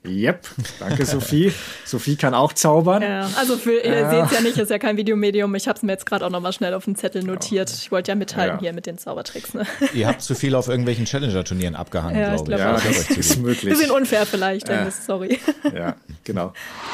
Yep, danke Sophie. Sophie kann auch zaubern. Ja, also ihr seht es ja nicht, ist ja kein Videomedium. Ich habe es mir jetzt gerade auch nochmal schnell auf den Zettel notiert. Ich wollte ja mithalten hier mit den Zaubertricks. Ne? Ihr habt zu viel auf irgendwelchen Challenger-Turnieren abgehangen, glaube ich. Ja, das ist möglich. Bisschen unfair vielleicht, sorry. Ja, genau.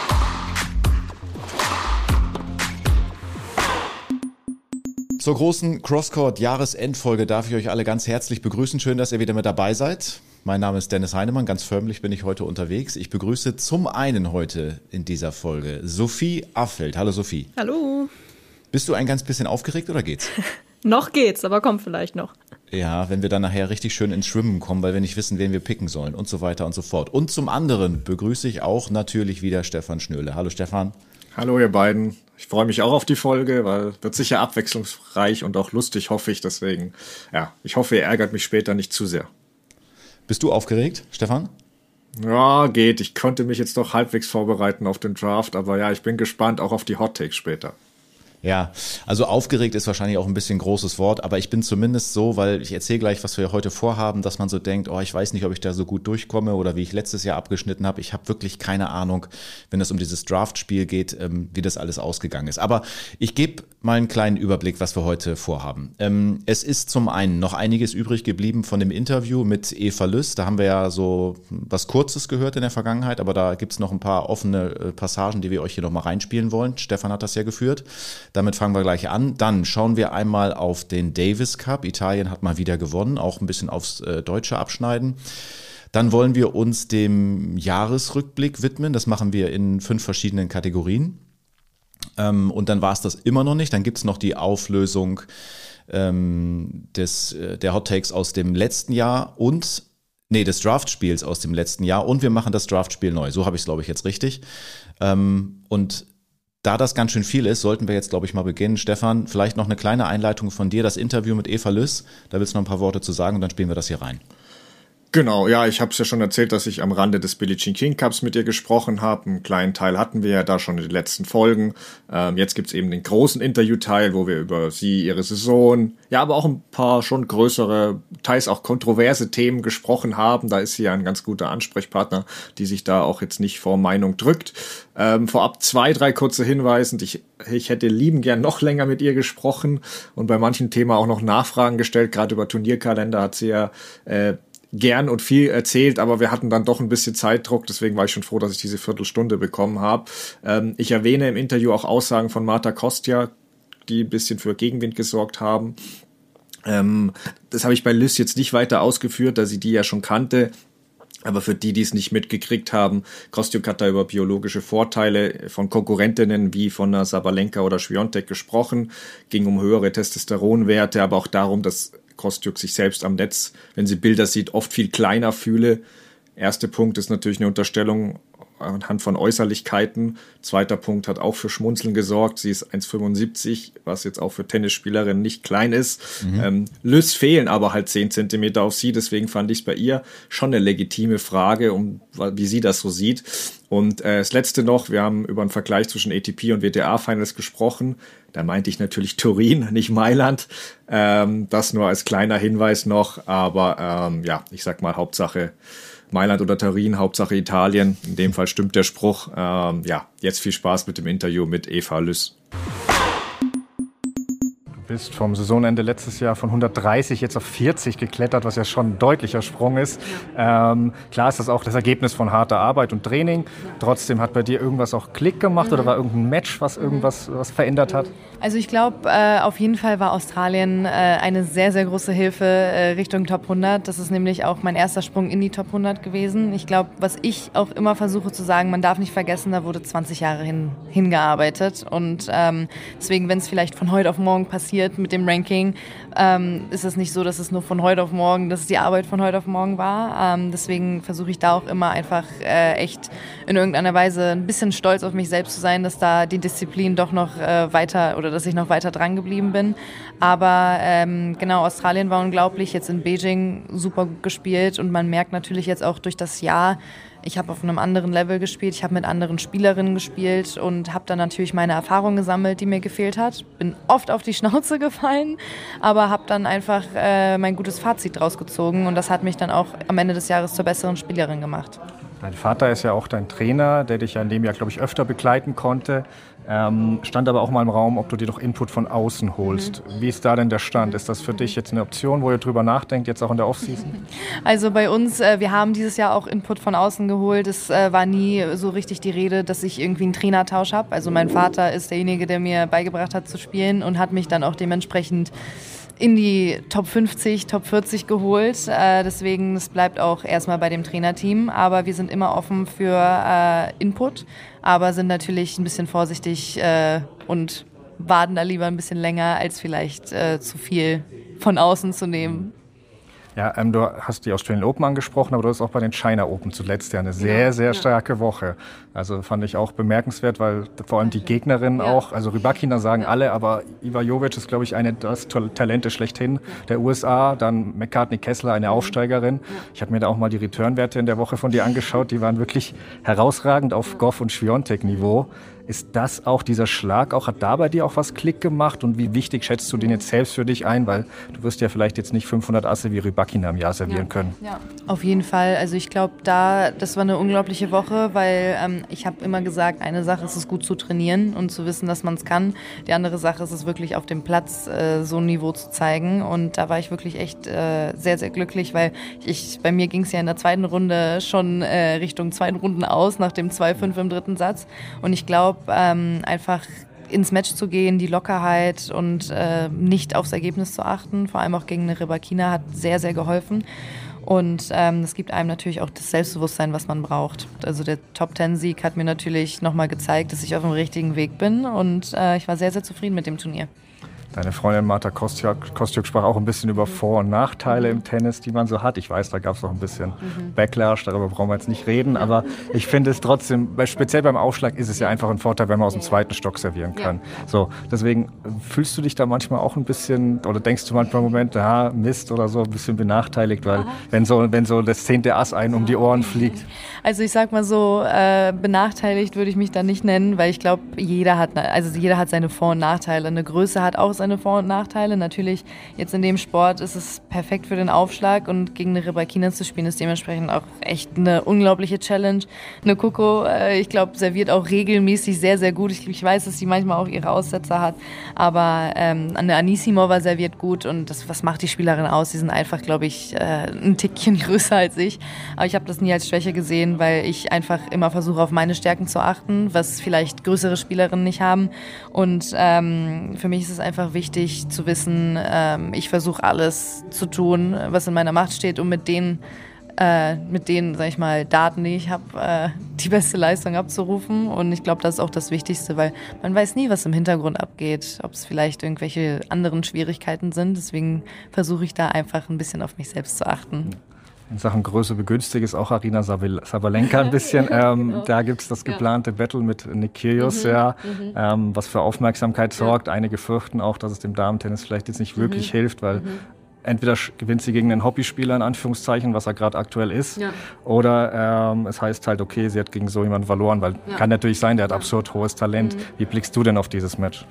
Zur großen Crosscourt-Jahresendfolge darf ich euch alle ganz herzlich begrüßen. Schön, dass ihr wieder mit dabei seid. Mein Name ist Dennis Heinemann, ganz förmlich bin ich heute unterwegs. Ich begrüße zum einen heute in dieser Folge Sophie Affelt. Hallo Sophie. Hallo. Bist du ein ganz bisschen aufgeregt oder geht's? Noch geht's, aber kommt vielleicht noch. Ja, wenn wir dann nachher richtig schön ins Schwimmen kommen, weil wir nicht wissen, wen wir picken sollen und so weiter und so fort. Und zum anderen begrüße ich auch natürlich wieder Stefan Schnöhle. Hallo Stefan. Hallo ihr beiden. Ich freue mich auch auf die Folge, weil wird sicher abwechslungsreich und auch lustig, hoffe ich. Deswegen, ich hoffe, ihr ärgert mich später nicht zu sehr. Bist du aufgeregt, Stefan? Ja, geht. Ich konnte mich jetzt doch halbwegs vorbereiten auf den Draft, aber ich bin gespannt auch auf die Hot Takes später. Ja, also aufgeregt ist wahrscheinlich auch ein bisschen ein großes Wort, aber ich bin zumindest so, weil ich erzähle gleich, was wir heute vorhaben, dass man so denkt, ich weiß nicht, ob ich da so gut durchkomme oder wie ich letztes Jahr abgeschnitten habe. Ich habe wirklich keine Ahnung, wenn es um dieses Draft-Spiel geht, wie das alles ausgegangen ist. Aber ich gebe mal einen kleinen Überblick, was wir heute vorhaben. Es ist zum einen noch einiges übrig geblieben von dem Interview mit Eva Lüss. Da haben wir ja so was Kurzes gehört in der Vergangenheit, aber da gibt es noch ein paar offene Passagen, die wir euch hier nochmal reinspielen wollen. Stefan hat das ja geführt. Damit fangen wir gleich an. Dann schauen wir einmal auf den Davis Cup. Italien hat mal wieder gewonnen, auch ein bisschen aufs Deutsche abschneiden. Dann wollen wir uns dem Jahresrückblick widmen. Das machen wir in 5 verschiedenen Kategorien. Und dann war es das immer noch nicht. Dann gibt es noch die Auflösung der Hot Takes aus dem letzten Jahr des Draftspiels aus dem letzten Jahr. Und wir machen das Draftspiel neu. So habe ich es, glaube ich, jetzt richtig. Und da das ganz schön viel ist, sollten wir jetzt, glaube ich, mal beginnen. Stefan, vielleicht noch eine kleine Einleitung von dir, das Interview mit Eva Lüss. Da willst du noch ein paar Worte zu sagen und dann spielen wir das hier rein. Genau, ich habe es ja schon erzählt, dass ich am Rande des Billie Jean King Cups mit ihr gesprochen habe. Einen kleinen Teil hatten wir ja da schon in den letzten Folgen. Jetzt gibt's eben den großen Interviewteil, wo wir über sie, ihre Saison, aber auch ein paar schon größere, teils auch kontroverse Themen gesprochen haben. Da ist sie ja ein ganz guter Ansprechpartner, die sich da auch jetzt nicht vor Meinung drückt. Vorab 2, 3 kurze Hinweise. Ich hätte lieben gern noch länger mit ihr gesprochen und bei manchen Themen auch noch Nachfragen gestellt. Gerade über Turnierkalender hat sie ja gern und viel erzählt, aber wir hatten dann doch ein bisschen Zeitdruck, deswegen war ich schon froh, dass ich diese Viertelstunde bekommen habe. Ich erwähne im Interview auch Aussagen von Marta Kostja, die ein bisschen für Gegenwind gesorgt haben. Das habe ich bei Lüss jetzt nicht weiter ausgeführt, da sie die ja schon kannte. Aber für die es nicht mitgekriegt haben, Kostyuk hat da über biologische Vorteile von Konkurrentinnen wie von einer Sabalenka oder Swiatek gesprochen. Ging um höhere Testosteronwerte, aber auch darum, dass Kostyuk sich selbst am Netz, wenn sie Bilder sieht, oft viel kleiner fühle. Erster Punkt ist natürlich eine Unterstellung anhand von Äußerlichkeiten. Zweiter Punkt hat auch für Schmunzeln gesorgt. Sie ist 1,75, was jetzt auch für Tennisspielerinnen nicht klein ist. Lüss fehlen aber halt 10 Zentimeter auf sie. Deswegen fand ich es bei ihr schon eine legitime Frage, wie sie das so sieht. Und das Letzte noch, wir haben über einen Vergleich zwischen ATP und WTA-Finals gesprochen. Da meinte ich natürlich Turin, nicht Mailand. Das nur als kleiner Hinweis noch. Aber ich sag mal Hauptsache Mailand oder Turin, Hauptsache Italien. In dem Fall stimmt der Spruch. Jetzt viel Spaß mit dem Interview mit Eva Lüss. Du bist vom Saisonende letztes Jahr von 130 jetzt auf 40 geklettert, was ja schon ein deutlicher Sprung ist. Klar ist das auch das Ergebnis von harter Arbeit und Training. Trotzdem hat bei dir irgendwas auch Klick gemacht oder war irgendein Match, was was verändert hat? Also ich glaube, auf jeden Fall war Australien eine sehr, sehr große Hilfe Richtung Top 100. Das ist nämlich auch mein erster Sprung in die Top 100 gewesen. Ich glaube, was ich auch immer versuche zu sagen, man darf nicht vergessen, da wurde 20 Jahre hingearbeitet. Und deswegen, wenn es vielleicht von heute auf morgen passiert mit dem Ranking, ist es nicht so, dass es nur von heute auf morgen, dass es die Arbeit von heute auf morgen war. Deswegen versuche ich da auch immer einfach echt in irgendeiner Weise ein bisschen stolz auf mich selbst zu sein, dass da die Disziplin doch noch weiter oder dass ich noch weiter dran geblieben bin. Aber genau, Australien war unglaublich, jetzt in Beijing super gut gespielt und man merkt natürlich jetzt auch durch das Jahr, ich habe auf einem anderen Level gespielt, ich habe mit anderen Spielerinnen gespielt und habe dann natürlich meine Erfahrung gesammelt, die mir gefehlt hat. Bin oft auf die Schnauze gefallen, aber habe dann einfach mein gutes Fazit draus gezogen und das hat mich dann auch am Ende des Jahres zur besseren Spielerin gemacht. Dein Vater ist ja auch dein Trainer, der dich ja in dem Jahr, glaube ich, öfter begleiten konnte. Stand aber auch mal im Raum, ob du dir doch Input von außen holst. Wie ist da denn der Stand? Ist das für dich jetzt eine Option, wo ihr drüber nachdenkt, jetzt auch in der Offseason? Also bei uns, wir haben dieses Jahr auch Input von außen geholt. Es war nie so richtig die Rede, dass ich irgendwie einen Trainertausch habe. Also mein Vater ist derjenige, der mir beigebracht hat zu spielen und hat mich dann auch dementsprechend in die Top 50, Top 40 geholt. Deswegen, es bleibt auch erstmal bei dem Trainerteam. Aber wir sind immer offen für Input, aber sind natürlich ein bisschen vorsichtig und warten da lieber ein bisschen länger, als vielleicht zu viel von außen zu nehmen. Ja, du hast die Australian Open angesprochen, aber du hast auch bei den China Open zuletzt ja eine sehr starke Woche. Also fand ich auch bemerkenswert, weil vor allem die Gegnerin auch, also Rybakina sagen alle, aber Iva Jovic ist, glaube ich, eine der Talente schlechthin der USA. Dann McCartney Kessler, eine Aufsteigerin. Ich habe mir da auch mal die Returnwerte in der Woche von dir angeschaut. Die waren wirklich herausragend auf Goff- und Swiatek-Niveau. Ist das auch dieser Schlag, hat da bei dir auch was Klick gemacht und wie wichtig schätzt du den jetzt selbst für dich ein, weil du wirst ja vielleicht jetzt nicht 500 Asse wie Rybakina im Jahr servieren können. Ja, auf jeden Fall. Also ich glaube, das war eine unglaubliche Woche, weil ich habe immer gesagt, eine Sache ist es gut zu trainieren und zu wissen, dass man es kann. Die andere Sache ist es wirklich auf dem Platz so ein Niveau zu zeigen und da war ich wirklich echt sehr, sehr glücklich, weil bei mir ging es ja in der zweiten Runde schon Richtung 2 Runden aus, nach dem 2-5 im dritten Satz und ich glaube, einfach ins Match zu gehen, die Lockerheit und nicht aufs Ergebnis zu achten, vor allem auch gegen eine Rybakina, hat sehr, sehr geholfen. Und es gibt einem natürlich auch das Selbstbewusstsein, was man braucht. Also der Top-10-Sieg hat mir natürlich nochmal gezeigt, dass ich auf dem richtigen Weg bin und ich war sehr, sehr zufrieden mit dem Turnier. Deine Freundin Marta Kostyuk sprach auch ein bisschen über Vor- und Nachteile im Tennis, die man so hat. Ich weiß, da gab es noch ein bisschen Backlash, darüber brauchen wir jetzt nicht reden. Aber ich finde es trotzdem, speziell beim Aufschlag ist es ja einfach ein Vorteil, wenn man aus dem zweiten Stock servieren kann. So, deswegen fühlst du dich da manchmal auch ein bisschen, oder denkst du manchmal im Moment, Mist oder so, ein bisschen benachteiligt, weil wenn so das 10. Ass einen um die Ohren fliegt. Also ich sag mal so, benachteiligt würde ich mich da nicht nennen, weil ich glaube, jeder hat seine Vor- und Nachteile. Eine Größe hat auch seine Vor- und Nachteile. Natürlich, jetzt in dem Sport ist es perfekt für den Aufschlag und gegen eine Rybakina zu spielen ist dementsprechend auch echt eine unglaubliche Challenge. Eine Coco, ich glaube, serviert auch regelmäßig sehr, sehr gut. Ich weiß, dass sie manchmal auch ihre Aussetzer hat, aber eine Anisimova serviert gut und was macht die Spielerin aus? Sie sind einfach, glaube ich, ein Tickchen größer als ich. Aber ich habe das nie als Schwäche gesehen, weil ich einfach immer versuche, auf meine Stärken zu achten, was vielleicht größere Spielerinnen nicht haben. Und für mich ist es einfach wichtig zu wissen, ich versuche alles zu tun, was in meiner Macht steht, um mit den, sag ich mal, Daten, die ich habe, die beste Leistung abzurufen. Und ich glaube, das ist auch das Wichtigste, weil man weiß nie, was im Hintergrund abgeht, ob es vielleicht irgendwelche anderen Schwierigkeiten sind. Deswegen versuche ich da einfach ein bisschen auf mich selbst zu achten. In Sachen Größe begünstigt ist auch Aryna Sabalenka ein bisschen. Da gibt es das geplante Battle mit Nick Kyrgios, was für Aufmerksamkeit sorgt. Einige fürchten auch, dass es dem Damentennis vielleicht jetzt nicht wirklich hilft, weil entweder gewinnt sie gegen einen Hobbyspieler, in Anführungszeichen, was er gerade aktuell ist, oder es heißt halt, okay, sie hat gegen so jemanden verloren, weil kann natürlich sein, der hat absurd hohes Talent. Wie blickst du denn auf dieses Match?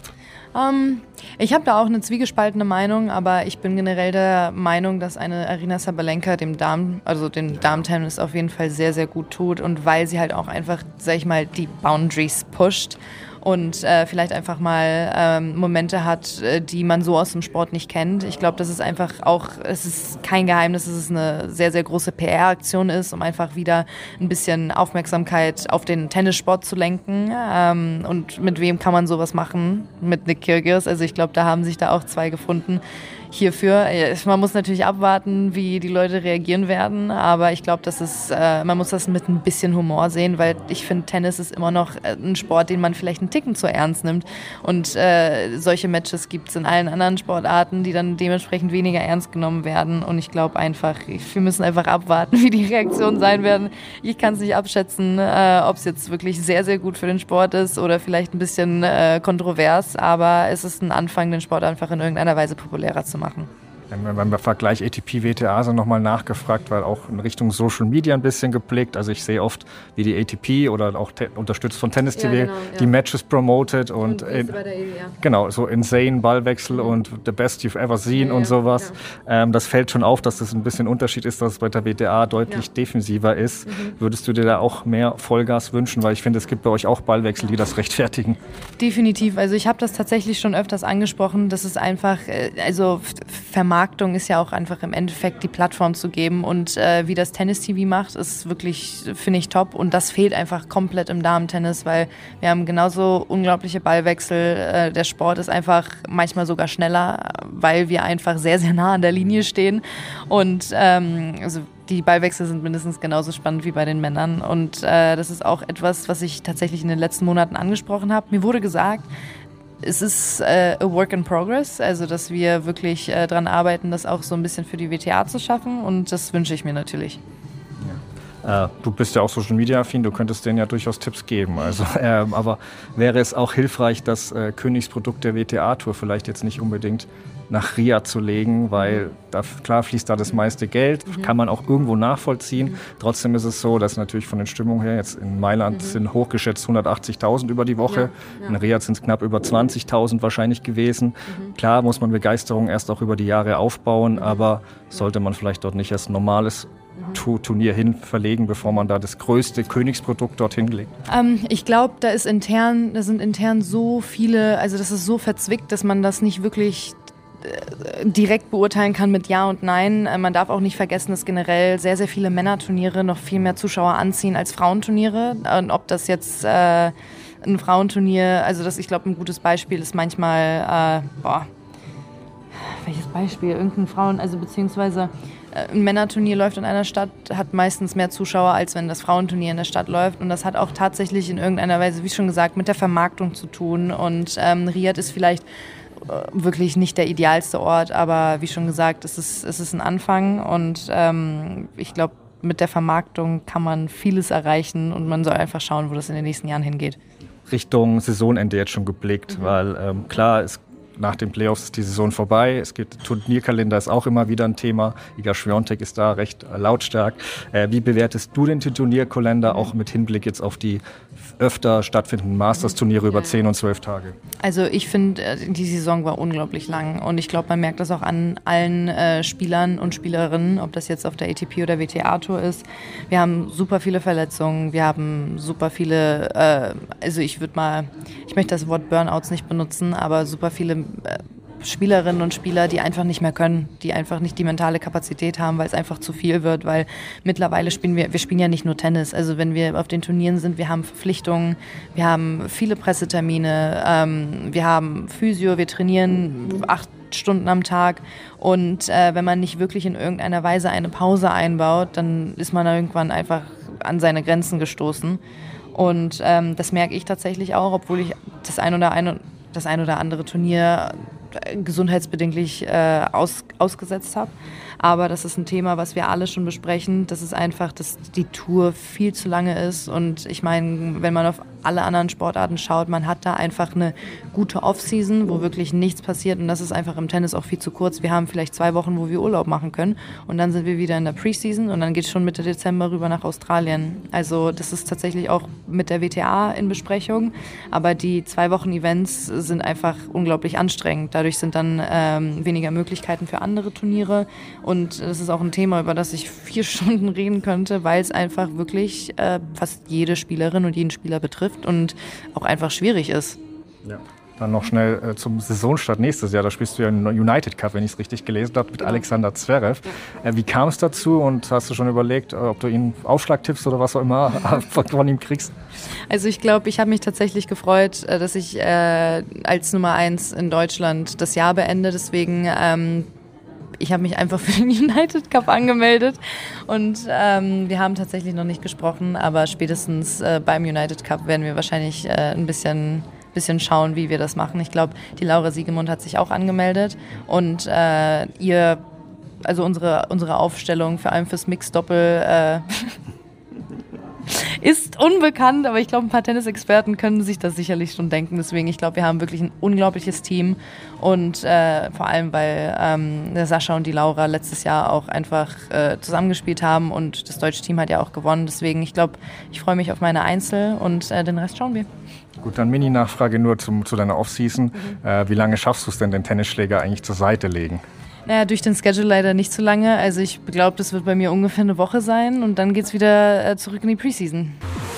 Ich habe da auch eine zwiegespaltene Meinung, aber ich bin generell der Meinung, dass eine Aryna Sabalenka den Damen-Tennis auf jeden Fall sehr, sehr gut tut und weil sie halt auch einfach, sag ich mal, die Boundaries pusht und vielleicht einfach mal Momente hat, die man so aus dem Sport nicht kennt. Ich glaube, das ist einfach auch, es ist kein Geheimnis, dass es eine sehr, sehr große PR-Aktion ist, um einfach wieder ein bisschen Aufmerksamkeit auf den Tennissport zu lenken. Und mit wem kann man sowas machen? Mit Nick Kyrgios. Also ich glaube, da haben sich da auch zwei gefunden hierfür. Man muss natürlich abwarten, wie die Leute reagieren werden, aber ich glaube, man muss das mit ein bisschen Humor sehen, weil ich finde, Tennis ist immer noch ein Sport, den man vielleicht einen Ticken zu ernst nimmt und solche Matches gibt es in allen anderen Sportarten, die dann dementsprechend weniger ernst genommen werden und ich glaube einfach, wir müssen einfach abwarten, wie die Reaktionen sein werden. Ich kann es nicht abschätzen, ob es jetzt wirklich sehr, sehr gut für den Sport ist oder vielleicht ein bisschen kontrovers, aber es ist ein Anfang, den Sport einfach in irgendeiner Weise populärer zu machen. Beim Vergleich ATP-WTA sind nochmal nachgefragt, weil auch in Richtung Social Media ein bisschen geblickt. Also ich sehe oft, wie die ATP oder auch unterstützt von Tennis TV die Matches promotet und genau, so insane Ballwechsel und the best you've ever seen und sowas. Ja. Das fällt schon auf, dass das ein bisschen Unterschied ist, dass es bei der WTA deutlich defensiver ist. Würdest du dir da auch mehr Vollgas wünschen? Weil ich finde, es gibt bei euch auch Ballwechsel, die das rechtfertigen. Definitiv. Also ich habe das tatsächlich schon öfters angesprochen. Das ist einfach, also Vermarktung ist ja auch einfach im Endeffekt die Plattform zu geben und wie das Tennis-TV macht, ist wirklich, finde ich, top und das fehlt einfach komplett im Damen-Tennis, weil wir haben genauso unglaubliche Ballwechsel, der Sport ist einfach manchmal sogar schneller, weil wir einfach sehr, sehr nah an der Linie stehen und also die Ballwechsel sind mindestens genauso spannend wie bei den Männern und das ist auch etwas, was ich tatsächlich in den letzten Monaten angesprochen habe. Mir wurde gesagt, es ist a work in progress, also dass wir wirklich daran arbeiten, das auch so ein bisschen für die WTA zu schaffen und das wünsche ich mir natürlich. Du bist ja auch Social Media affin, du könntest denen ja durchaus Tipps geben. Also, aber wäre es auch hilfreich, das Königsprodukt der WTA-Tour vielleicht jetzt nicht unbedingt nach Riyadh zu legen, weil da, klar fließt da das meiste Geld, kann man auch irgendwo nachvollziehen. Trotzdem ist es so, dass natürlich von den Stimmungen her, jetzt in Mailand sind hochgeschätzt 180.000 über die Woche, in Riyadh sind es knapp über 20.000 wahrscheinlich gewesen. Klar muss man Begeisterung erst auch über die Jahre aufbauen, aber sollte man vielleicht dort nicht erst ein normales Turnier hin verlegen, bevor man da das größte Königsprodukt dorthin legt? Ich glaube, da sind intern so viele, also das ist so verzwickt, dass man das nicht wirklich direkt beurteilen kann mit Ja und Nein. Man darf auch nicht vergessen, dass generell sehr, sehr viele Männerturniere noch viel mehr Zuschauer anziehen als Frauenturniere. Und ob das jetzt ein Frauenturnier, also das, ich glaube, ein gutes Beispiel ist manchmal, welches Beispiel? Irgendein beziehungsweise ein Männerturnier läuft in einer Stadt, hat meistens mehr Zuschauer, als wenn das Frauenturnier in der Stadt läuft. Und das hat auch tatsächlich in irgendeiner Weise, wie schon gesagt, mit der Vermarktung zu tun. Und Riyadh ist vielleicht wirklich nicht der idealste Ort, aber wie schon gesagt, es ist ein Anfang und ich glaube, mit der Vermarktung kann man vieles erreichen und man soll einfach schauen, wo das in den nächsten Jahren hingeht. Richtung Saisonende jetzt schon geblickt, weil klar, nach den Playoffs ist die Saison vorbei. Turnierkalender ist auch immer wieder ein Thema. Iga Swiatek ist da recht lautstark. Wie bewertest du den Turnierkalender auch mit Hinblick jetzt auf die öfter stattfindenden Masters-Turniere über 10 und 12 Tage? Also ich finde, die Saison war unglaublich lang und ich glaube, man merkt das auch an allen Spielern und Spielerinnen, ob das jetzt auf der ATP oder WTA-Tour ist. Wir haben super viele Verletzungen, wir haben super viele, ich möchte das Wort Burnouts nicht benutzen, aber super viele Spielerinnen und Spieler, die einfach nicht mehr können, die einfach nicht die mentale Kapazität haben, weil es einfach zu viel wird, weil mittlerweile spielen wir spielen ja nicht nur Tennis, also wenn wir auf den Turnieren sind, wir haben Verpflichtungen, wir haben viele Pressetermine, wir haben Physio, wir trainieren 8 Stunden am Tag und wenn man nicht wirklich in irgendeiner Weise eine Pause einbaut, dann ist man irgendwann einfach an seine Grenzen gestoßen und das merke ich tatsächlich auch, obwohl ich das ein oder andere Turnier gesundheitsbedingt ausgesetzt habe. Aber das ist ein Thema, was wir alle schon besprechen. Das ist einfach, dass die Tour viel zu lange ist. Und ich meine, wenn man auf alle anderen Sportarten schaut, man hat da einfach eine gute Off-Season, wo wirklich nichts passiert. Und das ist einfach im Tennis auch viel zu kurz. Wir haben vielleicht 2 Wochen, wo wir Urlaub machen können. Und dann sind wir wieder in der Pre-Season. Und dann geht es schon Mitte Dezember rüber nach Australien. Also das ist tatsächlich auch mit der WTA in Besprechung. Aber die 2 Wochen Events sind einfach unglaublich anstrengend. Dadurch sind dann weniger Möglichkeiten für andere Turniere. Und das ist auch ein Thema, über das ich 4 Stunden reden könnte, weil es einfach wirklich fast jede Spielerin und jeden Spieler betrifft und auch einfach schwierig ist. Ja. Dann noch schnell zum Saisonstart nächstes Jahr. Da spielst du ja einen United Cup, wenn ich es richtig gelesen habe, mit Alexander Zverev. Ja. Wie kam es dazu und hast du schon überlegt, ob du ihm Aufschlagtipps oder was auch immer von ihm kriegst? Also ich glaube, ich habe mich tatsächlich gefreut, dass ich als Nummer 1 in Deutschland das Jahr beende. Deswegen ich habe mich einfach für den United Cup angemeldet und wir haben tatsächlich noch nicht gesprochen, aber spätestens beim United Cup werden wir wahrscheinlich ein bisschen schauen, wie wir das machen. Ich glaube, die Laura Siegemund hat sich auch angemeldet und unsere Aufstellung, vor allem fürs Mixdoppel, ist unbekannt, aber ich glaube, ein paar Tennisexperten können sich das sicherlich schon denken. Deswegen, ich glaube, wir haben wirklich ein unglaubliches Team und vor allem, weil der Sascha und die Laura letztes Jahr auch einfach zusammengespielt haben und das deutsche Team hat ja auch gewonnen. Deswegen, ich glaube, ich freue mich auf meine Einzel und den Rest schauen wir. Gut, dann Mini-Nachfrage nur zu deiner Offseason. Wie lange schaffst du es denn, den Tennisschläger eigentlich zur Seite legen? Naja, durch den Schedule leider nicht so lange. Also ich glaube, das wird bei mir ungefähr eine Woche sein und dann geht's wieder zurück in die Preseason.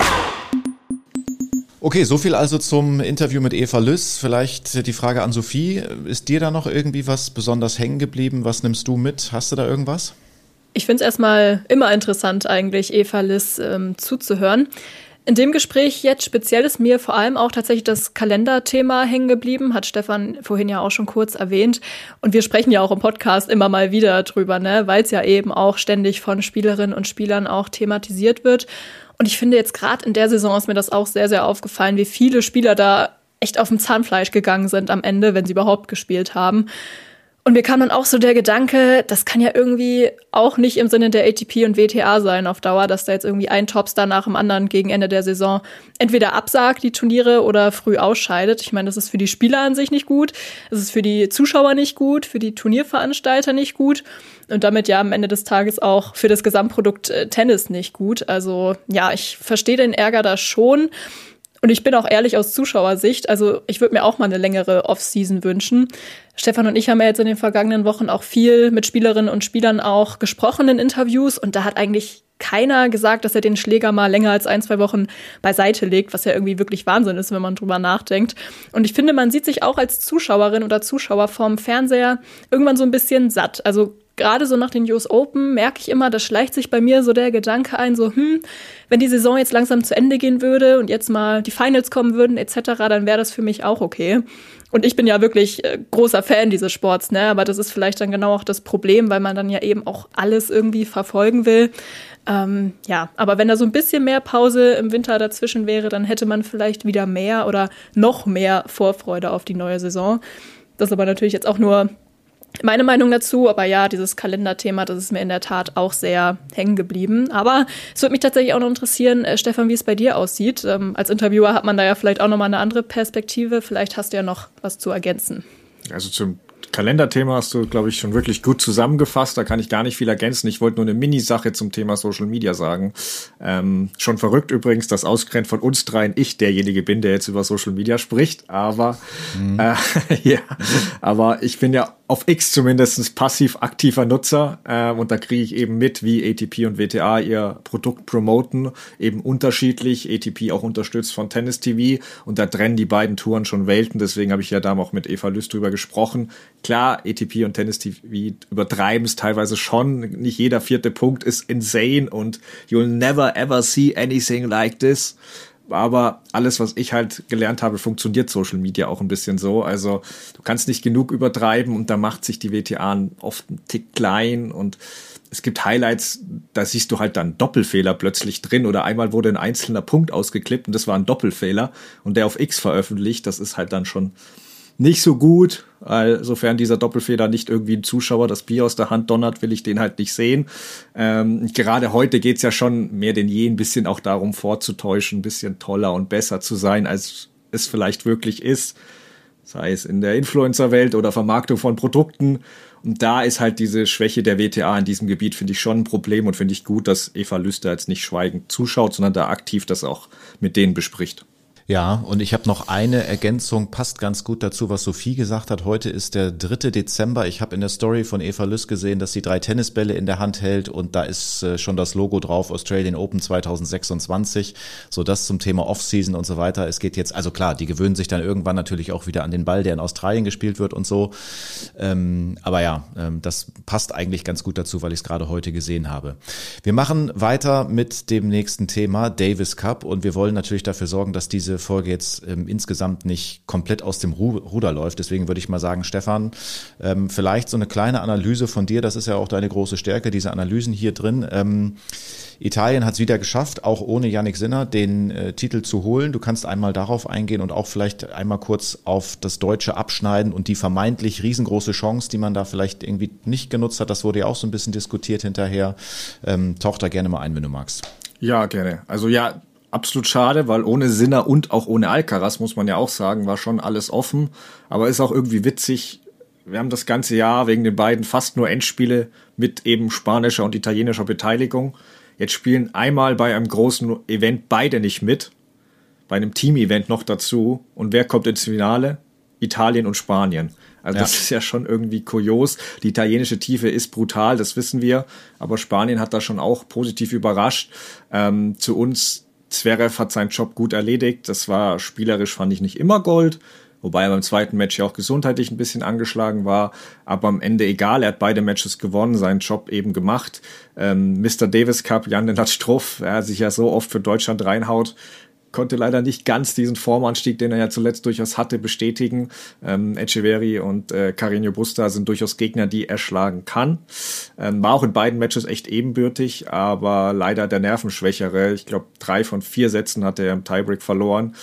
Okay, so viel also zum Interview mit Eva Lüss. Vielleicht die Frage an Sophie. Ist dir da noch irgendwie was besonders hängen geblieben? Was nimmst du mit? Hast du da irgendwas? Ich finde es erstmal immer interessant, eigentlich Eva Lüss zuzuhören. In dem Gespräch jetzt speziell ist mir vor allem auch tatsächlich das Kalenderthema hängen geblieben, hat Stefan vorhin ja auch schon kurz erwähnt. Und wir sprechen ja auch im Podcast immer mal wieder drüber, ne, weil es ja eben auch ständig von Spielerinnen und Spielern auch thematisiert wird. Und ich finde jetzt gerade in der Saison ist mir das auch sehr, sehr aufgefallen, wie viele Spieler da echt auf dem Zahnfleisch gegangen sind am Ende, wenn sie überhaupt gespielt haben. Und mir kam dann auch so der Gedanke, das kann ja irgendwie auch nicht im Sinne der ATP und WTA sein auf Dauer, dass da jetzt irgendwie ein Topstar nach dem anderen gegen Ende der Saison entweder absagt die Turniere oder früh ausscheidet. Ich meine, das ist für die Spieler an sich nicht gut, es ist für die Zuschauer nicht gut, für die Turnierveranstalter nicht gut und damit ja am Ende des Tages auch für das Gesamtprodukt Tennis nicht gut. Also ja, ich verstehe den Ärger da schon. Und ich bin auch ehrlich aus Zuschauersicht, also ich würde mir auch mal eine längere Off-Season wünschen. Stefan und ich haben ja jetzt in den vergangenen Wochen auch viel mit Spielerinnen und Spielern auch gesprochen in Interviews und da hat eigentlich keiner gesagt, dass er den Schläger mal länger als 1-2 Wochen beiseite legt, was ja irgendwie wirklich Wahnsinn ist, wenn man drüber nachdenkt. Und ich finde, man sieht sich auch als Zuschauerin oder Zuschauer vorm Fernseher irgendwann so ein bisschen satt. Also gerade so nach den US Open merke ich immer, da schleicht sich bei mir so der Gedanke ein, so wenn die Saison jetzt langsam zu Ende gehen würde und jetzt mal die Finals kommen würden etc., dann wäre das für mich auch okay. Und ich bin ja wirklich großer Fan dieses Sports, ne? Aber das ist vielleicht dann genau auch das Problem, weil man dann ja eben auch alles irgendwie verfolgen will. Ja, aber wenn da so ein bisschen mehr Pause im Winter dazwischen wäre, dann hätte man vielleicht wieder mehr oder noch mehr Vorfreude auf die neue Saison. Das ist aber natürlich jetzt auch nur meine Meinung dazu, aber ja, dieses Kalenderthema, das ist mir in der Tat auch sehr hängen geblieben. Aber es würde mich tatsächlich auch noch interessieren, Stefan, wie es bei dir aussieht. Als Interviewer hat man da ja vielleicht auch nochmal eine andere Perspektive. Vielleicht hast du ja noch was zu ergänzen. Also zum Kalenderthema hast du, glaube ich, schon wirklich gut zusammengefasst. Da kann ich gar nicht viel ergänzen. Ich wollte nur eine Mini-Sache zum Thema Social Media sagen. Schon verrückt übrigens, dass ausgerechnet von uns dreien ich derjenige bin, der jetzt über Social Media spricht. Aber ja, aber ich bin ja auf X zumindest passiv-aktiver Nutzer und da kriege ich eben mit, wie ATP und WTA ihr Produkt promoten, eben unterschiedlich, ATP auch unterstützt von Tennis TV und da trennen die beiden Touren schon Welten, deswegen habe ich ja da auch mit Eva Lüss drüber gesprochen. Klar, ATP und Tennis TV übertreiben es teilweise schon, nicht jeder 4. Punkt ist insane und you'll never ever see anything like this. Aber alles, was ich halt gelernt habe, funktioniert Social Media auch ein bisschen so. Also du kannst nicht genug übertreiben und da macht sich die WTA oft einen Tick klein und es gibt Highlights, da siehst du halt dann Doppelfehler plötzlich drin oder einmal wurde ein einzelner Punkt ausgeklippt und das war ein Doppelfehler und der auf X veröffentlicht, das ist halt dann schon nicht so gut, sofern dieser Doppelfehler nicht irgendwie ein Zuschauer das Bier aus der Hand donnert, will ich den halt nicht sehen. Gerade heute geht's ja schon mehr denn je ein bisschen auch darum vorzutäuschen, ein bisschen toller und besser zu sein, als es vielleicht wirklich ist. Sei es in der Influencer-Welt oder Vermarktung von Produkten. Und da ist halt diese Schwäche der WTA in diesem Gebiet, finde ich schon ein Problem und finde ich gut, dass Eva Lüss da jetzt nicht schweigend zuschaut, sondern da aktiv das auch mit denen bespricht. Ja, und ich habe noch eine Ergänzung, passt ganz gut dazu, was Sophie gesagt hat. Heute ist der 3. Dezember. Ich habe in der Story von Eva Lüss gesehen, dass sie 3 Tennisbälle in der Hand hält und da ist schon das Logo drauf, Australian Open 2026. So, das zum Thema Off-Season und so weiter. Es geht jetzt, also klar, die gewöhnen sich dann irgendwann natürlich auch wieder an den Ball, der in Australien gespielt wird und so. Aber ja, das passt eigentlich ganz gut dazu, weil ich es gerade heute gesehen habe. Wir machen weiter mit dem nächsten Thema, Davis Cup, und wir wollen natürlich dafür sorgen, dass diese Folge jetzt insgesamt nicht komplett aus dem Ruder läuft. Deswegen würde ich mal sagen, Stefan, vielleicht so eine kleine Analyse von dir, das ist ja auch deine große Stärke, diese Analysen hier drin. Italien hat es wieder geschafft, auch ohne Yannick Sinner den Titel zu holen. Du kannst einmal darauf eingehen und auch vielleicht einmal kurz auf das Deutsche abschneiden und die vermeintlich riesengroße Chance, die man da vielleicht irgendwie nicht genutzt hat. Das wurde ja auch so ein bisschen diskutiert hinterher. Tauch da gerne mal ein, wenn du magst. Ja, gerne. Also ja, absolut schade, weil ohne Sinner und auch ohne Alcaraz, muss man ja auch sagen, war schon alles offen. Aber ist auch irgendwie witzig. Wir haben das ganze Jahr wegen den beiden fast nur Endspiele mit eben spanischer und italienischer Beteiligung. Jetzt spielen einmal bei einem großen Event beide nicht mit. Bei einem Team-Event noch dazu. Und wer kommt ins Finale? Italien und Spanien. Also das ist ja schon irgendwie kurios. Die italienische Tiefe ist brutal, das wissen wir. Aber Spanien hat da schon auch positiv überrascht. Zu uns, Zverev hat seinen Job gut erledigt. Das war spielerisch, fand ich, nicht immer Gold. Wobei er beim zweiten Match ja auch gesundheitlich ein bisschen angeschlagen war. Aber am Ende egal, er hat beide Matches gewonnen, seinen Job eben gemacht. Mr. Davis Cup, Jan-Lennart Struff, er sich ja so oft für Deutschland reinhaut, konnte leider nicht ganz diesen Formanstieg, den er ja zuletzt durchaus hatte, bestätigen. Etcheverry und Carreño Busta sind durchaus Gegner, die er schlagen kann. War auch in beiden Matches echt ebenbürtig, aber leider der Nervenschwächere. Ich glaube, 3 von 4 Sätzen hat er im Tiebreak verloren.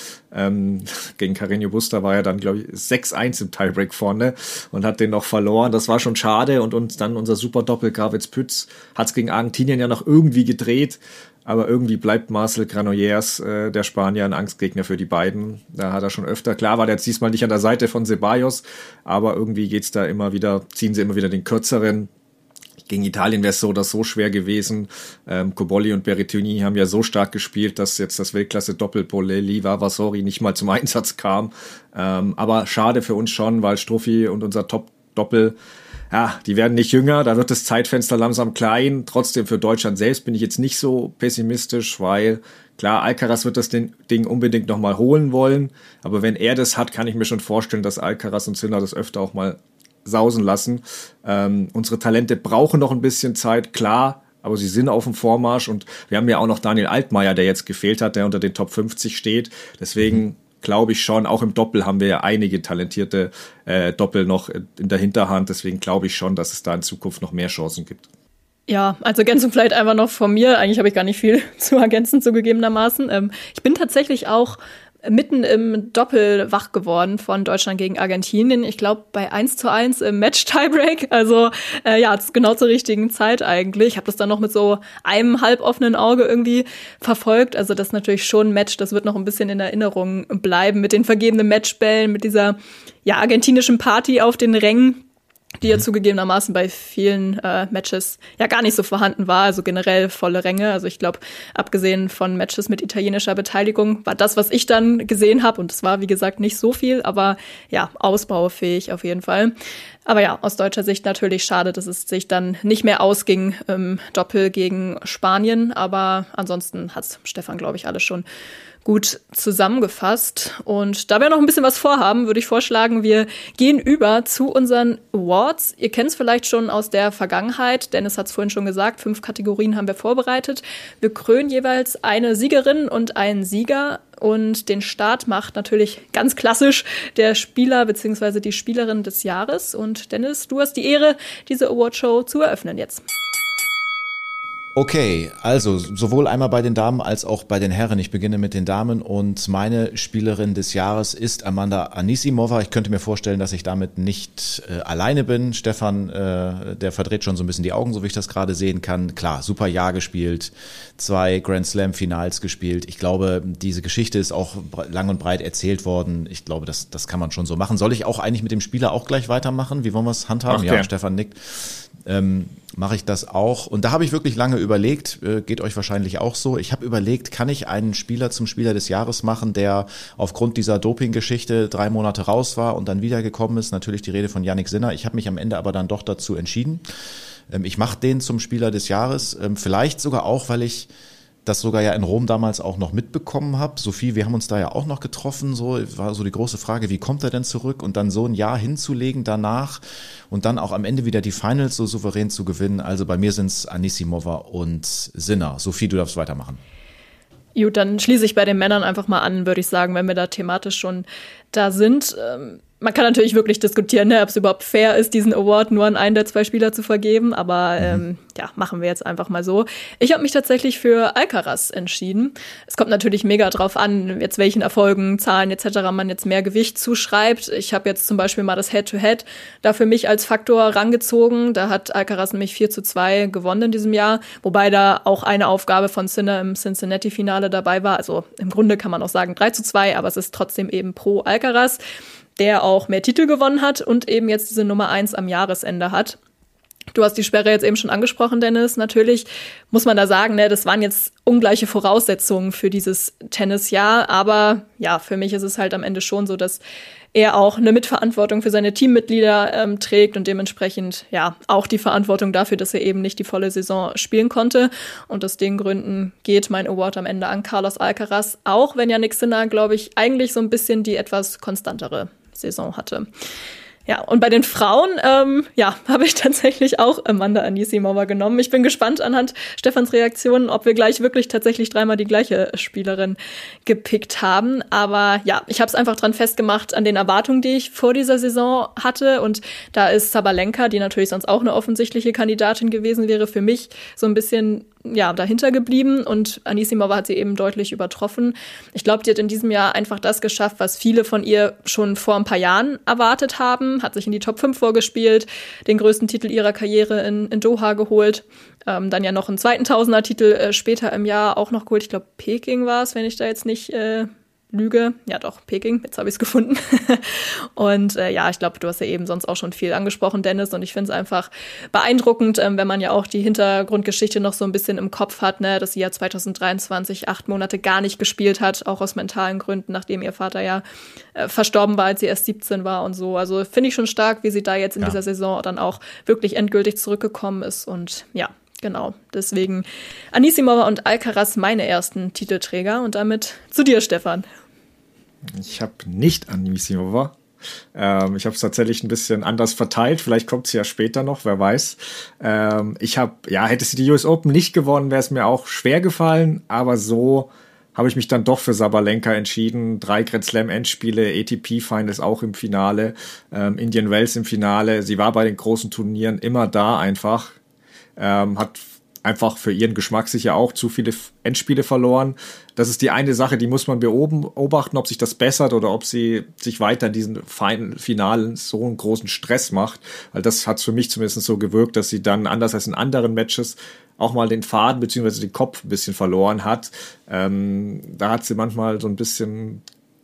Gegen Carreño Busta war er dann, glaube ich, 6-1 im Tiebreak vorne und hat den noch verloren. Das war schon schade und uns dann unser super Doppel Gravitz-Pütz hat es gegen Argentinien ja noch irgendwie gedreht. Aber irgendwie bleibt Marcel Granollers, der Spanier, ein Angstgegner für die beiden. Da hat er schon öfter, klar war der jetzt diesmal nicht an der Seite von Ceballos, aber irgendwie geht's da immer wieder, ziehen sie immer wieder den kürzeren. Gegen Italien wäre es so oder so schwer gewesen. Cobolli und Berrettini haben ja so stark gespielt, dass jetzt das Weltklasse-Doppel Polelli, Vavasori nicht mal zum Einsatz kam. Aber schade für uns schon, weil Struffi und unser Top-Doppel, ja, die werden nicht jünger, da wird das Zeitfenster langsam klein. Trotzdem für Deutschland selbst bin ich jetzt nicht so pessimistisch, weil klar, Alcaraz wird das Ding unbedingt nochmal holen wollen. Aber wenn er das hat, kann ich mir schon vorstellen, dass Alcaraz und Sinner das öfter auch mal sausen lassen. Unsere Talente brauchen noch ein bisschen Zeit, klar, aber sie sind auf dem Vormarsch. Und wir haben ja auch noch Daniel Altmaier, der jetzt gefehlt hat, der unter den Top 50 steht. Deswegen glaube ich schon, auch im Doppel haben wir ja einige talentierte Doppel noch in der Hinterhand. Deswegen glaube ich schon, dass es da in Zukunft noch mehr Chancen gibt. Ja, als Ergänzung vielleicht einfach noch von mir. Eigentlich habe ich gar nicht viel zu ergänzen, zugegebenermaßen. Ich bin tatsächlich auch mitten im Doppel wach geworden von Deutschland gegen Argentinien. Ich glaube, bei 1:1 im Match-Tiebreak. Also ja, genau zur richtigen Zeit eigentlich. Ich habe das dann noch mit so einem halboffenen Auge irgendwie verfolgt. Also das ist natürlich schon ein Match, das wird noch ein bisschen in Erinnerung bleiben mit den vergebenen Matchbällen, mit dieser ja argentinischen Party auf den Rängen, die ja zugegebenermaßen bei vielen Matches ja gar nicht so vorhanden war, also generell volle Ränge. Also ich glaube, abgesehen von Matches mit italienischer Beteiligung war das, was ich dann gesehen habe, und es war, wie gesagt, nicht so viel, aber ja, ausbaufähig auf jeden Fall. Aber ja, aus deutscher Sicht natürlich schade, dass es sich dann nicht mehr ausging im Doppel gegen Spanien, aber ansonsten hat's Stefan, glaube ich, alles schon gut zusammengefasst. Und da wir noch ein bisschen was vorhaben, würde ich vorschlagen, wir gehen über zu unseren Awards. Ihr kennt es vielleicht schon aus der Vergangenheit. Dennis hat es vorhin schon gesagt, 5 Kategorien haben wir vorbereitet. Wir krönen jeweils eine Siegerin und einen Sieger. Und den Start macht natürlich ganz klassisch der Spieler bzw. die Spielerin des Jahres. Und Dennis, du hast die Ehre, diese Awardshow zu eröffnen jetzt. Okay, also sowohl einmal bei den Damen als auch bei den Herren. Ich beginne mit den Damen und meine Spielerin des Jahres ist Amanda Anisimova. Ich könnte mir vorstellen, dass ich damit nicht alleine bin. Stefan, der verdreht schon so ein bisschen die Augen, so wie ich das gerade sehen kann. Klar, super Jahr gespielt, 2 Grand Slam Finals gespielt. Ich glaube, diese Geschichte ist auch lang und breit erzählt worden. Ich glaube, das kann man schon so machen. Soll ich auch eigentlich mit dem Spieler auch gleich weitermachen? Wie wollen wir es handhaben? Okay. Ja, Stefan nickt. Mache ich das auch. Und da habe ich wirklich lange überlegt, geht euch wahrscheinlich auch so. Ich habe überlegt, kann ich einen Spieler zum Spieler des Jahres machen, der aufgrund dieser Doping-Geschichte 3 Monate raus war und dann wiedergekommen ist. Natürlich die Rede von Jannik Sinner. Ich habe mich am Ende aber dann doch dazu entschieden. Ich mache den zum Spieler des Jahres. Vielleicht sogar auch, weil ich das sogar ja in Rom damals auch noch mitbekommen habe. Sophie, wir haben uns da ja auch noch getroffen. So war so die große Frage, wie kommt er denn zurück? Und dann so ein Jahr hinzulegen danach und dann auch am Ende wieder die Finals so souverän zu gewinnen. Also bei mir sind es Anisimova und Sinner. Sophie, du darfst weitermachen. Gut, dann schließe ich bei den Männern einfach mal an, würde ich sagen, wenn wir da thematisch schon da sind. Man kann natürlich wirklich diskutieren, ne, ob es überhaupt fair ist, diesen Award nur an einen der 2 Spieler zu vergeben. Aber machen wir jetzt einfach mal so. Ich habe mich tatsächlich für Alcaraz entschieden. Es kommt natürlich mega drauf an, jetzt welchen Erfolgen, Zahlen etc. man jetzt mehr Gewicht zuschreibt. Ich habe jetzt zum Beispiel mal das Head-to-Head da für mich als Faktor rangezogen. Da hat Alcaraz nämlich 4:2 gewonnen in diesem Jahr. Wobei da auch eine Aufgabe von Sinner im Cincinnati-Finale dabei war. Also im Grunde kann man auch sagen 3:2, aber es ist trotzdem eben pro Alcaraz, der auch mehr Titel gewonnen hat und eben jetzt diese Nummer 1 am Jahresende hat. Du hast die Sperre jetzt eben schon angesprochen, Dennis. Natürlich muss man da sagen, ne, das waren jetzt ungleiche Voraussetzungen für dieses Tennisjahr. Aber ja, für mich ist es halt am Ende schon so, dass er auch eine Mitverantwortung für seine Teammitglieder trägt und dementsprechend ja auch die Verantwortung dafür, dass er eben nicht die volle Saison spielen konnte. Und aus den Gründen geht mein Award am Ende an Carlos Alcaraz, auch wenn Jannik Sinner, glaube ich, eigentlich so ein bisschen die etwas konstantere Saison hatte. Ja, und bei den Frauen, habe ich tatsächlich auch Amanda Anisimova genommen. Ich bin gespannt anhand Stefans Reaktionen, ob wir gleich wirklich tatsächlich 3-mal die gleiche Spielerin gepickt haben. Aber ja, ich habe es einfach dran festgemacht an den Erwartungen, die ich vor dieser Saison hatte. Und da ist Sabalenka, die natürlich sonst auch eine offensichtliche Kandidatin gewesen wäre, für mich so ein bisschen dahinter geblieben, und Anisimova hat sie eben deutlich übertroffen. Ich glaube, die hat in diesem Jahr einfach das geschafft, was viele von ihr schon vor ein paar Jahren erwartet haben, hat sich in die Top 5 vorgespielt, den größten Titel ihrer Karriere in Doha geholt, dann ja noch einen zweiten Tausender-Titel später im Jahr auch noch geholt. Ich glaube, Peking war es, wenn ich da jetzt nicht lüge. Ja doch, Peking, jetzt habe ich es gefunden. Und ich glaube, du hast ja eben sonst auch schon viel angesprochen, Dennis, und ich finde es einfach beeindruckend, wenn man ja auch die Hintergrundgeschichte noch so ein bisschen im Kopf hat, ne, dass sie ja 2023 8 Monate gar nicht gespielt hat, auch aus mentalen Gründen, nachdem ihr Vater ja verstorben war, als sie erst 17 war und so. Also finde ich schon stark, wie sie da jetzt in dieser Saison dann auch wirklich endgültig zurückgekommen ist, und ja, genau, deswegen Anisimova und Alcaraz meine ersten Titelträger, und damit zu dir, Stefan. Ich habe nicht Anisimova. Ich habe es tatsächlich ein bisschen anders verteilt. Vielleicht kommt sie ja später noch, wer weiß. Hätte sie die US Open nicht gewonnen, wäre es mir auch schwer gefallen. Aber so habe ich mich dann doch für Sabalenka entschieden. 3 Grand Slam Endspiele, ATP Finals auch im Finale, Indian Wells im Finale. Sie war bei den großen Turnieren immer da einfach. Hat einfach für ihren Geschmack sicher auch zu viele Endspiele verloren. Das ist die eine Sache, die muss man beobachten, ob sich das bessert oder ob sie sich weiter in diesen Finalen so einen großen Stress macht. Weil das hat für mich zumindest so gewirkt, dass sie dann, anders als in anderen Matches, auch mal den Faden bzw. den Kopf ein bisschen verloren hat. Da hat sie manchmal so ein bisschen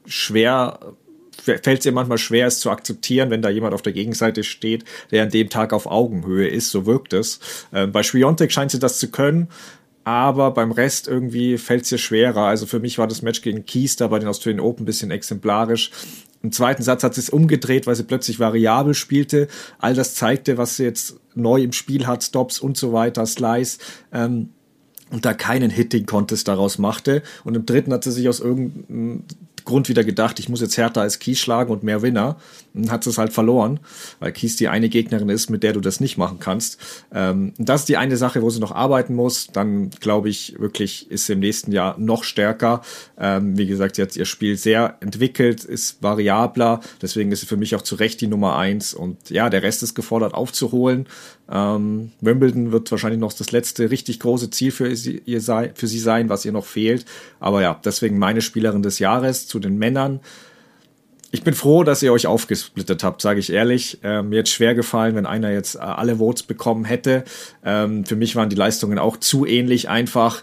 fällt es ihr manchmal schwer, es zu akzeptieren, wenn da jemand auf der Gegenseite steht, der an dem Tag auf Augenhöhe ist, so wirkt es. Bei Swiatek scheint sie das zu können, aber beim Rest irgendwie fällt es ihr schwerer. Also für mich war das Match gegen Keys da bei den Australian Open ein bisschen exemplarisch. Im zweiten Satz hat sie es umgedreht, weil sie plötzlich variabel spielte. All das zeigte, was sie jetzt neu im Spiel hat, Stops und so weiter, Slice, und da keinen Hitting-Contest daraus machte. Und im dritten hat sie sich aus irgendeinem Grund wieder gedacht, ich muss jetzt härter als Keys schlagen und mehr Winner. Und hat es halt verloren, weil Keys die eine Gegnerin ist, mit der du das nicht machen kannst. Das ist die eine Sache, wo sie noch arbeiten muss. Dann, glaube ich, wirklich ist sie im nächsten Jahr noch stärker. Wie gesagt, sie hat ihr Spiel sehr entwickelt, ist variabler. Deswegen ist sie für mich auch zu Recht die Nummer 1. Und ja, der Rest ist gefordert aufzuholen. Wimbledon wird wahrscheinlich noch das letzte richtig große Ziel für sie sein, was ihr noch fehlt. Aber ja, deswegen meine Spielerin des Jahres. Zu den Männern. Ich bin froh, dass ihr euch aufgesplittet habt, sage ich ehrlich. Mir hätte es schwer gefallen, wenn einer jetzt alle Votes bekommen hätte. Für mich waren die Leistungen auch zu ähnlich einfach.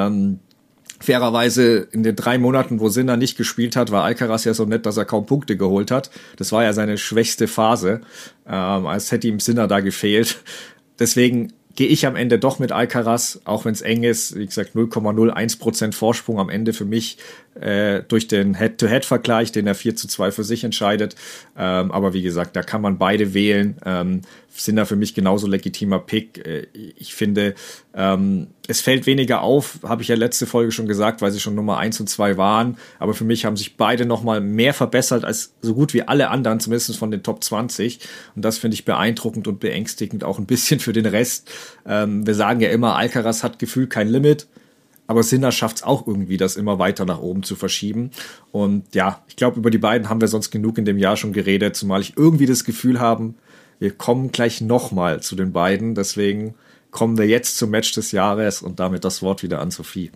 Fairerweise in den 3 Monaten, wo Sinner nicht gespielt hat, war Alcaraz ja so nett, dass er kaum Punkte geholt hat. Das war ja seine schwächste Phase, als hätte ihm Sinner da gefehlt. Deswegen gehe ich am Ende doch mit Alcaraz, auch wenn es eng ist. Wie gesagt, 0,01% Vorsprung am Ende für mich durch den Head-to-Head-Vergleich, den er 4:2 für sich entscheidet. Aber wie gesagt, da kann man beide wählen. Sind da für mich genauso legitimer Pick. Ich finde, es fällt weniger auf, habe ich ja letzte Folge schon gesagt, weil sie schon Nummer 1 und 2 waren. Aber für mich haben sich beide nochmal mehr verbessert als so gut wie alle anderen, zumindest von den Top 20. Und das finde ich beeindruckend und beängstigend, auch ein bisschen für den Rest. Wir sagen ja immer, Alcaraz hat gefühlt kein Limit. aber Sinner schafft es auch irgendwie, das immer weiter nach oben zu verschieben. Und ja, ich glaube, über die beiden haben wir sonst genug in dem Jahr schon geredet, zumal ich irgendwie das Gefühl habe, wir kommen gleich nochmal zu den beiden. Deswegen kommen wir jetzt zum Match des Jahres und damit das Wort wieder an Sophie.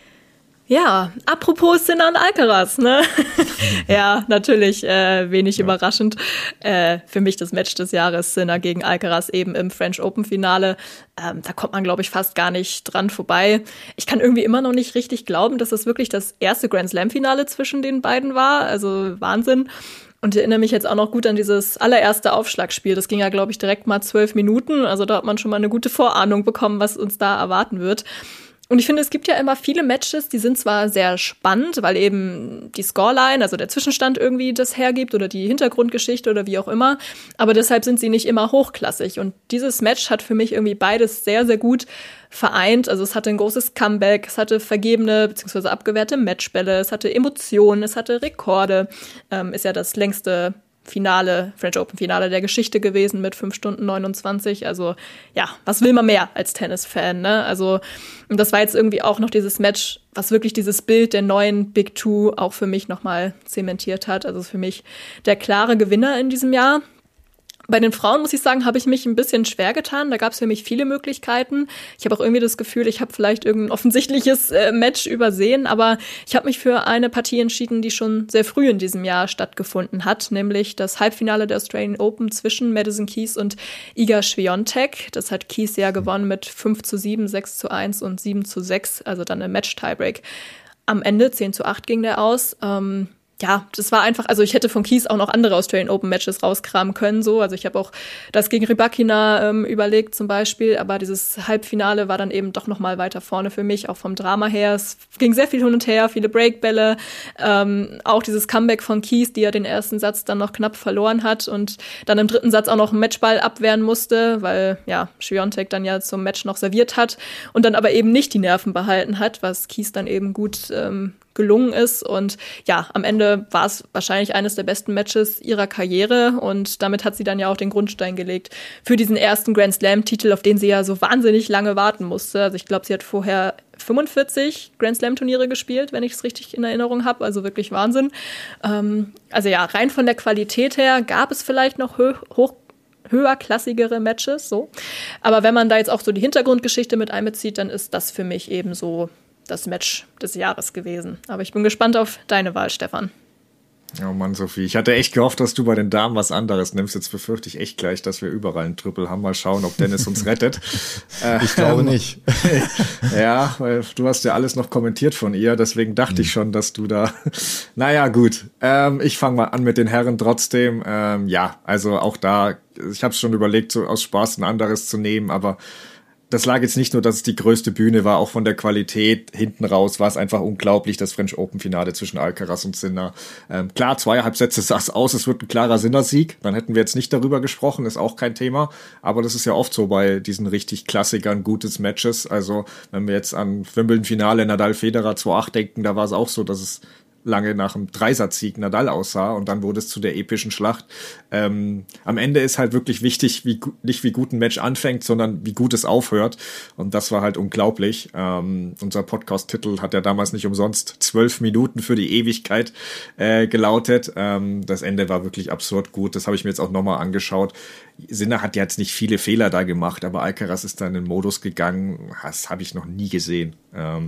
Ja, apropos Sinner und Alcaraz, ne? Ja, natürlich, wenig überraschend. Für mich das Match des Jahres, Sinner gegen Alcaraz eben im French Open Finale. Da kommt man, glaube ich, fast gar nicht dran vorbei. Ich kann irgendwie immer noch nicht richtig glauben, dass das wirklich das erste Grand Slam Finale zwischen den beiden war. Also Wahnsinn. Und ich erinnere mich jetzt auch noch gut an dieses allererste Aufschlagspiel. Das ging ja, glaube ich, direkt mal 12 Minuten. Also da hat man schon mal eine gute Vorahnung bekommen, was uns da erwarten wird. Und ich finde, es gibt ja immer viele Matches, die sind zwar sehr spannend, weil eben die Scoreline, also der Zwischenstand irgendwie das hergibt oder die Hintergrundgeschichte oder wie auch immer, aber deshalb sind sie nicht immer hochklassig. Und dieses Match hat für mich irgendwie beides sehr, sehr gut vereint. Also es hatte ein großes Comeback, es hatte vergebene bzw. abgewehrte Matchbälle, es hatte Emotionen, es hatte Rekorde, ist ja das längste Finale, French Open Finale der Geschichte gewesen mit 5 Stunden 29. Also ja, was will man mehr als Tennis-Fan, ne? Also, und das war jetzt irgendwie auch noch dieses Match, was wirklich dieses Bild der neuen Big Two auch für mich nochmal zementiert hat. Also für mich der klare Gewinner in diesem Jahr. Bei den Frauen, muss ich sagen, habe ich mich ein bisschen schwer getan. Da gab es für mich viele Möglichkeiten. Ich habe auch irgendwie das Gefühl, ich habe vielleicht irgendein offensichtliches Match übersehen. Aber ich habe mich für eine Partie entschieden, die schon sehr früh in diesem Jahr stattgefunden hat. Nämlich das Halbfinale der Australian Open zwischen Madison Keys und Iga Swiatek. Das hat Keys ja gewonnen mit 5:7, 6:1 und 7:6. Also dann im Match-Tiebreak. Am Ende 10:8 ging der aus. Ja, das war einfach, also ich hätte von Keys auch noch andere Australian Open Matches rauskramen können, so. Also ich habe auch das gegen Rybakina überlegt zum Beispiel, aber dieses Halbfinale war dann eben doch noch mal weiter vorne für mich, auch vom Drama her. Es ging sehr viel hin und her, viele Breakbälle, auch dieses Comeback von Keys, die ja den ersten Satz dann noch knapp verloren hat und dann im dritten Satz auch noch einen Matchball abwehren musste, weil ja Swiatek dann ja zum Match noch serviert hat und dann aber eben nicht die Nerven behalten hat, was Keys dann eben gut gelungen ist. Und ja, am Ende war es wahrscheinlich eines der besten Matches ihrer Karriere und damit hat sie dann ja auch den Grundstein gelegt für diesen ersten Grand Slam-Titel, auf den sie ja so wahnsinnig lange warten musste. Also ich glaube, sie hat vorher 45 Grand Slam-Turniere gespielt, wenn ich es richtig in Erinnerung habe, also wirklich Wahnsinn. Also ja, rein von der Qualität her gab es vielleicht noch höherklassigere Matches, so. Aber wenn man da jetzt auch so die Hintergrundgeschichte mit einbezieht, dann ist das für mich eben so das Match des Jahres gewesen. Aber ich bin gespannt auf deine Wahl, Stefan. Oh Mann, Sophie, ich hatte echt gehofft, dass du bei den Damen was anderes nimmst. Jetzt befürchte ich echt gleich, dass wir überall einen Triple haben. Mal schauen, ob Dennis uns rettet. Ich glaube nicht. Ja, weil du hast ja alles noch kommentiert von ihr. Deswegen dachte ich schon, dass du da... Naja, gut. Ich fange mal an mit den Herren trotzdem. Ja, also auch da, ich habe es schon überlegt, so aus Spaß ein anderes zu nehmen, aber das lag jetzt nicht nur, dass es die größte Bühne war, auch von der Qualität hinten raus war es einfach unglaublich, das French Open Finale zwischen Alcaraz und Sinner. Klar, 2,5 Sätze sah es aus, es wird ein klarer Sinner-Sieg. Dann hätten wir jetzt nicht darüber gesprochen, ist auch kein Thema. Aber das ist ja oft so bei diesen richtig Klassikern, gutes Matches. Also wenn wir jetzt an Wimbledon-Finale Nadal-Federer 2,8 denken, da war es auch so, dass es lange nach einem Dreisatzsieg Nadal aussah und dann wurde es zu der epischen Schlacht. Am Ende ist halt wirklich wichtig, nicht wie gut ein Match anfängt, sondern wie gut es aufhört und das war halt unglaublich. Unser Podcast-Titel hat ja damals nicht umsonst 12 Minuten für die Ewigkeit gelautet. Das Ende war wirklich absurd gut, das habe ich mir jetzt auch nochmal angeschaut. Sinner hat jetzt nicht viele Fehler da gemacht, aber Alcaraz ist da in den Modus gegangen, das habe ich noch nie gesehen.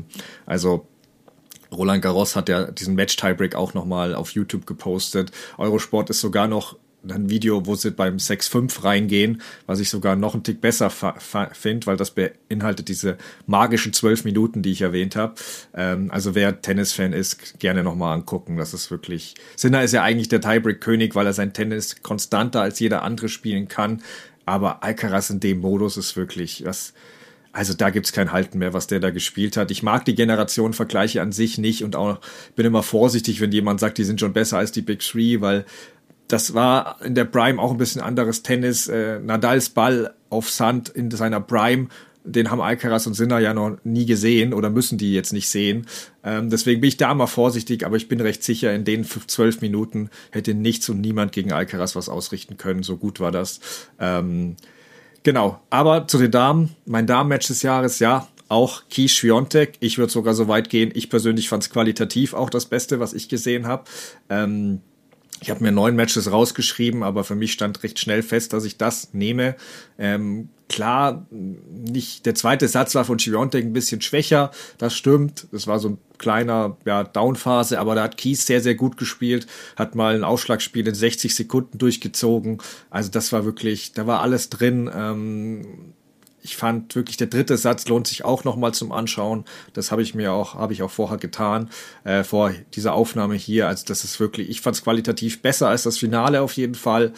Also Roland Garros hat ja diesen Match-Tiebreak auch nochmal auf YouTube gepostet. Eurosport ist sogar noch ein Video, wo sie beim 6-5 reingehen, was ich sogar noch einen Tick besser finde, weil das beinhaltet diese magischen 12 Minuten, die ich erwähnt habe. Also wer Tennis-Fan ist, gerne nochmal angucken. Das ist wirklich... Sinner ist ja eigentlich der Tiebreak-König, weil er sein Tennis konstanter als jeder andere spielen kann. Aber Alcaraz in dem Modus ist wirklich... Also da gibt's kein Halten mehr, was der da gespielt hat. Ich mag die Generationenvergleiche an sich nicht und auch bin immer vorsichtig, wenn jemand sagt, die sind schon besser als die Big Three, weil das war in der Prime auch ein bisschen anderes Tennis. Nadals Ball auf Sand in seiner Prime, den haben Alcaraz und Sinner ja noch nie gesehen oder müssen die jetzt nicht sehen. Deswegen bin ich da mal vorsichtig, aber ich bin recht sicher, in den 12 Minuten hätte nichts und niemand gegen Alcaraz was ausrichten können. So gut war das. Genau, aber zu den Damen, mein Damenmatch des Jahres, ja, auch Keys-Swiatek. Ich würde sogar so weit gehen, ich persönlich fand es qualitativ auch das Beste, was ich gesehen habe. Ich habe mir 9 Matches rausgeschrieben, aber für mich stand recht schnell fest, dass ich das nehme. Klar, nicht, der zweite Satz war von Swiatek ein bisschen schwächer, das stimmt. Das war so ein kleiner Downphase, aber da hat Keys sehr, sehr gut gespielt, hat mal ein Ausschlagspiel in 60 Sekunden durchgezogen. Also das war wirklich, da war alles drin. Ich fand wirklich, der dritte Satz lohnt sich auch nochmal zum Anschauen. Das habe ich auch vorher getan, vor dieser Aufnahme hier. Also das ist wirklich, ich fand es qualitativ besser als das Finale auf jeden Fall.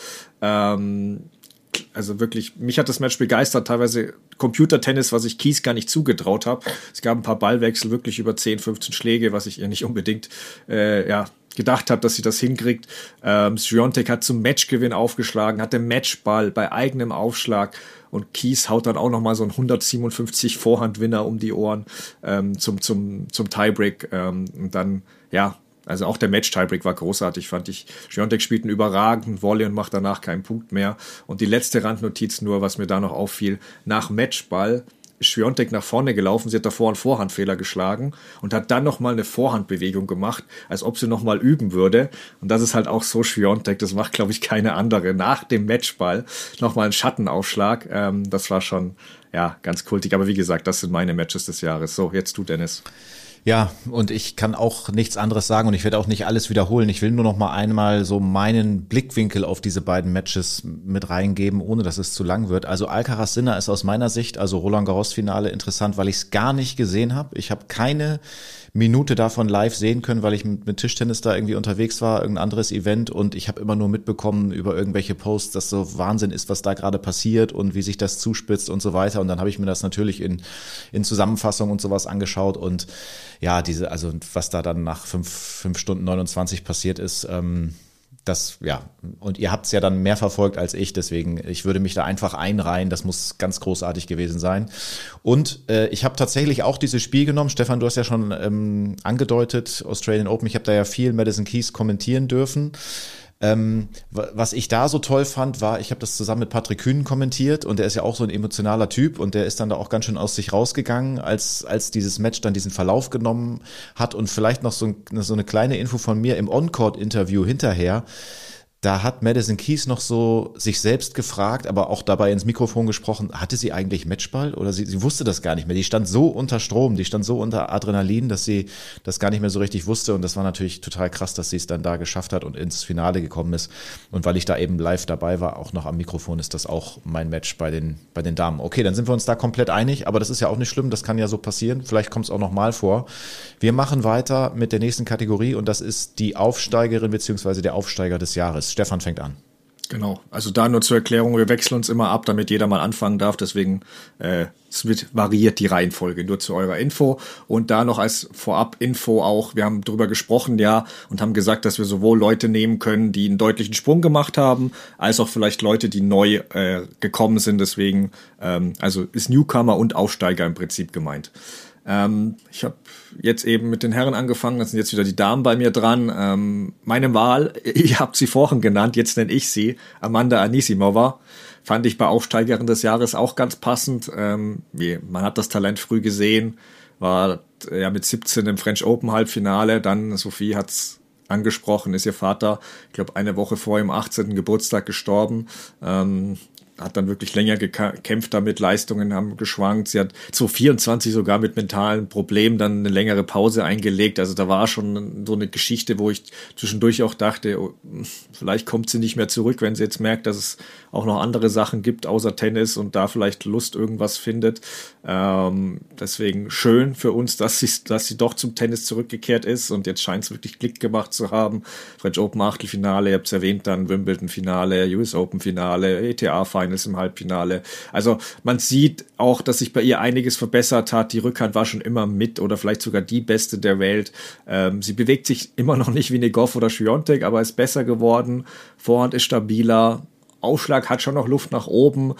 Also wirklich, mich hat das Match begeistert, teilweise Computertennis, was ich Keys gar nicht zugetraut habe. Es gab ein paar Ballwechsel, wirklich über 10, 15 Schläge, was ich ihr nicht unbedingt gedacht habe, dass sie das hinkriegt. Swiatek hat zum Matchgewinn aufgeschlagen, hatte Matchball bei eigenem Aufschlag und Keys haut dann auch nochmal so einen 157 Vorhandwinner um die Ohren zum Tiebreak. Und dann, also auch der Match-Tiebreak war großartig, fand ich. Swiatek spielt einen überragenden Volley und macht danach keinen Punkt mehr. Und die letzte Randnotiz nur, was mir da noch auffiel, nach Matchball ist Swiatek nach vorne gelaufen, sie hat davor einen Vorhandfehler geschlagen und hat dann nochmal eine Vorhandbewegung gemacht, als ob sie nochmal üben würde. Und das ist halt auch so Swiatek, das macht, glaube ich, keine andere. Nach dem Matchball nochmal einen Schattenaufschlag, das war schon, ganz kultig. Aber wie gesagt, das sind meine Matches des Jahres. So, jetzt du, Dennis. Ja, und ich kann auch nichts anderes sagen und ich werde auch nicht alles wiederholen. Ich will nur noch mal einmal so meinen Blickwinkel auf diese beiden Matches mit reingeben, ohne dass es zu lang wird. Also Alcaraz-Sinner ist aus meiner Sicht, also Roland-Garros-Finale, interessant, weil ich es gar nicht gesehen habe. Ich habe keine Minute davon live sehen können, weil ich mit Tischtennis da irgendwie unterwegs war, irgendein anderes Event, und ich habe immer nur mitbekommen über irgendwelche Posts, dass so Wahnsinn ist, was da gerade passiert und wie sich das zuspitzt und so weiter. Und dann habe ich mir das natürlich in Zusammenfassung und sowas angeschaut und also was da dann nach 5 Stunden 29 passiert ist, und ihr habt es ja dann mehr verfolgt als ich, deswegen, ich würde mich da einfach einreihen, das muss ganz großartig gewesen sein. Und ich habe tatsächlich auch dieses Spiel genommen, Stefan, du hast ja schon angedeutet, Australian Open, ich habe da ja viel Madison Keys kommentieren dürfen. Was ich da so toll fand, war, ich habe das zusammen mit Patrick Kühn kommentiert und der ist ja auch so ein emotionaler Typ und der ist dann da auch ganz schön aus sich rausgegangen, als dieses Match dann diesen Verlauf genommen hat. Und vielleicht noch so eine kleine Info von mir im On-Court-Interview hinterher. Da hat Madison Keys noch so sich selbst gefragt, aber auch dabei ins Mikrofon gesprochen, hatte sie eigentlich Matchball oder sie wusste das gar nicht mehr. Die stand so unter Strom, die stand so unter Adrenalin, dass sie das gar nicht mehr so richtig wusste, und das war natürlich total krass, dass sie es dann da geschafft hat und ins Finale gekommen ist. Und weil ich da eben live dabei war, auch noch am Mikrofon, ist das auch mein Match bei den Damen. Okay, dann sind wir uns da komplett einig, aber das ist ja auch nicht schlimm, das kann ja so passieren, vielleicht kommt es auch noch mal vor. Wir machen weiter mit der nächsten Kategorie und das ist die Aufsteigerin bzw. der Aufsteiger des Jahres. Stefan fängt an. Genau, also da nur zur Erklärung, wir wechseln uns immer ab, damit jeder mal anfangen darf, deswegen variiert die Reihenfolge, nur zu eurer Info. Und da noch als Vorab-Info auch, wir haben drüber gesprochen, und haben gesagt, dass wir sowohl Leute nehmen können, die einen deutlichen Sprung gemacht haben, als auch vielleicht Leute, die neu gekommen sind, deswegen, also ist Newcomer und Aufsteiger im Prinzip gemeint. Ich habe jetzt eben mit den Herren angefangen, das sind jetzt wieder die Damen bei mir dran. Meine Wahl, ihr habt sie vorhin genannt, jetzt nenne ich sie, Amanda Anisimova. Fand ich bei Aufsteigerin des Jahres auch ganz passend. Man hat das Talent früh gesehen, war mit 17 im French Open Halbfinale, dann Sophie hat's angesprochen, ist ihr Vater, ich glaube eine Woche vor ihrem 18. Geburtstag gestorben. Hat dann wirklich länger gekämpft damit, Leistungen haben geschwankt. Sie hat 2024 sogar mit mentalen Problemen dann eine längere Pause eingelegt. Also da war schon so eine Geschichte, wo ich zwischendurch auch dachte, vielleicht kommt sie nicht mehr zurück, wenn sie jetzt merkt, dass es auch noch andere Sachen gibt außer Tennis und da vielleicht Lust irgendwas findet. Deswegen schön für uns, dass sie doch zum Tennis zurückgekehrt ist und jetzt scheint es wirklich Klick gemacht zu haben. French Open Achtelfinale, ihr habt es erwähnt, dann Wimbledon Finale, US Open Finale, ETA Finals im Halbfinale. Also man sieht auch, dass sich bei ihr einiges verbessert hat. Die Rückhand war schon immer mit oder vielleicht sogar die beste der Welt. Sie bewegt sich immer noch nicht wie eine Goff oder Swiatek, aber ist besser geworden. Vorhand ist stabiler. Aufschlag hat schon noch Luft nach oben.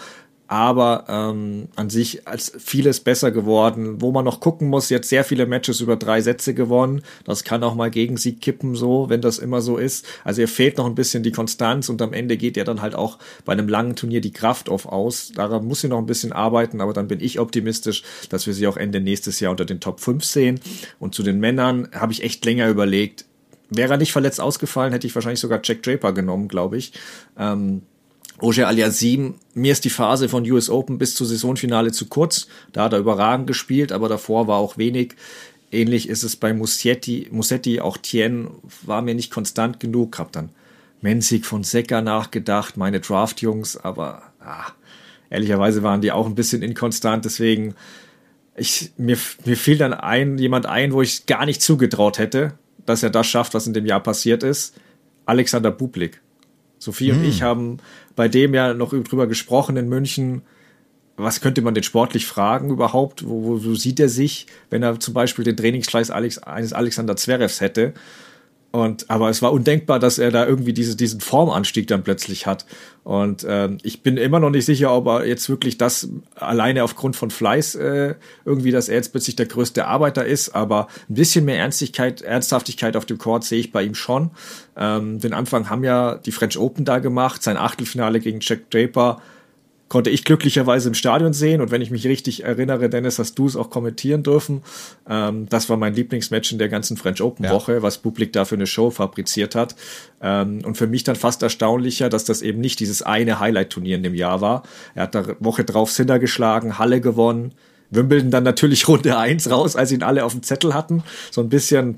aber an sich als vieles besser geworden. Wo man noch gucken muss, jetzt sehr viele Matches über 3 Sätze gewonnen. Das kann auch mal gegen Sieg kippen, so, wenn das immer so ist. Also ihr fehlt noch ein bisschen die Konstanz und am Ende geht ja dann halt auch bei einem langen Turnier die Kraft aus. Daran muss sie noch ein bisschen arbeiten, aber dann bin ich optimistisch, dass wir sie auch Ende nächstes Jahr unter den Top 5 sehen. Und zu den Männern habe ich echt länger überlegt. Wäre er nicht verletzt ausgefallen, hätte ich wahrscheinlich sogar Jack Draper genommen, glaube ich. Auger Aliassime, mir ist die Phase von US Open bis zur Saisonfinale zu kurz. Da hat er überragend gespielt, aber davor war auch wenig. Ähnlich ist es bei Musetti, auch Tien war mir nicht konstant genug. Hab dann Mensik, Fonseca nachgedacht, meine Draft-Jungs, aber ehrlicherweise waren die auch ein bisschen inkonstant. Deswegen, mir fiel dann jemand ein, wo ich gar nicht zugetraut hätte, dass er das schafft, was in dem Jahr passiert ist. Alexander Bublik. Sophie und ich haben bei dem ja noch drüber gesprochen in München. Was könnte man denn sportlich fragen überhaupt? Wo sieht er sich, wenn er zum Beispiel den Trainingsschleiß eines Alexander Zverevs hätte? Aber es war undenkbar, dass er da irgendwie diesen Formanstieg dann plötzlich hat. Und ich bin immer noch nicht sicher, ob er jetzt wirklich das alleine aufgrund von Fleiß irgendwie, dass er jetzt plötzlich der größte Arbeiter ist. Aber ein bisschen mehr Ernsthaftigkeit auf dem Court sehe ich bei ihm schon. Den Anfang haben ja die French Open da gemacht. Sein Achtelfinale gegen Jack Draper konnte ich glücklicherweise im Stadion sehen. Und wenn ich mich richtig erinnere, Dennis, hast du es auch kommentieren dürfen. Das war mein Lieblingsmatch in der ganzen French Open-Woche, was Bublik da für eine Show fabriziert hat. Und für mich dann fast erstaunlicher, dass das eben nicht dieses eine Highlight-Turnier in dem Jahr war. Er hat da Woche drauf Sinner geschlagen, Halle gewonnen, Wimbledon dann natürlich Runde 1 raus, als ihn alle auf dem Zettel hatten. So ein bisschen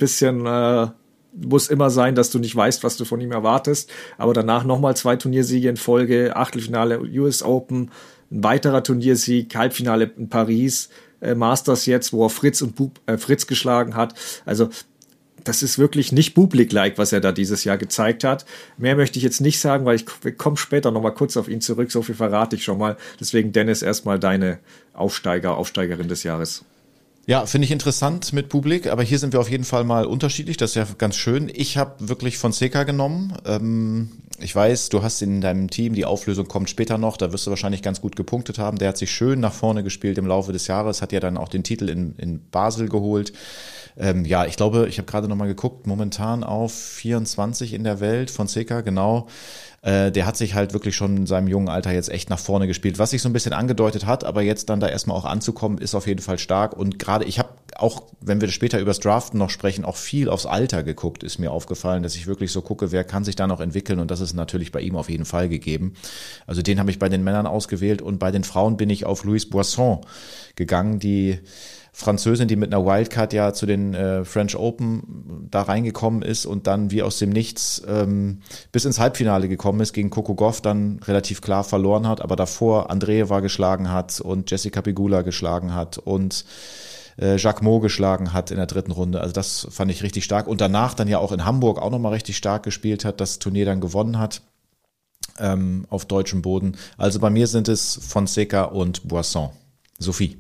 muss immer sein, dass du nicht weißt, was du von ihm erwartest. Aber danach nochmal 2 Turniersiege in Folge, Achtelfinale US Open, ein weiterer Turniersieg, Halbfinale in Paris, Masters jetzt, wo er Fritz geschlagen hat. Also das ist wirklich nicht Bublik-like, was er da dieses Jahr gezeigt hat. Mehr möchte ich jetzt nicht sagen, weil wir kommen später nochmal kurz auf ihn zurück. So viel verrate ich schon mal. Deswegen, Dennis, erstmal deine Aufsteigerin des Jahres. Ja, finde ich interessant mit Bublik, aber hier sind wir auf jeden Fall mal unterschiedlich, das ist ja ganz schön. Ich habe wirklich Fonseca genommen. Ich weiß, du hast in deinem Team, die Auflösung kommt später noch, da wirst du wahrscheinlich ganz gut gepunktet haben. Der hat sich schön nach vorne gespielt im Laufe des Jahres, hat ja dann auch den Titel in Basel geholt. Ich glaube, ich habe gerade nochmal geguckt, momentan auf 24 in der Welt, Fonseca, genau. Der hat sich halt wirklich schon in seinem jungen Alter jetzt echt nach vorne gespielt, was sich so ein bisschen angedeutet hat, aber jetzt dann da erstmal auch anzukommen, ist auf jeden Fall stark. Und gerade ich habe auch, wenn wir später über das Draften noch sprechen, auch viel aufs Alter geguckt, ist mir aufgefallen, dass ich wirklich so gucke, wer kann sich da noch entwickeln, und das ist natürlich bei ihm auf jeden Fall gegeben. Also den habe ich bei den Männern ausgewählt, und bei den Frauen bin ich auf Louise Boisson gegangen, die Französin, die mit einer Wildcard ja zu den French Open da reingekommen ist und dann wie aus dem Nichts bis ins Halbfinale gekommen ist, gegen Coco Gauff dann relativ klar verloren hat, aber davor Andreeva geschlagen hat und Jessica Pegula geschlagen hat und Jacques Mo geschlagen hat in der 3. Runde. Also das fand ich richtig stark. Und danach dann ja auch in Hamburg auch nochmal richtig stark gespielt hat, das Turnier dann gewonnen hat auf deutschem Boden. Also bei mir sind es Fonseca und Boisson. Sophie.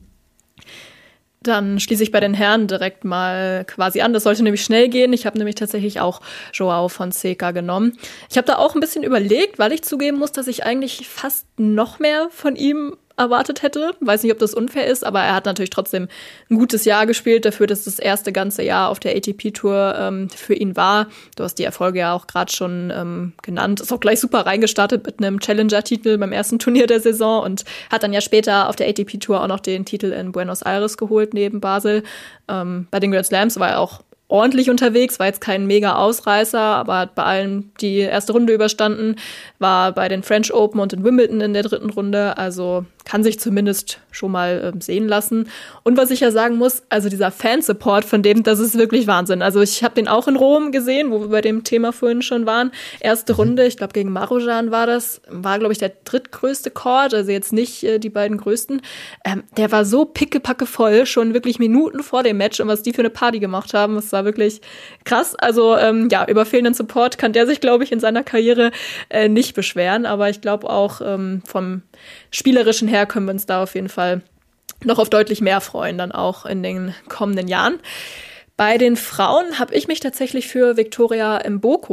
Dann schließe ich bei den Herren direkt mal quasi an. Das sollte nämlich schnell gehen. Ich habe nämlich tatsächlich auch Joao Fonseca genommen. Ich habe da auch ein bisschen überlegt, weil ich zugeben muss, dass ich eigentlich fast noch mehr von ihm erwartet hätte. Weiß nicht, ob das unfair ist, aber er hat natürlich trotzdem ein gutes Jahr gespielt, dafür, dass das erste ganze Jahr auf der ATP-Tour für ihn war. Du hast die Erfolge ja auch gerade schon genannt. Ist auch gleich super reingestartet mit einem Challenger-Titel beim ersten Turnier der Saison und hat dann ja später auf der ATP-Tour auch noch den Titel in Buenos Aires geholt, neben Basel. Bei den Grand Slams war er auch ordentlich unterwegs, war jetzt kein mega Ausreißer, aber hat bei allen die erste Runde überstanden, war bei den French Open und in Wimbledon in der 3. Runde, also kann sich zumindest schon mal sehen lassen. Und was ich ja sagen muss, also dieser Fansupport von dem, das ist wirklich Wahnsinn. Also ich habe den auch in Rom gesehen, wo wir bei dem Thema vorhin schon waren. Erste Runde, ich glaube gegen Marujan war glaube ich der drittgrößte Court, also jetzt nicht die beiden größten. Der war so pickepacke voll, schon wirklich Minuten vor dem Match, und was die für eine Party gemacht haben, das war wirklich krass. Also über fehlenden Support kann der sich, glaube ich, in seiner Karriere nicht beschweren, aber ich glaube auch vom Spielerischen her können wir uns da auf jeden Fall noch auf deutlich mehr freuen, dann auch in den kommenden Jahren. Bei den Frauen habe ich mich tatsächlich für Victoria Mboko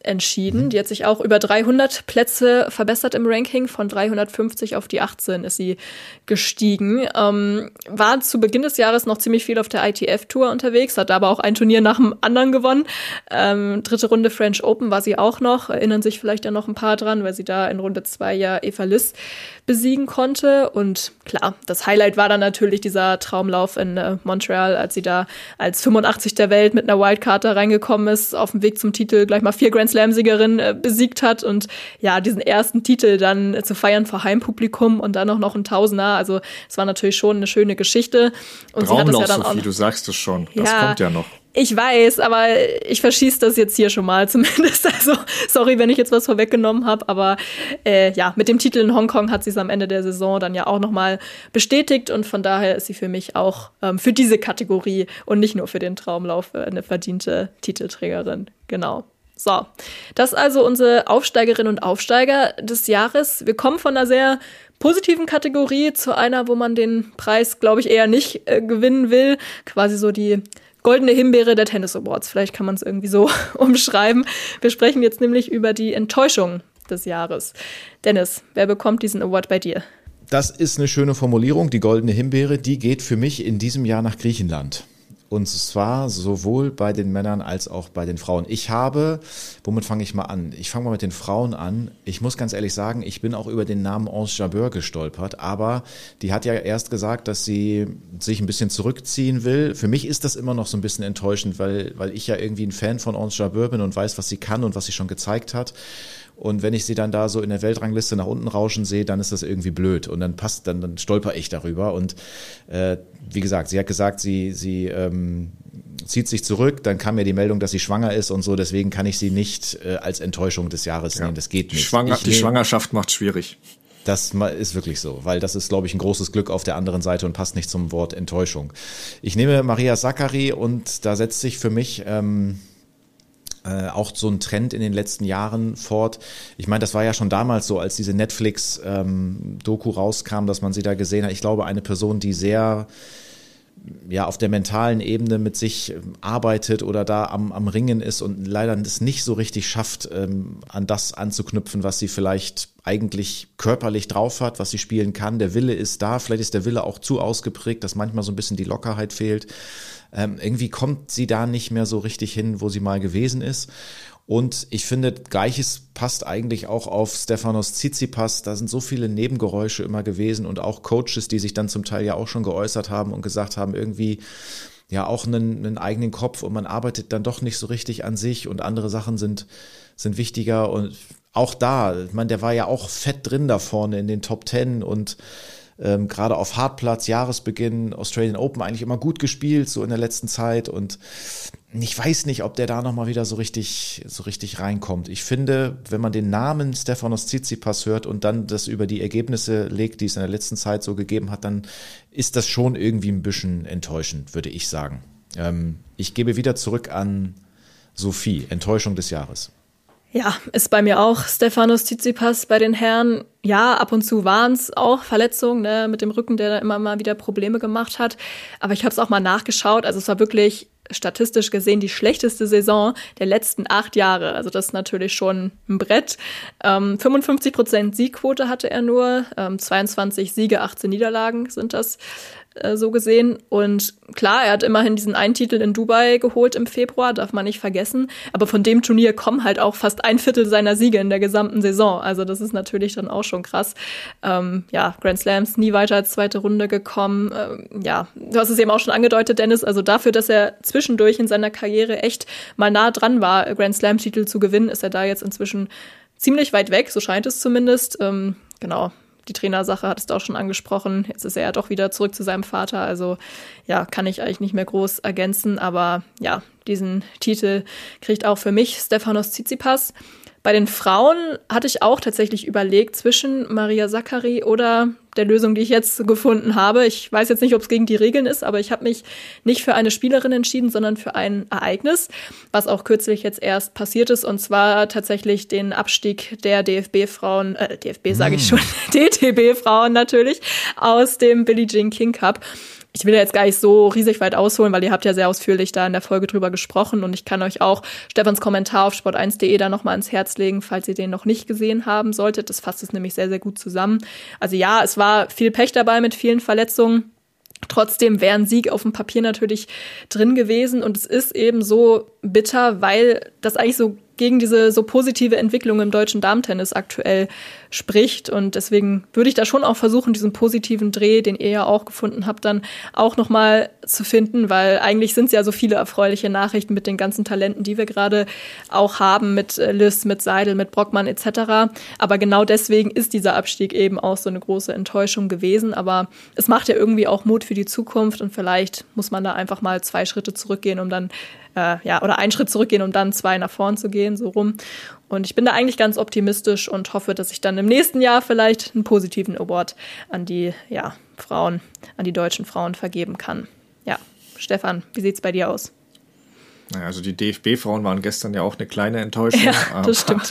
entschieden. Die hat sich auch über 300 Plätze verbessert im Ranking. Von 350 auf die 18 ist sie gestiegen. War zu Beginn des Jahres noch ziemlich viel auf der ITF-Tour unterwegs, hat aber auch ein Turnier nach dem anderen gewonnen. 3. Runde French Open war sie auch noch. Erinnern sich vielleicht ja noch ein paar dran, weil sie da in Runde 2 ja Eva Liss besiegen konnte. Und klar, das Highlight war dann natürlich dieser Traumlauf in Montreal, als sie da als 85 der Welt mit einer Wildcard da reingekommen ist, auf dem Weg zum Titel gleich mal 4 Grand Slam-Siegerinnen besiegt hat und ja, diesen ersten Titel dann zu feiern vor Heimpublikum und dann auch noch ein Tausender. Also es war natürlich schon eine schöne Geschichte. Und Traumlauf, sie hat das ja dann Sophie, auch, du sagst es schon. Das kommt ja noch. Ich weiß, aber ich verschieße das jetzt hier schon mal zumindest. Also sorry, wenn ich jetzt was vorweggenommen habe, aber ja, mit dem Titel in Hongkong hat sie es am Ende der Saison dann ja auch nochmal bestätigt und von daher ist sie für mich auch für diese Kategorie und nicht nur für den Traumlauf eine verdiente Titelträgerin. Genau. So, das ist also unsere Aufsteigerinnen und Aufsteiger des Jahres. Wir kommen von einer sehr positiven Kategorie zu einer, wo man den Preis, glaube ich, eher nicht gewinnen will. Quasi so die goldene Himbeere der Tennis Awards. Vielleicht kann man es irgendwie so umschreiben. Wir sprechen jetzt nämlich über die Enttäuschung des Jahres. Dennis, wer bekommt diesen Award bei dir? Das ist eine schöne Formulierung. Die goldene Himbeere, die geht für mich in diesem Jahr nach Griechenland. Und zwar sowohl bei den Männern als auch bei den Frauen. Womit fange ich mal an? Ich fange mal mit den Frauen an. Ich muss ganz ehrlich sagen, ich bin auch über den Namen Ons Jabeur gestolpert, aber die hat ja erst gesagt, dass sie sich ein bisschen zurückziehen will. Für mich ist das immer noch so ein bisschen enttäuschend, weil ich ja irgendwie ein Fan von Ons Jabeur bin und weiß, was sie kann und was sie schon gezeigt hat. Und wenn ich sie dann da so in der Weltrangliste nach unten rauschen sehe, dann ist das irgendwie blöd. Und dann dann stolper ich darüber. Und wie gesagt, sie hat gesagt, sie zieht sich zurück. Dann kam mir die Meldung, dass sie schwanger ist und so. Deswegen kann ich sie nicht als Enttäuschung des Jahres nehmen. Das geht nicht. Die Schwangerschaft macht schwierig. Das ist wirklich so, weil das ist, glaube ich, ein großes Glück auf der anderen Seite und passt nicht zum Wort Enttäuschung. Ich nehme Maria Sakkari und da setzt sich für mich auch so ein Trend in den letzten Jahren fort. Ich meine, das war ja schon damals so, als diese Netflix-Doku rauskam, dass man sie da gesehen hat. Ich glaube, eine Person, die sehr auf der mentalen Ebene mit sich arbeitet oder da am Ringen ist und leider es nicht so richtig schafft, an das anzuknüpfen, was sie vielleicht eigentlich körperlich drauf hat, was sie spielen kann. Der Wille ist da, vielleicht ist der Wille auch zu ausgeprägt, dass manchmal so ein bisschen die Lockerheit fehlt. Irgendwie kommt sie da nicht mehr so richtig hin, wo sie mal gewesen ist. Und ich finde, Gleiches passt eigentlich auch auf Stefanos Tsitsipas. Da sind so viele Nebengeräusche immer gewesen und auch Coaches, die sich dann zum Teil ja auch schon geäußert haben und gesagt haben, irgendwie ja auch einen eigenen Kopf und man arbeitet dann doch nicht so richtig an sich und andere Sachen sind wichtiger. Und auch da, ich meine, der war ja auch fett drin da vorne in den Top 10 und gerade auf Hartplatz, Jahresbeginn, Australian Open eigentlich immer gut gespielt, so in der letzten Zeit und ich weiß nicht, ob der da nochmal wieder so richtig reinkommt. Ich finde, wenn man den Namen Stefanos Tsitsipas hört und dann das über die Ergebnisse legt, die es in der letzten Zeit so gegeben hat, dann ist das schon irgendwie ein bisschen enttäuschend, würde ich sagen. Ich gebe wieder zurück an Sophie, Enttäuschung des Jahres. Ja, ist bei mir auch Stefanos Tsitsipas bei den Herren. Ja, ab und zu waren es auch Verletzungen, ne, mit dem Rücken, der da immer mal wieder Probleme gemacht hat. Aber ich habe es auch mal nachgeschaut. Also es war wirklich statistisch gesehen die schlechteste Saison der letzten 8 Jahre. Also das ist natürlich schon ein Brett. 55% Siegquote hatte er nur, 22 Siege, 18 Niederlagen sind das so gesehen. Und klar, er hat immerhin diesen einen Titel in Dubai geholt im Februar, darf man nicht vergessen. Aber von dem Turnier kommen halt auch fast 1/4 seiner Siege in der gesamten Saison. Also das ist natürlich dann auch schon krass. Grand Slams nie weiter als 2. Runde gekommen. Du hast es eben auch schon angedeutet, Dennis. Also dafür, dass er zwischendurch in seiner Karriere echt mal nah dran war, Grand Slam-Titel zu gewinnen, ist er da jetzt inzwischen ziemlich weit weg, so scheint es zumindest. Genau. Die Trainersache hattest du auch schon angesprochen. Jetzt ist er ja doch wieder zurück zu seinem Vater. Also ja, kann ich eigentlich nicht mehr groß ergänzen. Aber ja, diesen Titel kriegt auch für mich Stefanos Tsitsipas. Bei den Frauen hatte ich auch tatsächlich überlegt zwischen Maria Sakkari oder der Lösung, die ich jetzt gefunden habe. Ich weiß jetzt nicht, ob es gegen die Regeln ist, aber ich habe mich nicht für eine Spielerin entschieden, sondern für ein Ereignis, was auch kürzlich jetzt erst passiert ist, und zwar tatsächlich den Abstieg der DTB-Frauen natürlich, aus dem Billie Jean King Cup. ich will jetzt gar nicht so riesig weit ausholen, weil ihr habt ja sehr ausführlich da in der Folge drüber gesprochen und ich kann euch auch Stefans Kommentar auf sport1.de da nochmal ans Herz legen, falls ihr den noch nicht gesehen haben solltet. Das fasst es nämlich sehr, sehr gut zusammen. Also ja, es war viel Pech dabei mit vielen Verletzungen. Trotzdem wäre ein Sieg auf dem Papier natürlich drin gewesen und es ist eben so bitter, weil das eigentlich so gegen diese so positive Entwicklung im deutschen Damentennis aktuell spricht und deswegen würde ich da schon auch versuchen, diesen positiven Dreh, den ihr ja auch gefunden habt, dann auch nochmal zu finden, weil eigentlich sind es ja so viele erfreuliche Nachrichten mit den ganzen Talenten, die wir gerade auch haben, mit Liss, mit Seidel, mit Brockmann etc. Aber genau deswegen ist dieser Abstieg eben auch so eine große Enttäuschung gewesen, aber es macht ja irgendwie auch Mut für die Zukunft und vielleicht muss man da einfach mal 2 Schritte zurückgehen, um dann oder einen Schritt zurückgehen, um dann 2 nach vorn zu gehen, so rum. Und ich bin da eigentlich ganz optimistisch und hoffe, dass ich dann im nächsten Jahr vielleicht einen positiven Award an die Frauen, an die deutschen Frauen vergeben kann. Ja, Stefan, wie sieht's bei dir aus? Naja, also die DFB-Frauen waren gestern ja auch eine kleine Enttäuschung. Ja, das stimmt.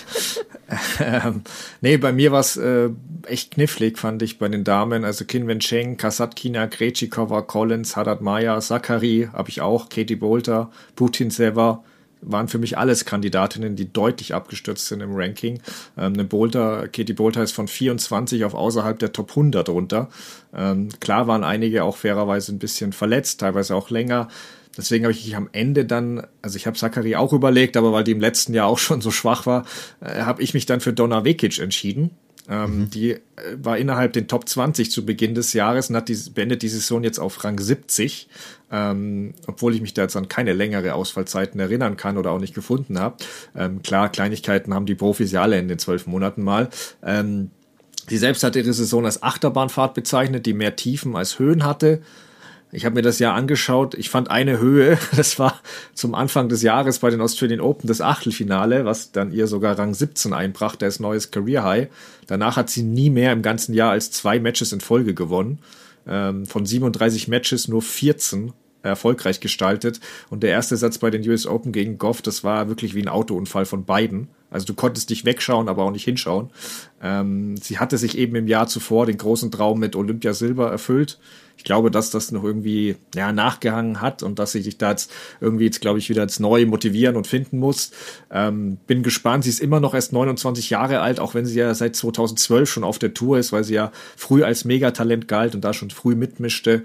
Nee, bei mir war es echt knifflig, fand ich bei den Damen. Also Qin Wencheng, Kasatkina, Krejcikova, Collins, Haddad Maia, Sakkari habe ich auch, Katie Boulter, Putintseva, waren für mich alles Kandidatinnen, die deutlich abgestürzt sind im Ranking. Katie Boulter ist von 24 auf außerhalb der Top 100 runter. Klar waren einige auch fairerweise ein bisschen verletzt, teilweise auch länger. Deswegen habe ich am Ende dann, also ich habe Sakkari auch überlegt, aber weil die im letzten Jahr auch schon so schwach war, habe ich mich dann für Donna Vekic entschieden. Die war innerhalb den Top 20 zu Beginn des Jahres und beendet die Saison jetzt auf Rang 70, obwohl ich mich da jetzt an keine längere Ausfallzeiten erinnern kann oder auch nicht gefunden habe. Klar, Kleinigkeiten haben die Profis ja alle in den 12 Monaten mal. Sie selbst hat ihre Saison als Achterbahnfahrt bezeichnet, die mehr Tiefen als Höhen hatte. Ich habe mir das Jahr angeschaut. Ich fand eine Höhe, das war zum Anfang des Jahres bei den Australian Open das Achtelfinale, was dann ihr sogar Rang 17 einbrachte als neues Career High. Danach hat sie nie mehr im ganzen Jahr als 2 Matches in Folge gewonnen. Von 37 Matches nur 14 erfolgreich gestaltet. Und der erste Satz bei den US Open gegen Goff, das war wirklich wie ein Autounfall von beiden. Also du konntest nicht wegschauen, aber auch nicht hinschauen. Sie hatte sich eben im Jahr zuvor den großen Traum mit Olympia Silber erfüllt. Ich glaube, dass das noch irgendwie nachgehangen hat und dass sie sich da jetzt irgendwie glaube ich, wieder jetzt neu motivieren und finden muss. Bin gespannt. Sie ist immer noch erst 29 Jahre alt, auch wenn sie ja seit 2012 schon auf der Tour ist, weil sie ja früh als Megatalent galt und da schon früh mitmischte.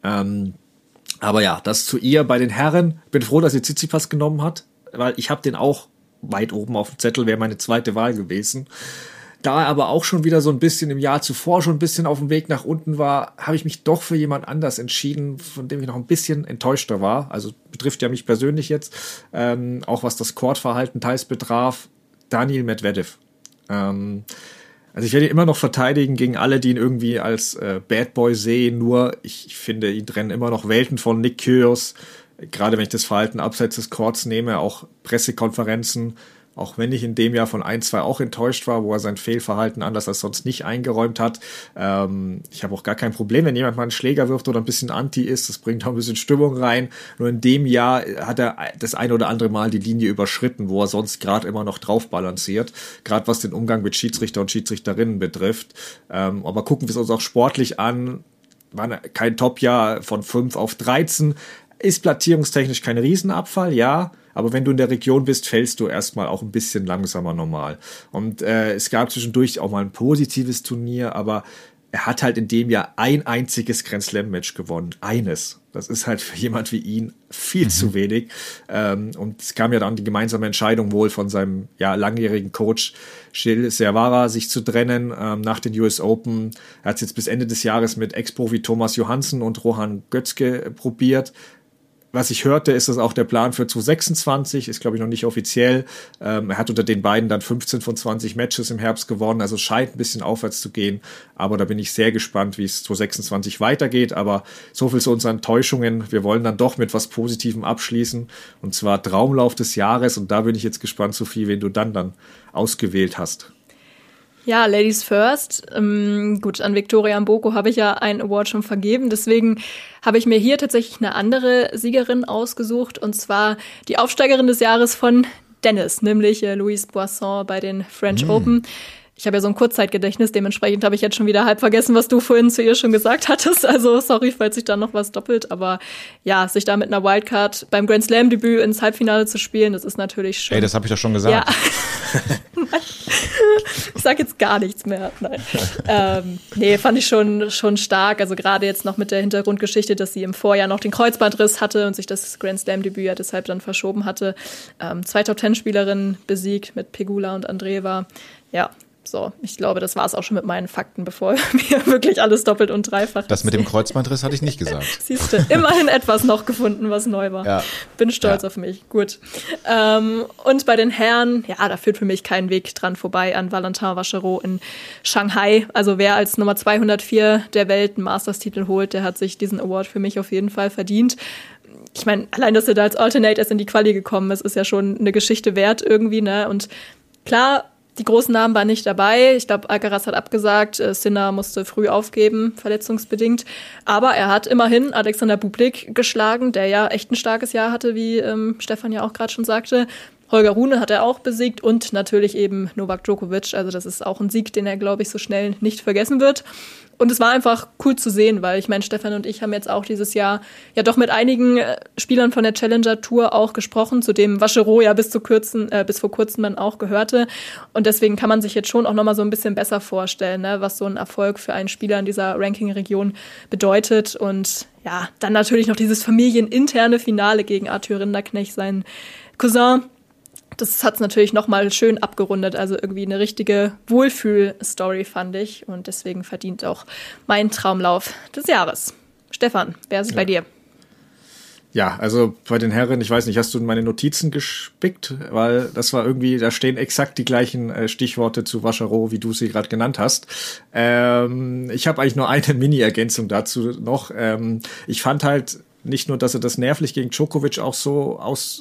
Aber ja, das zu ihr bei den Herren. Bin froh, dass sie Tsitsipas genommen hat, weil ich habe den auch weit oben auf dem Zettel, wäre meine zweite Wahl gewesen. Da er aber auch schon wieder so ein bisschen im Jahr zuvor schon ein bisschen auf dem Weg nach unten war, habe ich mich doch für jemand anders entschieden, von dem ich noch ein bisschen enttäuschter war. Also betrifft ja mich persönlich jetzt, auch was das Courtverhalten teils betraf, Daniil Medvedev. Also ich werde ihn immer noch verteidigen gegen alle, die ihn irgendwie als Bad Boy sehen, nur ich finde, ihn trennen immer noch Welten von Nick Kyrgios, gerade wenn ich das Verhalten abseits des Courts nehme, auch Pressekonferenzen, auch wenn ich in dem Jahr von 1-2 auch enttäuscht war, wo er sein Fehlverhalten anders als sonst nicht eingeräumt hat. Ich habe auch gar kein Problem, wenn jemand mal einen Schläger wirft oder ein bisschen anti ist, das bringt auch ein bisschen Stimmung rein. Nur in dem Jahr hat er das ein oder andere Mal die Linie überschritten, wo er sonst gerade immer noch drauf balanciert, gerade was den Umgang mit Schiedsrichter und Schiedsrichterinnen betrifft. Aber gucken wir es uns auch sportlich an, war kein Top-Jahr von 5 auf 13, ist platzierungstechnisch kein Riesenabfall, ja, aber wenn du in der Region bist, fällst du erstmal auch ein bisschen langsamer normal. Und es gab zwischendurch auch mal ein positives Turnier, aber er hat halt in dem Jahr ein einziges Grand Slam-Match gewonnen. Eines. Das ist halt für jemand wie ihn viel zu wenig. Und es kam ja dann die gemeinsame Entscheidung wohl von seinem langjährigen Coach Gilles Servara, sich zu trennen nach den US Open. Er hat es jetzt bis Ende des Jahres mit Ex-Profi Thomas Johansson und Rohan Götzke probiert. Was ich hörte, ist das auch der Plan für 2026, ist glaube ich noch nicht offiziell. Er hat unter den beiden dann 15 von 20 Matches im Herbst gewonnen, also scheint ein bisschen aufwärts zu gehen. Aber da bin ich sehr gespannt, wie es 2026 weitergeht. Aber so viel zu unseren Enttäuschungen. Wir wollen dann doch mit was Positivem abschließen. Und zwar Traumlauf des Jahres. Und da bin ich jetzt gespannt, Sophie, wen du dann ausgewählt hast. Ja, Ladies First. Gut, an Victoria Mboko habe ich ja einen Award schon vergeben. Deswegen habe ich mir hier tatsächlich eine andere Siegerin ausgesucht. Und zwar die Aufsteigerin des Jahres von Tennis, nämlich Louise Boisson bei den French Open. Ich habe ja so ein Kurzzeitgedächtnis, dementsprechend habe ich jetzt schon wieder halb vergessen, was du vorhin zu ihr schon gesagt hattest. Also sorry, falls sich da noch was doppelt. Aber ja, sich da mit einer Wildcard beim Grand Slam-Debüt ins Halbfinale zu spielen, das ist natürlich schon... Ey, das habe ich doch schon gesagt. Ja. Ich sag jetzt gar nichts mehr. Nein. Nee, fand ich schon stark. Also gerade jetzt noch mit der Hintergrundgeschichte, dass sie im Vorjahr noch den Kreuzbandriss hatte und sich das Grand Slam-Debüt ja deshalb dann verschoben hatte. 2 Top-10-Spielerinnen besiegt mit Pegula und Andreeva. Ja, so, ich glaube, das war es auch schon mit meinen Fakten, bevor wir wirklich alles doppelt und dreifach. Das mit dem Kreuzbandriss hatte ich nicht gesagt. Siehst du, immerhin etwas noch gefunden, was neu war. Ja. Bin stolz auf mich. Gut. Und bei den Herren, ja, da führt für mich kein Weg dran vorbei an Valentin Vachereau in Shanghai. Also wer als Nummer 204 der Welt einen Masters-Titel holt, der hat sich diesen Award für mich auf jeden Fall verdient. Ich meine, allein, dass er da als Alternate erst in die Quali gekommen ist ja schon eine Geschichte wert irgendwie, ne? Und klar, die großen Namen waren nicht dabei. Ich glaube, Alcaraz hat abgesagt. Sinner musste früh aufgeben, verletzungsbedingt. Aber er hat immerhin Alexander Bublik geschlagen, der ja echt ein starkes Jahr hatte, wie Stefan ja auch gerade schon sagte. Holger Rune hat er auch besiegt und natürlich eben Novak Djokovic. Also das ist auch ein Sieg, den er, glaube ich, so schnell nicht vergessen wird. Und es war einfach cool zu sehen, weil ich meine, Stefan und ich haben jetzt auch dieses Jahr ja doch mit einigen Spielern von der Challenger Tour auch gesprochen, zu dem Vachereau ja bis vor kurzem man auch gehörte. Und deswegen kann man sich jetzt schon auch nochmal so ein bisschen besser vorstellen, ne, was so ein Erfolg für einen Spieler in dieser Ranking-Region bedeutet. Und ja, dann natürlich noch dieses familieninterne Finale gegen Arthur Rinderknecht, seinen Cousin. Das hat es natürlich nochmal schön abgerundet, also irgendwie eine richtige Wohlfühl-Story, fand ich. Und deswegen verdient auch mein Traumlauf des Jahres. Stefan, wer ist es bei dir? Ja, also bei den Herren, ich weiß nicht, hast du in meine Notizen gespickt? Weil das war irgendwie, da stehen exakt die gleichen Stichworte zu Vachereau, wie du sie gerade genannt hast. Ich habe eigentlich nur eine Mini-Ergänzung dazu noch. Ich fand halt nicht nur, dass er das nervlich gegen Djokovic auch so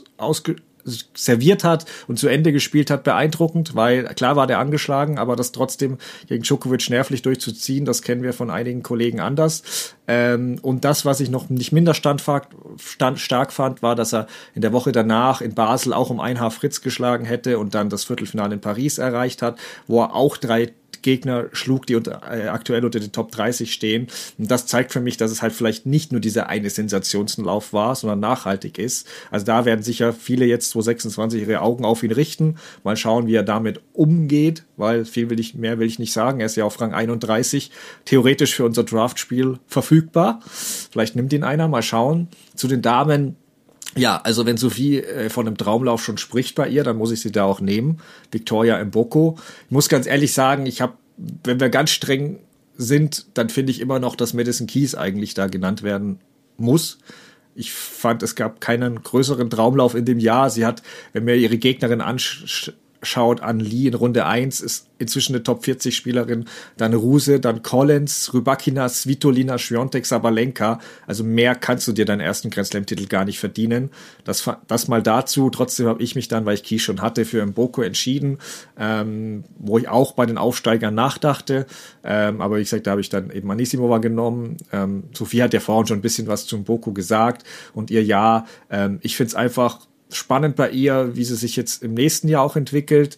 serviert hat und zu Ende gespielt hat, beeindruckend, weil klar war der angeschlagen, aber das trotzdem gegen Djokovic nervlich durchzuziehen, das kennen wir von einigen Kollegen anders. Und das, was ich noch nicht minder stark fand, war, dass er in der Woche danach in Basel auch um ein Haar Fritz geschlagen hätte und dann das Viertelfinale in Paris erreicht hat, wo er auch 3 Gegner schlug, die aktuell unter den Top 30 stehen. Und das zeigt für mich, dass es halt vielleicht nicht nur dieser eine Sensationslauf war, sondern nachhaltig ist. Also da werden sicher viele jetzt 2026 ihre Augen auf ihn richten. Mal schauen, wie er damit umgeht, weil mehr will ich nicht sagen. Er ist ja auf Rang 31, theoretisch für unser Draftspiel verfügbar. Vielleicht nimmt ihn einer, mal schauen. Zu den Damen, ja, also wenn Sophie von einem Traumlauf schon spricht bei ihr, dann muss ich sie da auch nehmen. Victoria Mboko. Ich muss ganz ehrlich sagen, wenn wir ganz streng sind, dann finde ich immer noch, dass Madison Keys eigentlich da genannt werden muss. Ich fand, es gab keinen größeren Traumlauf in dem Jahr. Sie hat, wenn mir ihre Gegnerin anschaut, An Lee in Runde 1, ist inzwischen eine Top-40-Spielerin, dann Ruse, dann Collins, Rybakina, Svitolina, Świątek, Sabalenka. Also mehr kannst du dir deinen ersten Grand Slam-Titel gar nicht verdienen. Das mal dazu. Trotzdem habe ich mich dann, weil ich Keys schon hatte, für Mboko entschieden, wo ich auch bei den Aufsteigern nachdachte. Aber wie gesagt, da habe ich dann eben Anisimova genommen. Sophie hat ja vorhin schon ein bisschen was zu Mboko gesagt und ihr Ja. Ich finde es einfach spannend bei ihr, wie sie sich jetzt im nächsten Jahr auch entwickelt.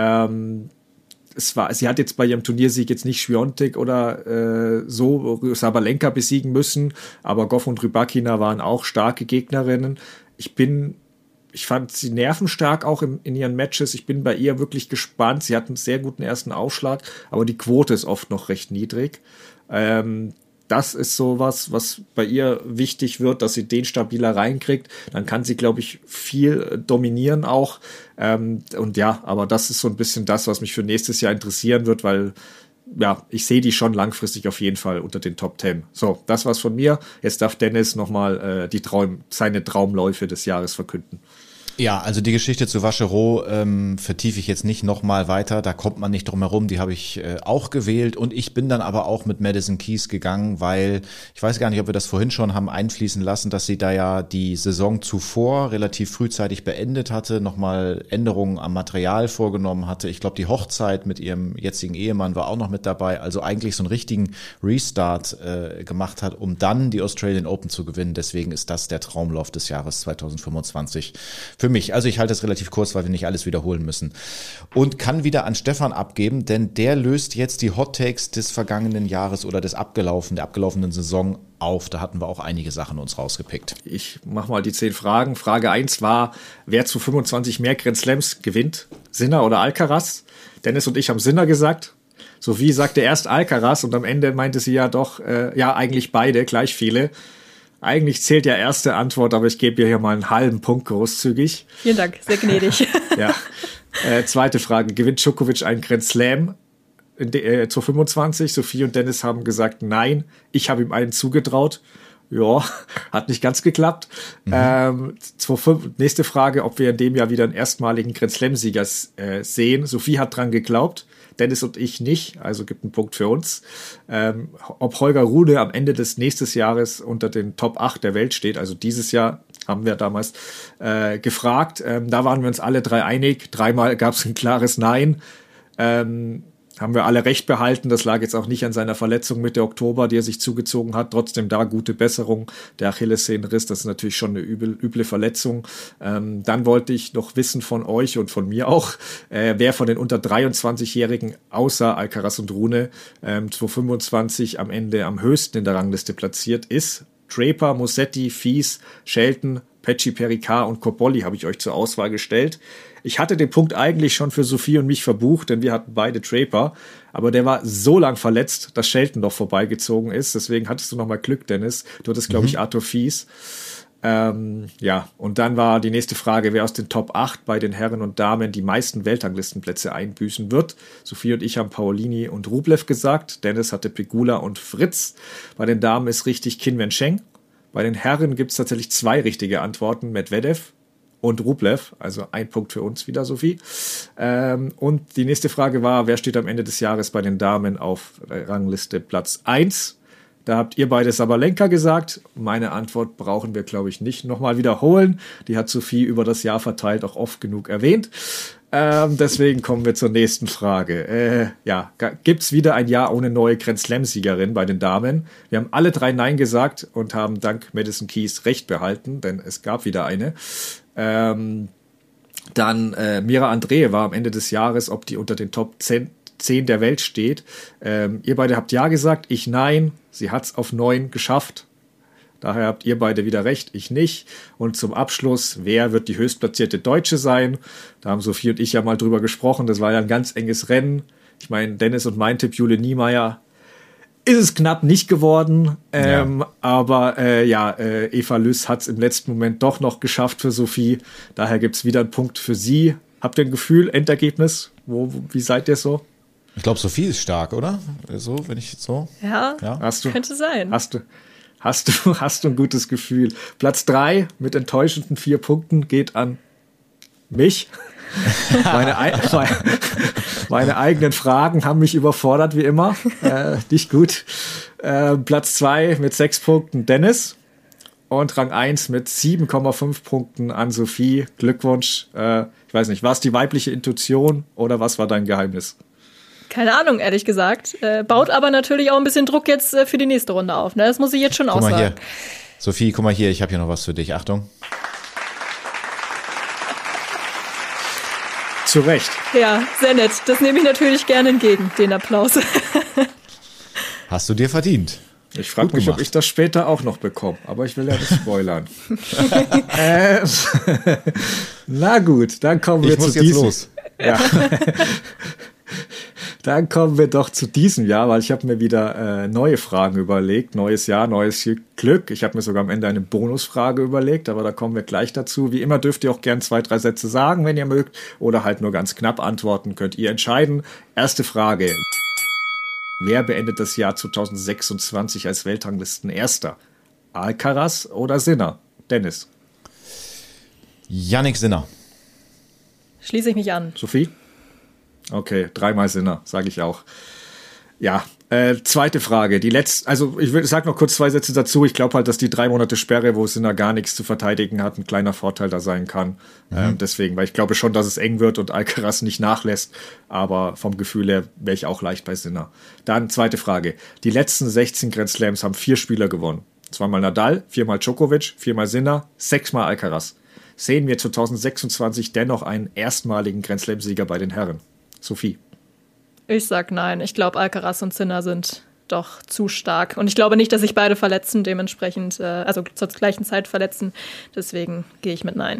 Sie hat jetzt bei ihrem Turniersieg jetzt nicht Świątek oder so Sabalenka besiegen müssen, aber Goff und Rybakina waren auch starke Gegnerinnen. Ich fand sie nervenstark auch in ihren Matches. Ich bin bei ihr wirklich gespannt. Sie hat einen sehr guten ersten Aufschlag, aber die Quote ist oft noch recht niedrig. Das ist sowas, was bei ihr wichtig wird, dass sie den stabiler reinkriegt. Dann kann sie, glaube ich, viel dominieren auch. Und ja, aber das ist so ein bisschen das, was mich für nächstes Jahr interessieren wird, weil ja, ich sehe die schon langfristig auf jeden Fall unter den Top 10. So, das war's von mir. Jetzt darf Dennis nochmal seine Traumläufe des Jahres verkünden. Ja, also die Geschichte zu Vachereau vertiefe ich jetzt nicht nochmal weiter, da kommt man nicht drum herum, die habe ich auch gewählt und ich bin dann aber auch mit Madison Keys gegangen, weil ich weiß gar nicht, ob wir das vorhin schon haben einfließen lassen, dass sie da ja die Saison zuvor relativ frühzeitig beendet hatte, nochmal Änderungen am Material vorgenommen hatte. Ich glaube, die Hochzeit mit ihrem jetzigen Ehemann war auch noch mit dabei, also eigentlich so einen richtigen Restart gemacht hat, um dann die Australian Open zu gewinnen. Deswegen ist das der Traumlauf des Jahres 2025. Für für mich. Also ich halte es relativ kurz, weil wir nicht alles wiederholen müssen. Und kann wieder an Stefan abgeben, denn der löst jetzt die Hot Takes des vergangenen Jahres oder der abgelaufenen Saison auf. Da hatten wir auch einige Sachen uns rausgepickt. Ich mache mal die 10 Fragen. Frage 1 war, wer zu 25 mehr Grand Slams gewinnt? Sinner oder Alcaraz? Dennis und ich haben Sinner gesagt. Sophie sagte erst Alcaraz und am Ende meinte sie ja doch, eigentlich beide, gleich viele. Eigentlich zählt ja erste Antwort, aber ich gebe ihr hier mal einen halben Punkt großzügig. Vielen Dank, sehr gnädig. Ja. Zweite Frage, gewinnt Djokovic einen Grand Slam zu 25? Sophie und Dennis haben gesagt, nein. Ich habe ihm einen zugetraut. Ja, hat nicht ganz geklappt. Nächste Frage, ob wir in dem Jahr wieder einen erstmaligen Grand Slam-Sieger sehen. Sophie hat dran geglaubt, Dennis und ich nicht, also gibt einen Punkt für uns. Ob Holger Rune am Ende des nächsten Jahres unter den Top 8 der Welt steht, also dieses Jahr, haben wir damals gefragt. Da waren wir uns alle 3 einig. 3-mal gab es ein klares Nein. Haben wir alle recht behalten. Das lag jetzt auch nicht an seiner Verletzung Mitte Oktober, die er sich zugezogen hat. Trotzdem da gute Besserung. Der Achillessehnenriss, das ist natürlich schon eine üble Verletzung. Dann wollte ich noch wissen von euch und von mir auch, wer von den unter 23-Jährigen außer Alcaraz und Rune 2025 am Ende am höchsten in der Rangliste platziert ist. Draper, Musetti, Fies, Shelton, Pecci, Pericard und Cobolli habe ich euch zur Auswahl gestellt. Ich hatte den Punkt eigentlich schon für Sophie und mich verbucht, denn wir hatten beide Draper. Aber der war so lang verletzt, dass Shelton noch vorbeigezogen ist. Deswegen hattest du noch mal Glück, Dennis. Du hattest, glaube ich, Arthur Fies. Und dann war die nächste Frage, wer aus den Top 8 bei den Herren und Damen die meisten Weltranglistenplätze einbüßen wird. Sophie und ich haben Paolini und Rublev gesagt. Dennis hatte Pegula und Fritz. Bei den Damen ist richtig Qin Wencheng. Bei den Herren gibt es tatsächlich 2 richtige Antworten, Medvedev und Rublev, also ein Punkt für uns wieder, Sophie. Und die nächste Frage war, wer steht am Ende des Jahres bei den Damen auf Rangliste Platz 1? Da habt ihr beide Sabalenka gesagt. Meine Antwort brauchen wir, glaube ich, nicht nochmal wiederholen. Die hat Sophie über das Jahr verteilt auch oft genug erwähnt. Deswegen kommen wir zur nächsten Frage. Gibt's wieder ein Jahr ohne neue Grand Slam-Siegerin bei den Damen? Wir haben alle 3 Nein gesagt und haben dank Madison Keys recht behalten, denn es gab wieder eine. Dann Mira Andreeva war am Ende des Jahres, ob die unter den Top 10 der Welt steht. Ihr beide habt ja gesagt, ich nein. Sie hat's auf 9 geschafft. Daher habt ihr beide wieder recht, ich nicht. Und zum Abschluss, wer wird die höchstplatzierte Deutsche sein? Da haben Sophie und ich ja mal drüber gesprochen. Das war ja ein ganz enges Rennen. Ich meine, Dennis und mein Tipp, Jule Niemeyer, ist es knapp nicht geworden. Aber Eva Lüss hat es im letzten Moment doch noch geschafft für Sophie. Daher gibt es wieder einen Punkt für sie. Habt ihr ein Gefühl, Endergebnis? Wie seid ihr so? Ich glaube, Sophie ist stark, oder? So, wenn ich so. Ja. Könnte sein. Hast du ein gutes Gefühl? Platz 3 mit enttäuschenden 4 Punkten geht an mich. Meine eigenen Fragen haben mich überfordert, wie immer. Nicht gut. Platz 2 mit 6 Punkten Dennis. Und Rang 1 mit 7,5 Punkten an Sophie. Glückwunsch. Ich weiß nicht, war es die weibliche Intuition oder was war dein Geheimnis? Keine Ahnung, ehrlich gesagt. Baut aber natürlich auch ein bisschen Druck jetzt für die nächste Runde auf. Ne? Das muss ich jetzt schon aussagen. Hier. Sophie, guck mal hier, ich habe hier noch was für dich. Achtung. Zu Recht. Ja, sehr nett. Das nehme ich natürlich gerne entgegen, den Applaus. Hast du dir verdient. Ich frage mich, ob ich das später auch noch bekomme, aber ich will ja nicht spoilern. Na gut, dann kommen wir zu diesem. Los. Ja. Dann kommen wir doch zu diesem Jahr, weil ich habe mir wieder neue Fragen überlegt. Neues Jahr, neues Glück. Ich habe mir sogar am Ende eine Bonusfrage überlegt, aber da kommen wir gleich dazu. Wie immer dürft ihr auch gern 2, 3 Sätze sagen, wenn ihr mögt, oder halt nur ganz knapp antworten, könnt ihr entscheiden. Erste Frage. Wer beendet das Jahr 2026 als Weltranglisten-Erster? Alcaraz oder Sinner? Dennis. Yannick Sinner. Schließe ich mich an. Sophie? Okay, 3-mal Sinner, sage ich auch. Ja, zweite Frage. Ich sag noch kurz 2 Sätze dazu. Ich glaube halt, dass die 3 Monate Sperre, wo Sinner gar nichts zu verteidigen hat, ein kleiner Vorteil da sein kann. Deswegen, weil ich glaube schon, dass es eng wird und Alcaraz nicht nachlässt. Aber vom Gefühl her wäre ich auch leicht bei Sinner. Dann zweite Frage. Die letzten 16 Grand Slams haben 4 Spieler gewonnen. 2-mal Nadal, 4-mal Djokovic, 4-mal Sinner, 6-mal Alcaraz. sehen wir 2026 dennoch einen erstmaligen Grand Slam-Sieger bei den Herren? Sophie. Ich sag nein. Ich glaube, Alcaraz und Sinner sind doch zu stark. Und ich glaube nicht, dass sich beide verletzen, dementsprechend, also zur gleichen Zeit verletzen. Deswegen gehe ich mit nein.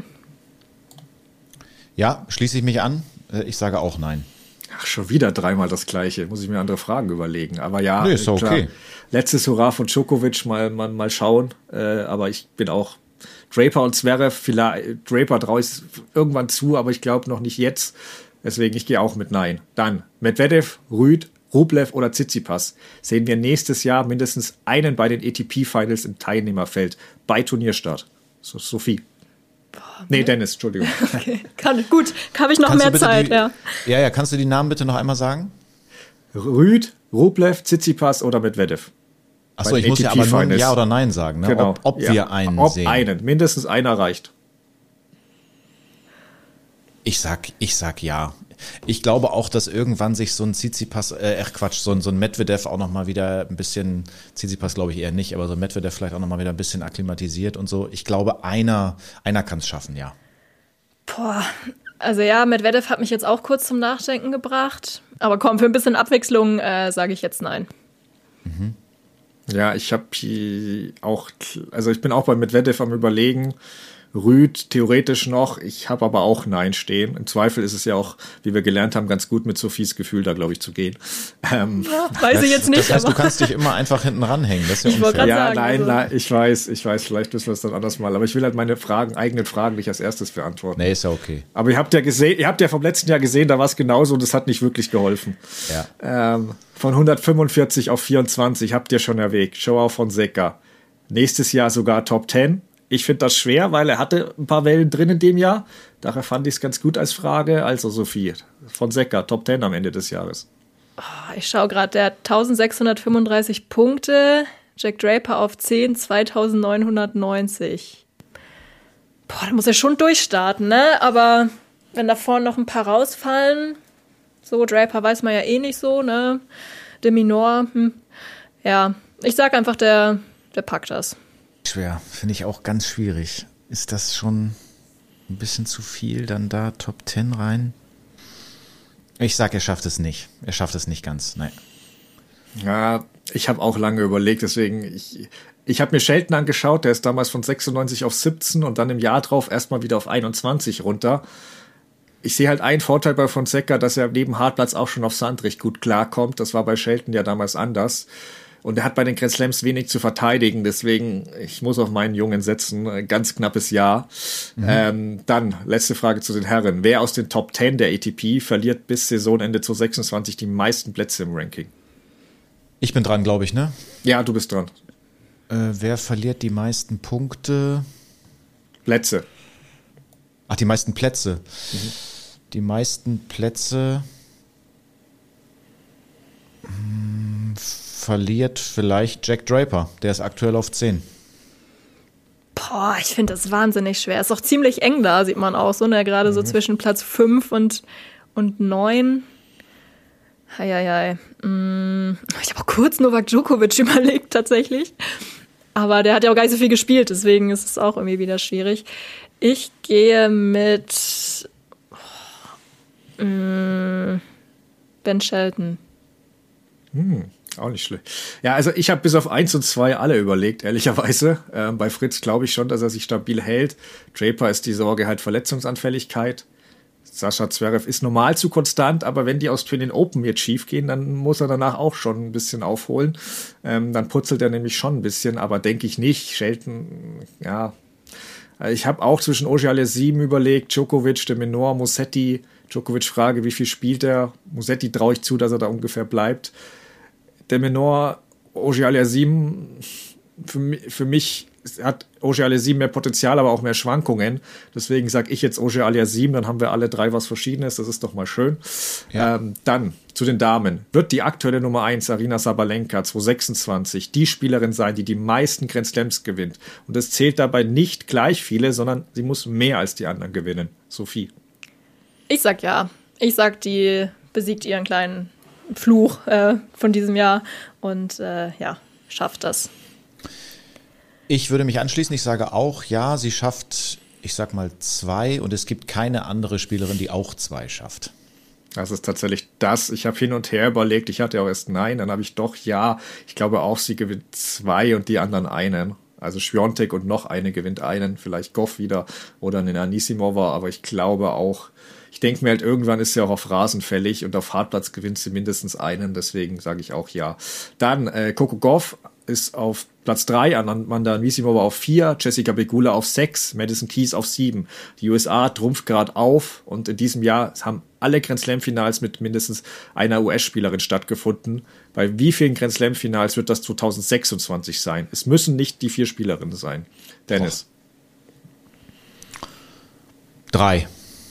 Ja, schließe ich mich an. Ich sage auch nein. Ach, schon wieder dreimal das Gleiche. Muss ich mir andere Fragen überlegen. Aber ja, nee, ist klar, okay. Letztes Hurra von Djokovic, mal schauen. Aber ich bin auch Draper und Zverev. Vielleicht Draper traue ich irgendwann zu, aber ich glaube noch nicht jetzt. Deswegen, ich gehe auch mit nein. Dann Medvedev, Rüd, Rublev oder Tsitsipas. Sehen wir nächstes Jahr mindestens einen bei den ATP-Finals im Teilnehmerfeld bei Turnierstart. So, Sophie. Nee, Dennis, Entschuldigung. Okay, gut, habe ich noch mehr Zeit, ja. Ja, kannst du die Namen bitte noch einmal sagen? Rüd, Rublev, Tsitsipas oder Medvedev. Achso, ich muss ja aber nur Ja oder Nein sagen, ne? Genau. Ob wir einen sehen. Einen, mindestens einer reicht. Ich sag ja. Ich glaube auch, dass irgendwann sich so ein Tsitsipas, so ein Medvedev auch nochmal wieder ein bisschen, Tsitsipas glaube ich eher nicht, aber so ein Medvedev vielleicht auch nochmal wieder ein bisschen akklimatisiert und so. Ich glaube, einer kann es schaffen, ja. Boah, also ja, Medvedev hat mich jetzt auch kurz zum Nachdenken gebracht. Aber komm, für ein bisschen Abwechslung sage ich jetzt nein. Mhm. Ja, ich bin auch bei Medvedev am Überlegen. Rüd theoretisch noch, ich habe aber auch Nein stehen. Im Zweifel ist es ja auch, wie wir gelernt haben, ganz gut mit Sophies Gefühl da, glaube ich, zu gehen. Weiß ich jetzt nicht. Das heißt, du kannst dich immer einfach hinten ranhängen. Das ist ja unfair. Ja, nein, ich weiß, vielleicht müssen wir es dann anders mal. Aber ich will halt meine eigenen Fragen nicht als erstes beantworten. Nee, ist ja okay. Aber ihr habt ja vom letzten Jahr gesehen, da war es genauso und es hat nicht wirklich geholfen. Ja. Von 145 auf 24 habt ihr schon erwähnt. Joao Fonseca. Nächstes Jahr sogar Top 10. Ich finde das schwer, weil er hatte ein paar Wellen drin in dem Jahr. Daher fand ich es ganz gut als Frage. Also Sophie, Fonseca, Top 10 am Ende des Jahres. Ich schaue gerade, der hat 1635 Punkte. Jack Draper auf 10, 2990. Da muss er schon durchstarten, ne? Aber wenn da vorne noch ein paar rausfallen, so Draper weiß man ja eh nicht so, ne? De Minaur, ja, ich sag einfach, der packt das. Schwer, finde ich auch ganz schwierig. Ist das schon ein bisschen zu viel, dann da Top 10 rein? Ich sag, er schafft es nicht. Er schafft es nicht ganz, nein. Ja, ich habe auch lange überlegt, deswegen, ich habe mir Shelton angeschaut, der ist damals von 96 auf 17 und dann im Jahr drauf erstmal wieder auf 21 runter. Ich sehe halt einen Vorteil bei Fonseca, dass er neben Hartplatz auch schon auf Sand recht gut klarkommt. Das war bei Shelton ja damals anders. Und er hat bei den Grand Slams wenig zu verteidigen, deswegen, ich muss auf meinen Jungen setzen, ganz knappes Ja. Dann, letzte Frage zu den Herren. Wer aus den Top 10 der ATP verliert bis Saisonende 2026 die meisten Plätze im Ranking? Ich bin dran, glaube ich, ne? Ja, du bist dran. Wer verliert die meisten Punkte? Plätze. Ach, die meisten Plätze. Die meisten Plätze verliert vielleicht Jack Draper. Der ist aktuell auf 10. Ich finde das wahnsinnig schwer. Ist auch ziemlich eng da, sieht man auch so, ne? Gerade so zwischen Platz 5 und 9. Heieiei. Ich habe auch kurz Novak Djokovic überlegt, tatsächlich. Aber der hat ja auch gar nicht so viel gespielt, deswegen ist es auch irgendwie wieder schwierig. Ich gehe mit Ben Shelton. Auch nicht schlecht. Ja, also ich habe bis auf 1 und 2 alle überlegt, ehrlicherweise. Bei Fritz glaube ich schon, dass er sich stabil hält. Draper ist die Sorge halt Verletzungsanfälligkeit. Sascha Zverev ist normal zu konstant, aber wenn die Australian Open jetzt schief gehen, dann muss er danach auch schon ein bisschen aufholen. Dann putzelt er nämlich schon ein bisschen, aber denke ich nicht. Shelton, ja. Ich habe auch zwischen Auger-Aliassime überlegt, Djokovic, de Minaur, Musetti. Djokovic Frage, wie viel spielt er? Musetti traue ich zu, dass er da ungefähr bleibt. De Minaur, Auger-Aliassime, für mich hat Auger-Aliassime mehr Potenzial, aber auch mehr Schwankungen. Deswegen sage ich jetzt Auger-Aliassime, dann haben wir alle drei was Verschiedenes, das ist doch mal schön. Ja. Dann zu den Damen. Wird die aktuelle Nummer 1, Aryna Sabalenka, 2026, die Spielerin sein, die die meisten Grand Slams gewinnt? Und es zählt dabei nicht gleich viele, sondern sie muss mehr als die anderen gewinnen. Sophie. Ich sag ja. Ich sag, die besiegt ihren kleinen Fluch von diesem Jahr und schafft das. Ich würde mich anschließen. Ich sage auch, ja, sie schafft Ich sag mal 2 und es gibt keine andere Spielerin, die auch 2 schafft. Das ist tatsächlich das. Ich habe hin und her überlegt. Ich hatte auch erst nein, dann habe ich doch ja. Ich glaube auch, sie gewinnt 2 und die anderen einen. Also Świątek und noch eine gewinnt einen. Vielleicht Gauff wieder oder eine Anisimova. Aber ich glaube auch, ich denke mir halt, irgendwann ist sie auch auf Rasen fällig und auf Hartplatz gewinnt sie mindestens einen. Deswegen sage ich auch ja. Dann Coco Gauff ist auf Platz 3, Amanda Anisimova auf 4, Jessica Pegula auf 6, Madison Keys auf 7. Die USA trumpft gerade auf und in diesem Jahr haben alle Grand Slam Finals mit mindestens einer US-Spielerin stattgefunden. Bei wie vielen Grand Slam Finals wird das 2026 sein? Es müssen nicht die 4 Spielerinnen sein. Dennis. 3.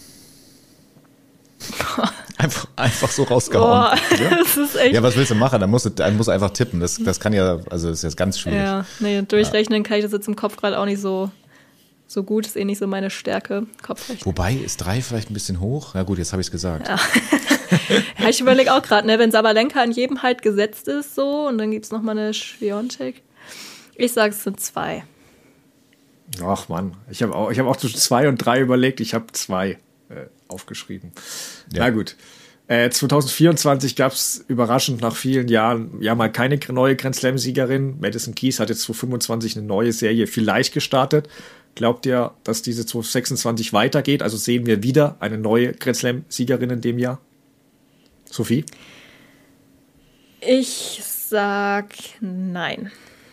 Einfach so rausgehauen. Das ist echt. Ja, was willst du machen? Dann musst du einfach tippen. Das kann ja, also das ist jetzt ganz schwierig. Ja, nee, durchrechnen kann ich das jetzt im Kopf gerade auch nicht so gut. Ist eh nicht so meine Stärke, Kopfrechnen. Wobei, ist 3 vielleicht ein bisschen hoch? Na gut, jetzt habe ich es gesagt. Ja. Ja, ich überlege auch gerade, ne, wenn Sabalenka in jedem halt gesetzt ist so und dann gibt es nochmal eine Świątek. Ich sage, es sind 2. Ach Mann, ich hab auch zwischen 2 und 3 überlegt. Ich habe 2 aufgeschrieben. Ja. Na gut. 2024 gab es überraschend nach vielen Jahren ja mal keine neue Grand Slam-Siegerin. Madison Keys hat jetzt 2025 eine neue Serie vielleicht gestartet. Glaubt ihr, dass diese 2026 weitergeht? Also sehen wir wieder eine neue Grand Slam-Siegerin in dem Jahr? Sophie? Ich sag nein.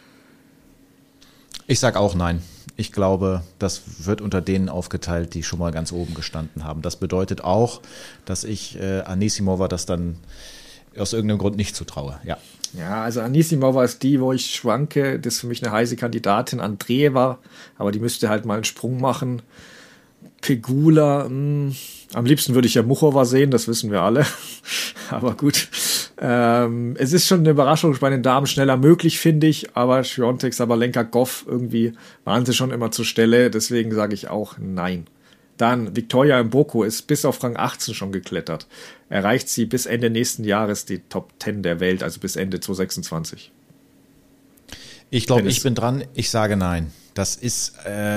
Ich sag auch nein. Ich glaube, das wird unter denen aufgeteilt, die schon mal ganz oben gestanden haben. Das bedeutet auch, dass ich Anisimova das dann aus irgendeinem Grund nicht zutraue. Ja. Ja, also Anisimova ist die, wo ich schwanke. Das ist für mich eine heiße Kandidatin. Andreeva, aber die müsste halt mal einen Sprung machen. Pegula, am liebsten würde ich ja Muchova sehen, das wissen wir alle. Aber gut. Es ist schon eine Überraschung bei den Damen schneller möglich, finde ich. Aber Świątek, Sabalenka, Gauff, irgendwie waren sie schon immer zur Stelle. Deswegen sage ich auch nein. Dann Victoria Mboko ist bis auf Rang 18 schon geklettert. Erreicht sie bis Ende nächsten Jahres die Top 10 der Welt, also bis Ende 2026. Ich glaube, ich bin dran. Ich sage nein. Das ist,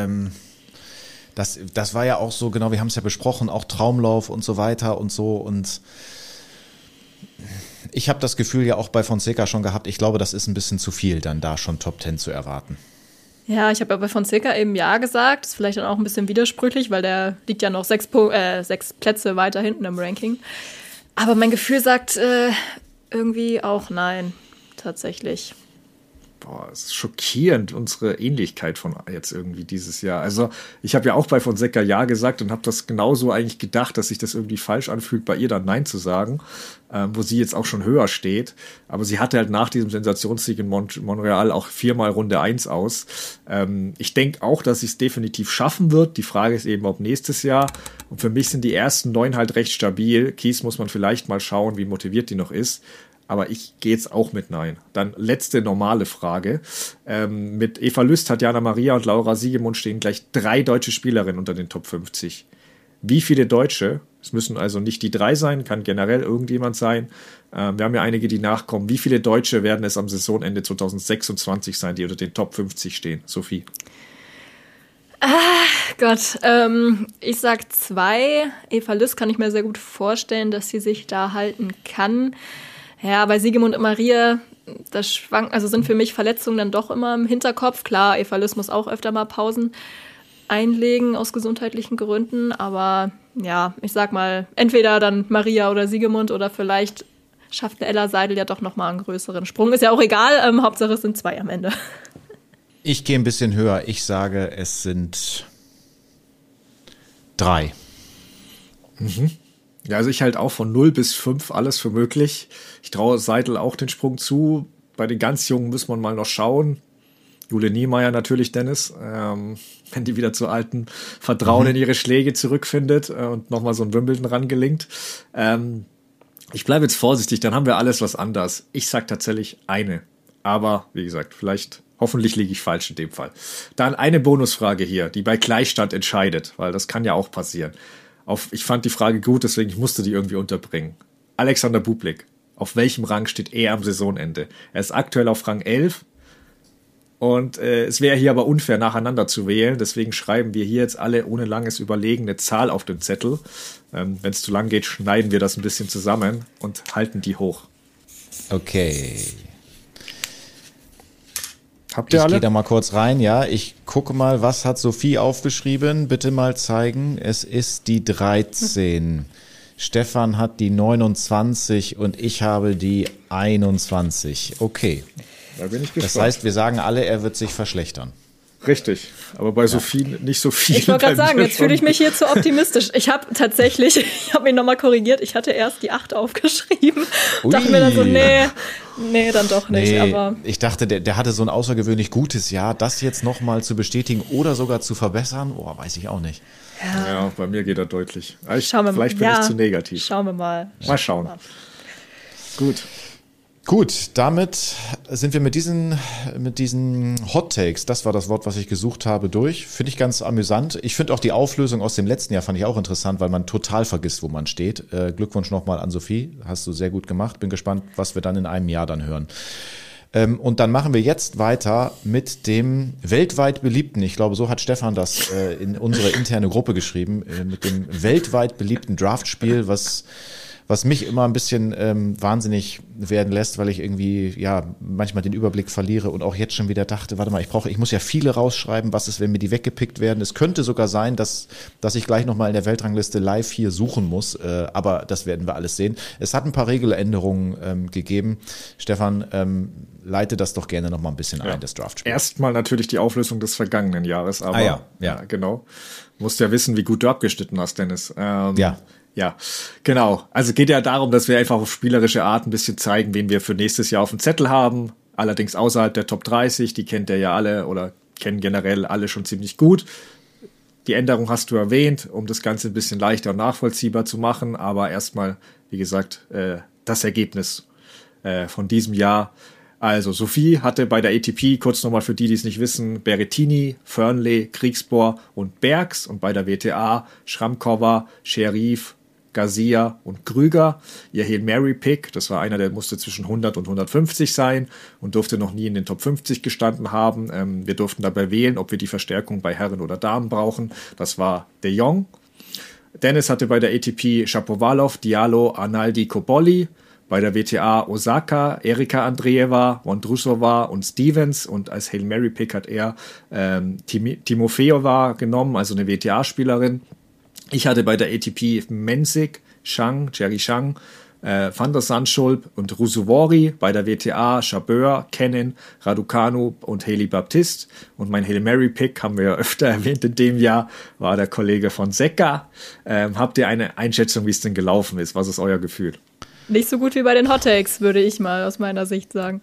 das war ja auch so, genau, wir haben es ja besprochen, auch Traumlauf und so weiter und so. Und ich habe das Gefühl ja auch bei Fonseca schon gehabt. Ich glaube, das ist ein bisschen zu viel, dann da schon Top 10 zu erwarten. Ja, ich habe ja bei Fonseca eben ja gesagt. Ist vielleicht dann auch ein bisschen widersprüchlich, weil der liegt ja noch 6 Plätze weiter hinten im Ranking. Aber mein Gefühl sagt irgendwie auch nein, tatsächlich. Boah, es ist schockierend, unsere Ähnlichkeit von jetzt irgendwie dieses Jahr. Also ich habe ja auch bei Fonseca ja gesagt und habe das genauso eigentlich gedacht, dass sich das irgendwie falsch anfühlt, bei ihr dann nein zu sagen, wo sie jetzt auch schon höher steht. Aber sie hatte halt nach diesem Sensationssieg in Montreal auch 4-mal Runde 1 aus. Ich denke auch, dass sie es definitiv schaffen wird. Die Frage ist eben, ob nächstes Jahr. Und für mich sind die ersten 9 halt recht stabil. Keys muss man vielleicht mal schauen, wie motiviert die noch ist. Aber ich gehe jetzt auch mit nein. Dann letzte normale Frage. Mit Eva Lüst, Tatjana Maria und Laura Siegemund stehen gleich 3 deutsche Spielerinnen unter den Top 50. Wie viele Deutsche, es müssen also nicht die 3 sein, kann generell irgendjemand sein. Wir haben ja einige, die nachkommen. Wie viele Deutsche werden es am Saisonende 2026 sein, die unter den Top 50 stehen? Sophie? Gott, ich sag 2. Eva Lüst kann ich mir sehr gut vorstellen, dass sie sich da halten kann. Ja, bei Siegemund und Maria, das schwankt, also sind für mich Verletzungen dann doch immer im Hinterkopf. Klar, Eva Lüst muss auch öfter mal Pausen einlegen aus gesundheitlichen Gründen. Aber ja, ich sag mal, entweder dann Maria oder Siegemund oder vielleicht schafft Ella Seidel ja doch nochmal einen größeren Sprung. Ist ja auch egal, Hauptsache es sind 2 am Ende. Ich gehe ein bisschen höher. Ich sage, es sind 3. Mhm. Ja, also ich halt auch von 0 bis 5 alles für möglich. Ich traue Seidel auch den Sprung zu. Bei den ganz Jungen muss man mal noch schauen. Jule Niemeyer natürlich, Dennis, wenn die wieder zu alten Vertrauen in ihre Schläge zurückfindet und nochmal so ein Wimbledon rangelingt. Ich bleibe jetzt vorsichtig, dann haben wir alles was anders. Ich sag tatsächlich eine. Aber, wie gesagt, hoffentlich liege ich falsch in dem Fall. Dann eine Bonusfrage hier, die bei Gleichstand entscheidet, weil das kann ja auch passieren. Ich fand die Frage gut, deswegen ich musste die irgendwie unterbringen. Alexander Bublik, auf welchem Rang steht er am Saisonende? Er ist aktuell auf Rang 11. Und es wäre hier aber unfair, nacheinander zu wählen. Deswegen schreiben wir hier jetzt alle ohne langes Überlegen eine Zahl auf den Zettel. Wenn es zu lang geht, schneiden wir das ein bisschen zusammen und halten die hoch. Okay. Habt ihr alle? Ich gehe da mal kurz rein, ja. Ich gucke mal, was hat Sophie aufgeschrieben? Bitte mal zeigen. Es ist die 13. Stefan hat die 29 und ich habe die 21. Okay. Da bin ich gespannt. Das heißt, wir sagen alle, er wird sich verschlechtern. Richtig, aber bei Sophie nicht so viel. Ich wollte gerade sagen, jetzt fühle ich mich hier zu optimistisch. Ich habe mich nochmal korrigiert, ich hatte erst die 8 aufgeschrieben. Ui. Dachte mir dann so, nee, dann doch nicht. Nee, aber ich dachte, der hatte so ein außergewöhnlich gutes Jahr. Das jetzt nochmal zu bestätigen oder sogar zu verbessern, weiß ich auch nicht. Ja, bei mir geht er deutlich. Vielleicht bin ich zu negativ. Schauen wir mal. Mal schauen. Gut, damit sind wir mit diesen Hot Takes, das war das Wort, was ich gesucht habe, durch. Finde ich ganz amüsant. Ich finde auch die Auflösung aus dem letzten Jahr fand ich auch interessant, weil man total vergisst, wo man steht. Glückwunsch nochmal an Sophie, hast du sehr gut gemacht. Bin gespannt, was wir dann in einem Jahr dann hören. Und dann machen wir jetzt weiter mit dem weltweit beliebten, ich glaube, so hat Stefan das in unsere interne Gruppe geschrieben, mit dem weltweit beliebten Draftspiel, was mich immer ein bisschen wahnsinnig werden lässt, weil ich irgendwie manchmal den Überblick verliere und auch jetzt schon wieder dachte, warte mal, ich muss ja viele rausschreiben, was ist, wenn mir die weggepickt werden. Es könnte sogar sein, dass ich gleich nochmal in der Weltrangliste live hier suchen muss, aber das werden wir alles sehen. Es hat ein paar Regeländerungen gegeben. Stefan, leite das doch gerne nochmal ein bisschen ein, das Draftspiel. Erstmal natürlich die Auflösung des vergangenen Jahres, aber ja, genau. Du musst ja wissen, wie gut du abgeschnitten hast, Dennis. Ja, genau. Also geht ja darum, dass wir einfach auf spielerische Art ein bisschen zeigen, wen wir für nächstes Jahr auf dem Zettel haben. Allerdings außerhalb der Top 30, die kennt ihr ja alle oder kennen generell alle schon ziemlich gut. Die Änderung hast du erwähnt, um das Ganze ein bisschen leichter und nachvollziehbar zu machen. Aber erstmal, wie gesagt, das Ergebnis von diesem Jahr. Also Sophie hatte bei der ATP, kurz nochmal für die es nicht wissen, Berrettini, Fernley, Kriegsbohr und Bergs. Und bei der WTA Schramkova, Sherif, Garcia und Krüger. Ihr Hail Mary Pick, das war einer, der musste zwischen 100 und 150 sein und durfte noch nie in den Top 50 gestanden haben. Wir durften dabei wählen, ob wir die Verstärkung bei Herren oder Damen brauchen. Das war de Jong. Dennis hatte bei der ATP Shapovalov, Diallo, Arnaldi, Cobolli. Bei der WTA Osaka, Erika Andreeva, Vondrousova und Stevens. Und als Hail Mary Pick hat er Timofeeva genommen, also eine WTA-Spielerin. Ich hatte bei der ATP Mensik, Chang, Jerry Chang, Van der Zandschulp und Rusuvori. Bei der WTA Chabeur, Kennen, Raducanu und Haley Baptiste. Und mein Hail Mary Pick, haben wir ja öfter erwähnt in dem Jahr, war der Kollege von Seca. Habt ihr eine Einschätzung, wie es denn gelaufen ist? Was ist euer Gefühl? Nicht so gut wie bei den Hot Takes, würde ich mal aus meiner Sicht sagen.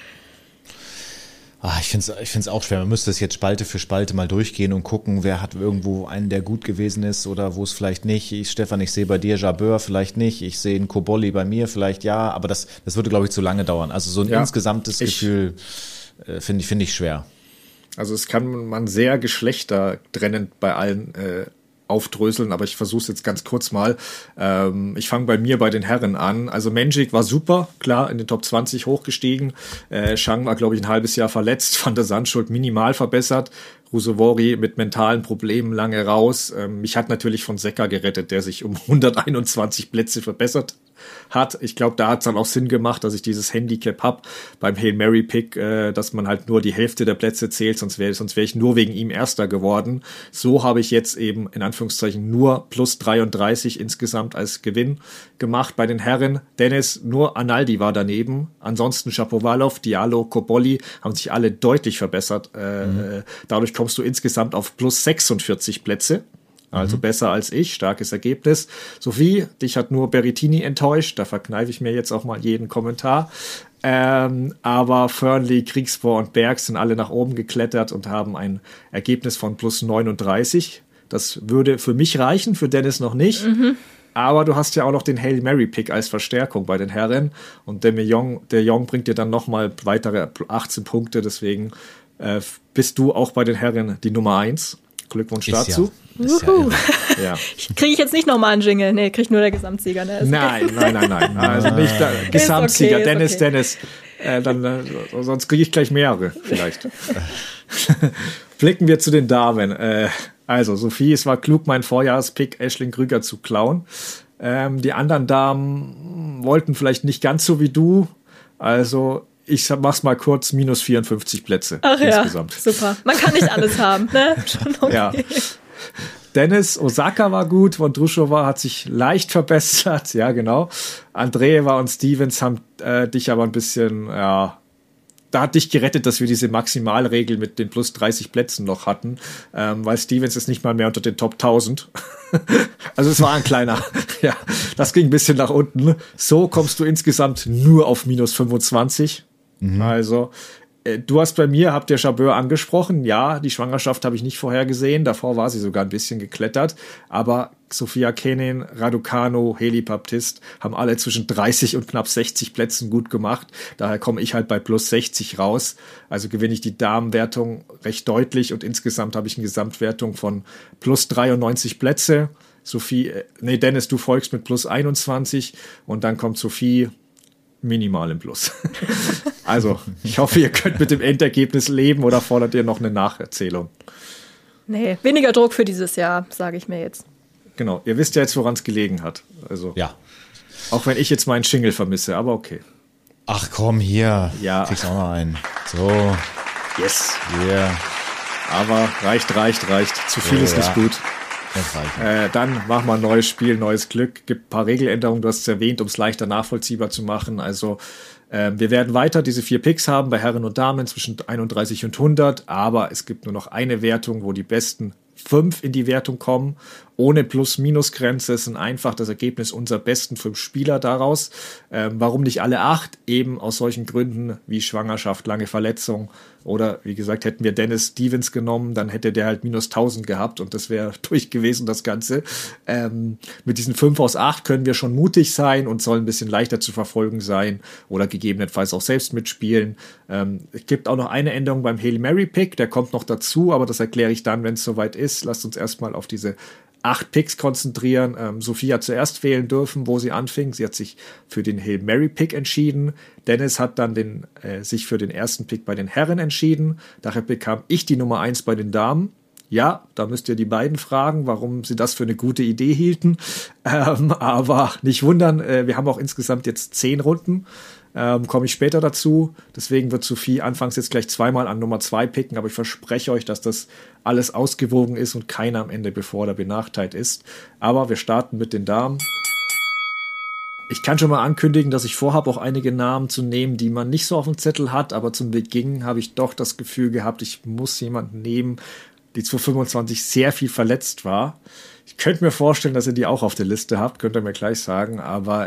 Ich finde es auch schwer. Man müsste es jetzt Spalte für Spalte mal durchgehen und gucken, wer hat irgendwo einen, der gut gewesen ist oder wo es vielleicht nicht. Stefan, ich sehe bei dir Jabeur vielleicht nicht. Ich sehe einen Cobolli bei mir vielleicht ja. Aber das würde, glaube ich, zu lange dauern. Also so ein insgesamtes Gefühl finde ich schwer. Also es kann man sehr geschlechtertrennend bei allen aufdröseln, aber ich versuche es jetzt ganz kurz mal. Ich fange bei mir bei den Herren an. Also Mensik war super, klar, in den Top 20 hochgestiegen. Chang war, glaube ich, ein halbes Jahr verletzt, Van der Zandschulp minimal verbessert. Rusuvori mit mentalen Problemen lange raus. Mich hat natürlich von Seca gerettet, der sich um 121 Plätze verbessert hat. Ich glaube, da hat es dann auch Sinn gemacht, dass ich dieses Handicap habe beim Hail Mary Pick, dass man halt nur die Hälfte der Plätze zählt, sonst wäre ich nur wegen ihm Erster geworden. So habe ich jetzt eben in Anführungszeichen nur plus 33 insgesamt als Gewinn gemacht bei den Herren. Dennis, nur Arnaldi war daneben. Ansonsten Shapovalov, Diallo, Cobolli haben sich alle deutlich verbessert. Dadurch kommst du insgesamt auf plus 46 Plätze. Also besser als ich, starkes Ergebnis. Sophie, dich hat nur Berrettini enttäuscht, da verkneife ich mir jetzt auch mal jeden Kommentar. Aber Fernley, Kriegsbohr und Berg sind alle nach oben geklettert und haben ein Ergebnis von plus 39. Das würde für mich reichen, für Dennis noch nicht. Aber du hast ja auch noch den Hail Mary Pick als Verstärkung bei den Herren. Und der Jong bringt dir dann nochmal weitere 18 Punkte. Deswegen bist du auch bei den Herren die Nummer 1. Glückwunsch dazu. Ja. Kriege ich jetzt nicht nochmal einen Jingle? Nee, kriegt nur der Gesamtsieger. Ne? Nein. Also nicht der Gesamtsieger. Okay, Dennis. Sonst kriege ich gleich mehrere vielleicht. Blicken wir zu den Damen. Also Sophie, es war klug, mein Vorjahrespick Aisling Krüger zu klauen. Die anderen Damen wollten vielleicht nicht ganz so wie du. Also ich mach's mal kurz, minus 54 Plätze insgesamt. Ja, super. Man kann nicht alles haben, ne? Schon okay. Ja. Dennis, Osaka war gut, Vondrushova hat sich leicht verbessert, ja genau. Andreeva und Stevens haben dich aber ein bisschen, ja, da hat dich gerettet, dass wir diese Maximalregel mit den plus 30 Plätzen noch hatten, weil Stevens ist nicht mal mehr unter den Top 1000. Also es war ein kleiner, ja, das ging ein bisschen nach unten. So kommst du insgesamt nur auf minus 25. Also du hast bei mir, habt ihr Jabeur angesprochen, ja, die Schwangerschaft habe ich nicht vorhergesehen, davor war sie sogar ein bisschen geklettert, aber Sofia Kenin, Raducanu, Heli Baptiste haben alle zwischen 30 und knapp 60 Plätzen gut gemacht, daher komme ich halt bei plus 60 raus, also gewinne ich die Damenwertung recht deutlich und insgesamt habe ich eine Gesamtwertung von plus 93 Plätze. Dennis, du folgst mit plus 21 und dann kommt Sophie minimal im Plus. Also, ich hoffe, ihr könnt mit dem Endergebnis leben oder fordert ihr noch eine Nacherzählung? Nee, weniger Druck für dieses Jahr, sage ich mir jetzt. Genau, ihr wisst ja jetzt, woran es gelegen hat. Also, ja. Auch wenn ich jetzt meinen Shingle vermisse, aber okay. Ach komm, hier. Ja. Kriegst auch noch einen. So. Yes. Yeah. Aber reicht. Zu viel ist nicht gut. Dann machen wir ein neues Spiel, neues Glück. Gibt ein paar Regeländerungen, du hast es erwähnt, um es leichter nachvollziehbar zu machen. Also wir werden weiter diese 4 Picks haben bei Herren und Damen zwischen 31 und 100, aber es gibt nur noch eine Wertung, wo die besten 5 in die Wertung kommen, ohne Plus-Minus-Grenze. Es sind einfach das Ergebnis unserer besten 5 Spieler daraus. Warum nicht alle 8? Eben aus solchen Gründen wie Schwangerschaft, lange Verletzung oder wie gesagt, hätten wir Dennis Stevens genommen, dann hätte der halt minus 1000 gehabt und das wäre durch gewesen, das Ganze. Mit diesen 5 aus 8 können wir schon mutig sein und sollen ein bisschen leichter zu verfolgen sein oder gegebenenfalls auch selbst mitspielen. Es gibt auch noch eine Änderung beim Hail Mary Pick, der kommt noch dazu, aber das erkläre ich dann, wenn es soweit ist. Lasst uns erstmal auf diese 8 Picks konzentrieren. Sophie hat zuerst wählen dürfen, wo sie anfing. Sie hat sich für den Hail Mary Pick entschieden. Dennis hat dann sich für den ersten Pick bei den Herren entschieden. Daher bekam ich die Nummer 1 bei den Damen. Ja, da müsst ihr die beiden fragen, warum sie das für eine gute Idee hielten. Aber nicht wundern, wir haben auch insgesamt jetzt 10 Runden. Komme ich später dazu. Deswegen wird Sophie anfangs jetzt gleich zweimal an Nummer 2 picken, aber ich verspreche euch, dass das alles ausgewogen ist und keiner am Ende bevor oder benachteiligt ist. Aber wir starten mit den Damen. Ich kann schon mal ankündigen, dass ich vorhabe, auch einige Namen zu nehmen, die man nicht so auf dem Zettel hat, aber zum Beginn habe ich doch das Gefühl gehabt, ich muss jemanden nehmen, die 2025 sehr viel verletzt war. Ich könnte mir vorstellen, dass ihr die auch auf der Liste habt, könnt ihr mir gleich sagen, aber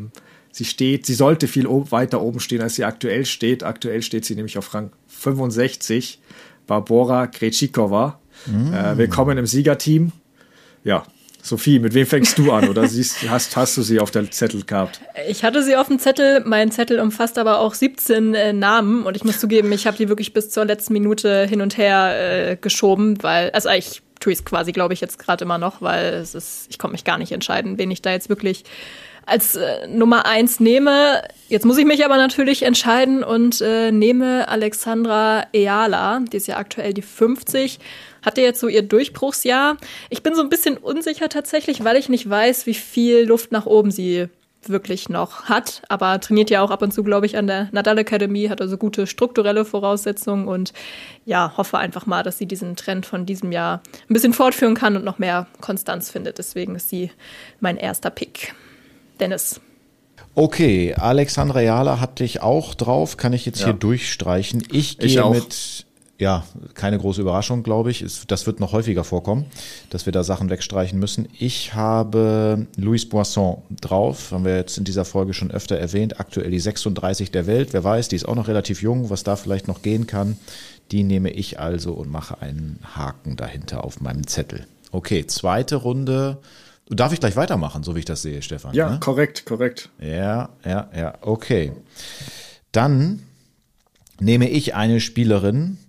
sie sollte viel weiter oben stehen, als sie aktuell steht. Aktuell steht sie nämlich auf Rang 65, Barbora Krejcikova. Willkommen im Siegerteam. Ja, Sophie, mit wem fängst du an? Oder hast du sie auf der Zettel gehabt? Ich hatte sie auf dem Zettel. Mein Zettel umfasst aber auch 17 Namen. Und ich muss zugeben, ich habe die wirklich bis zur letzten Minute hin und her geschoben, weil, also ich tue es quasi, glaube ich, jetzt gerade immer noch, weil ich konnte mich gar nicht entscheiden, wen ich da jetzt wirklich als Nummer 1 nehme. Jetzt muss ich mich aber natürlich entscheiden und nehme Alexandra Eala. Die ist ja aktuell die 50. Hatte jetzt so ihr Durchbruchsjahr. Ich bin so ein bisschen unsicher tatsächlich, weil ich nicht weiß, wie viel Luft nach oben sie wirklich noch hat. Aber trainiert ja auch ab und zu, glaube ich, an der Nadal Academy, hat also gute strukturelle Voraussetzungen und ja, hoffe einfach mal, dass sie diesen Trend von diesem Jahr ein bisschen fortführen kann und noch mehr Konstanz findet. Deswegen ist sie mein erster Pick. Dennis. Okay, Alexandra Eala hatte ich auch drauf, kann ich jetzt hier durchstreichen. Ich gehe mit, ja, keine große Überraschung, glaube ich. Das wird noch häufiger vorkommen, dass wir da Sachen wegstreichen müssen. Ich habe Louise Boisson drauf, haben wir jetzt in dieser Folge schon öfter erwähnt. Aktuell die 36 der Welt, wer weiß, die ist auch noch relativ jung, was da vielleicht noch gehen kann. Die nehme ich also und mache einen Haken dahinter auf meinem Zettel. Okay, zweite Runde. Darf ich gleich weitermachen, so wie ich das sehe, Stefan? Ja, ne? Korrekt. Ja, okay. Dann nehme ich eine Spielerin,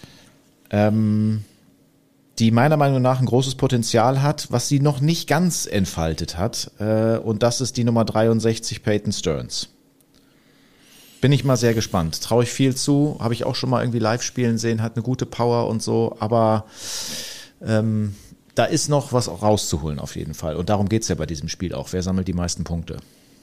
die meiner Meinung nach ein großes Potenzial hat, was sie noch nicht ganz entfaltet hat. Und das ist die Nummer 63, Peyton Stearns. Bin ich mal sehr gespannt. Traue ich viel zu, habe ich auch schon mal irgendwie live spielen sehen, hat eine gute Power und so, aber da ist noch was rauszuholen auf jeden Fall. Und darum geht es ja bei diesem Spiel auch. Wer sammelt die meisten Punkte?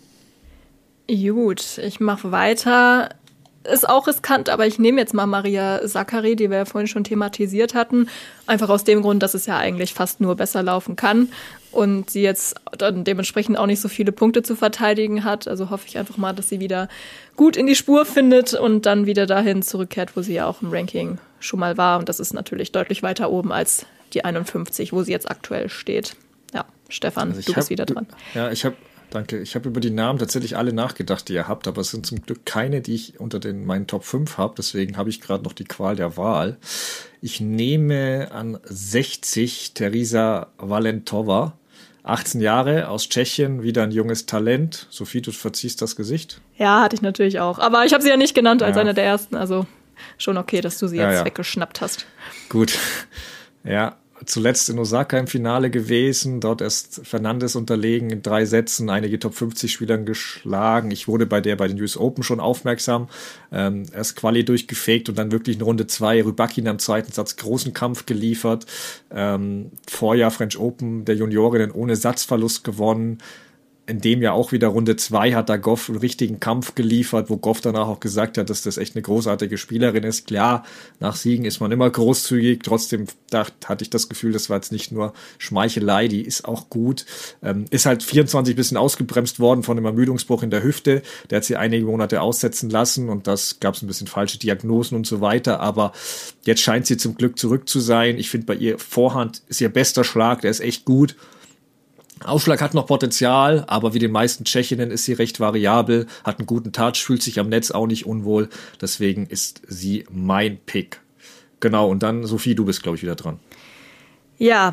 Gut, ich mache weiter. Ist auch riskant, aber ich nehme jetzt mal Maria Sakkari, die wir ja vorhin schon thematisiert hatten. Einfach aus dem Grund, dass es ja eigentlich fast nur besser laufen kann und sie jetzt dann dementsprechend auch nicht so viele Punkte zu verteidigen hat. Also hoffe ich einfach mal, dass sie wieder gut in die Spur findet und dann wieder dahin zurückkehrt, wo sie ja auch im Ranking schon mal war. Und das ist natürlich deutlich weiter oben als die 51, wo sie jetzt aktuell steht. Ja, Stefan, du bist wieder dran. Ja, danke. Ich habe über die Namen tatsächlich alle nachgedacht, die ihr habt, aber es sind zum Glück keine, die ich unter meinen Top 5 habe. Deswegen habe ich gerade noch die Qual der Wahl. Ich nehme an 60 Teresa Valentova, 18 Jahre, aus Tschechien, wieder ein junges Talent. Sophie, du verziehst das Gesicht. Ja, hatte ich natürlich auch. Aber ich habe sie ja nicht genannt als eine der ersten. Also schon okay, dass du sie jetzt weggeschnappt hast. Gut. Ja, zuletzt in Osaka im Finale gewesen, dort erst Fernandes unterlegen in 3 Sätzen, einige Top-50-Spielern geschlagen. Ich wurde bei den US Open schon aufmerksam. Erst Quali durchgefegt und dann wirklich in Runde 2 Rybakina im zweiten Satz großen Kampf geliefert. Vorjahr French Open der Juniorinnen ohne Satzverlust gewonnen. In dem Jahr auch wieder Runde 2 hat da Goff einen richtigen Kampf geliefert, wo Goff danach auch gesagt hat, dass das echt eine großartige Spielerin ist. Klar, nach Siegen ist man immer großzügig, trotzdem hatte ich das Gefühl, das war jetzt nicht nur Schmeichelei, die ist auch gut. Ist halt 24 bisschen ausgebremst worden von einem Ermüdungsbruch in der Hüfte, der hat sie einige Monate aussetzen lassen und das gab es ein bisschen falsche Diagnosen und so weiter, aber jetzt scheint sie zum Glück zurück zu sein. Ich finde, bei ihr Vorhand ist ihr bester Schlag, der ist echt gut. Aufschlag hat noch Potenzial, aber wie den meisten Tschechinnen ist sie recht variabel, hat einen guten Touch, fühlt sich am Netz auch nicht unwohl. Deswegen ist sie mein Pick. Genau, und dann, Sophie, du bist, glaube ich, wieder dran. Ja,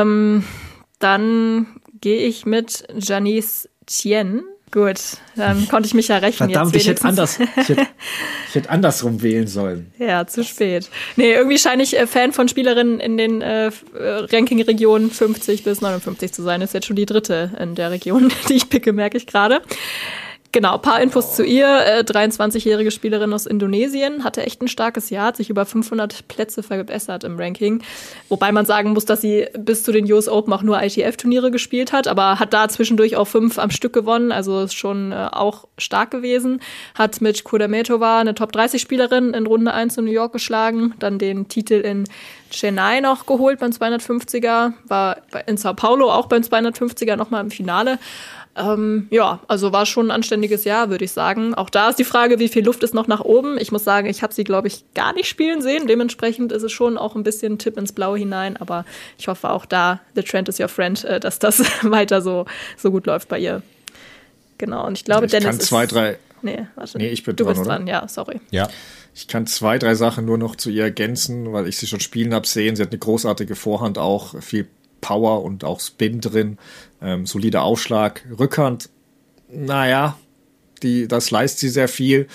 dann gehe ich mit Janice Tien. Gut, dann konnte ich mich ja rächen. Verdammt, ich hätte andersrum wählen sollen. Ja, zu spät. Nee, irgendwie scheine ich Fan von Spielerinnen in den Ranking-Regionen 50 bis 59 zu sein. Das ist jetzt schon die dritte in der Region, die ich picke, merke ich gerade. Genau, paar Infos zu ihr. 23-jährige Spielerin aus Indonesien, hatte echt ein starkes Jahr, hat sich über 500 Plätze verbessert im Ranking. Wobei man sagen muss, dass sie bis zu den US Open auch nur ITF-Turniere gespielt hat, aber hat da zwischendurch auch 5 am Stück gewonnen, also ist schon auch stark gewesen. Hat mit Kudermetova eine Top-30-Spielerin in Runde 1 in New York geschlagen, dann den Titel in Chennai noch geholt beim 250er, war in Sao Paulo auch beim 250er nochmal im Finale. Ja, also war schon ein anständiges Jahr, würde ich sagen. Auch da ist die Frage, wie viel Luft ist noch nach oben. Ich muss sagen, ich habe sie, glaube ich, gar nicht spielen sehen. Dementsprechend ist es schon auch ein bisschen Tipp ins Blaue hinein. Aber ich hoffe auch da, the trend is your friend, dass das weiter so gut läuft bei ihr. Genau, und ich glaube, Dennis ist... Nee, ich bin du dran, bist oder? dran, ja, sorry. Ja. Ich kann 2, 3 Sachen nur noch zu ihr ergänzen, weil ich sie schon spielen habe sehen. Sie hat eine großartige Vorhand auch, viel Power und auch Spin drin, solider Aufschlag, Rückhand, naja, das leistet sie sehr viel,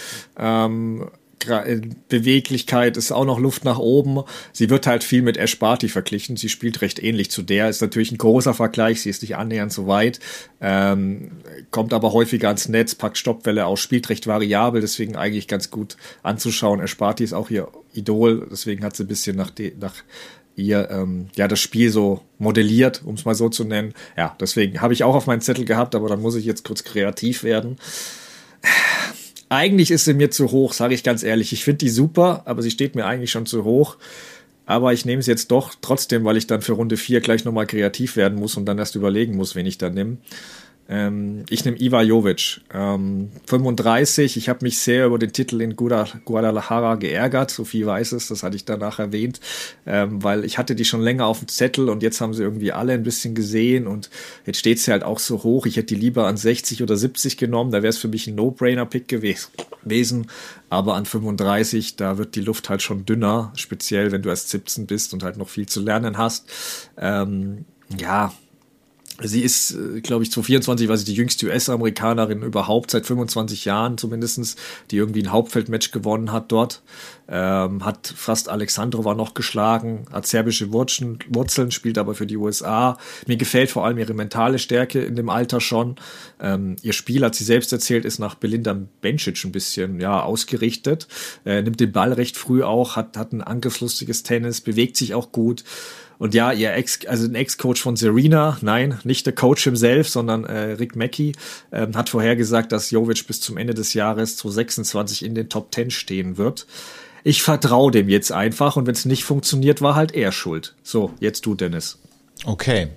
Beweglichkeit ist auch noch Luft nach oben. Sie wird halt viel mit Ash Barty verglichen. Sie spielt recht ähnlich zu der. Ist natürlich ein großer Vergleich. Sie ist nicht annähernd so weit. Kommt aber häufiger ans Netz, packt Stoppwelle aus, spielt recht variabel. Deswegen eigentlich ganz gut anzuschauen. Ash Barty ist auch ihr Idol. Deswegen hat sie ein bisschen nach ihr das Spiel so modelliert, um es mal so zu nennen. Ja, deswegen habe ich auch auf meinen Zettel gehabt, aber dann muss ich jetzt kurz kreativ werden. Eigentlich ist sie mir zu hoch, sage ich ganz ehrlich. Ich finde die super, aber sie steht mir eigentlich schon zu hoch. Aber ich nehme es jetzt doch trotzdem, weil ich dann für Runde 4 gleich nochmal kreativ werden muss und dann erst überlegen muss, wen ich da nehme. Ich nehme Iva Jovic, 35. Ich habe mich sehr über den Titel in Guadalajara geärgert. Sophie weiß es, das hatte ich danach erwähnt, weil ich hatte die schon länger auf dem Zettel und jetzt haben sie irgendwie alle ein bisschen gesehen und jetzt steht sie halt auch so hoch. Ich hätte die lieber an 60 oder 70 genommen, da wäre es für mich ein No-Brainer-Pick gewesen. Aber an 35, da wird die Luft halt schon dünner, speziell wenn du erst 17 bist und halt noch viel zu lernen hast. Sie ist, glaube ich, 2024 war sie die jüngste US-Amerikanerin überhaupt, seit 25 Jahren zumindestens, die irgendwie ein Hauptfeldmatch gewonnen hat dort. Hat fast Alexandrova noch geschlagen, hat serbische Wurzeln, spielt aber für die USA. Mir gefällt vor allem ihre mentale Stärke in dem Alter schon. Ihr Spiel, hat sie selbst erzählt, ist nach Belinda Bencic ein bisschen ausgerichtet. Nimmt den Ball recht früh auch, hat ein angriffslustiges Tennis, bewegt sich auch gut. Und ja, ein Ex-Coach von Serena, nein, nicht der Coach himself, sondern Rick Mackey, hat vorhergesagt, dass Jovic bis zum Ende des Jahres 2026 in den Top 10 stehen wird. Ich vertraue dem jetzt einfach, und wenn es nicht funktioniert, war halt er schuld. So, jetzt du, Dennis. Okay.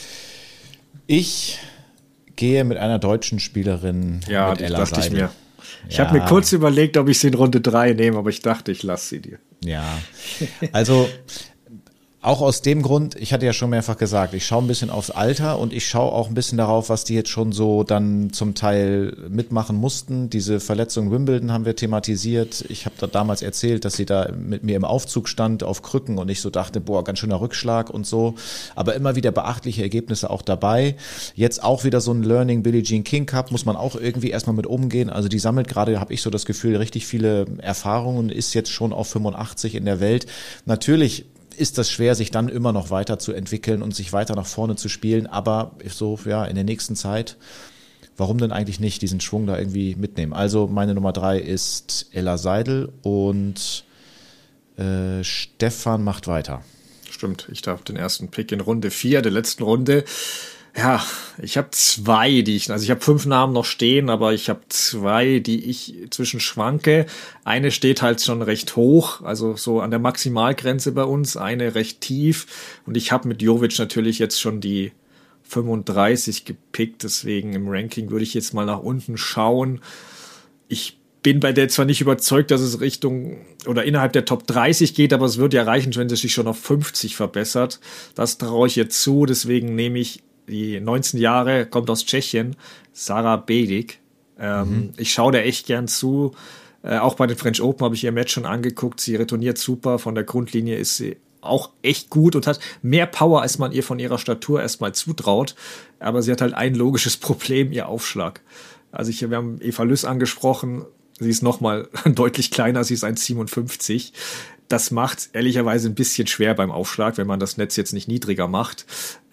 Ich gehe mit einer deutschen Spielerin, mit Ella dachte Seidel. Ich mir. Ich habe mir kurz überlegt, ob ich sie in Runde 3 nehme, aber ich dachte, ich lasse sie dir. Ja, also auch aus dem Grund, ich hatte ja schon mehrfach gesagt, ich schaue ein bisschen aufs Alter und ich schaue auch ein bisschen darauf, was die jetzt schon so dann zum Teil mitmachen mussten. Diese Verletzung Wimbledon haben wir thematisiert. Ich habe da damals erzählt, dass sie da mit mir im Aufzug stand auf Krücken und ich so dachte, boah, ganz schöner Rückschlag und so. Aber immer wieder beachtliche Ergebnisse auch dabei. Jetzt auch wieder so ein Learning Billie Jean King Cup, muss man auch irgendwie erstmal mit umgehen. Also die sammelt gerade, habe ich so das Gefühl, richtig viele Erfahrungen, ist jetzt schon auf 85 in der Welt. Natürlich ist das schwer, sich dann immer noch weiter zu entwickeln und sich weiter nach vorne zu spielen, aber so, in der nächsten Zeit, warum denn eigentlich nicht diesen Schwung da irgendwie mitnehmen? Also meine Nummer 3 ist Ella Seidel und Stefan macht weiter. Stimmt, ich darf den ersten Pick in Runde 4, der letzten Runde. Ja, ich habe 2, ich habe 5 Namen noch stehen, aber ich habe 2, die ich zwischen schwanke. Eine steht halt schon recht hoch, also so an der Maximalgrenze bei uns, eine recht tief. Und ich habe mit Jovic natürlich jetzt schon die 35 gepickt, deswegen im Ranking würde ich jetzt mal nach unten schauen. Ich bin bei der zwar nicht überzeugt, dass es Richtung oder innerhalb der Top 30 geht, aber es wird ja reichen, wenn sie sich schon auf 50 verbessert. Das traue ich jetzt zu, deswegen nehme ich die 19 Jahre, kommt aus Tschechien, Sara Bedic. Ich schaue da echt gern zu. Auch bei den French Open habe ich ihr Match schon angeguckt. Sie retourniert super. Von der Grundlinie ist sie auch echt gut und hat mehr Power, als man ihr von ihrer Statur erstmal zutraut. Aber sie hat halt ein logisches Problem, ihr Aufschlag. Also wir haben Eva Lüss angesprochen. Sie ist nochmal deutlich kleiner. Sie ist 1,57. Das macht ehrlicherweise ein bisschen schwer beim Aufschlag, wenn man das Netz jetzt nicht niedriger macht.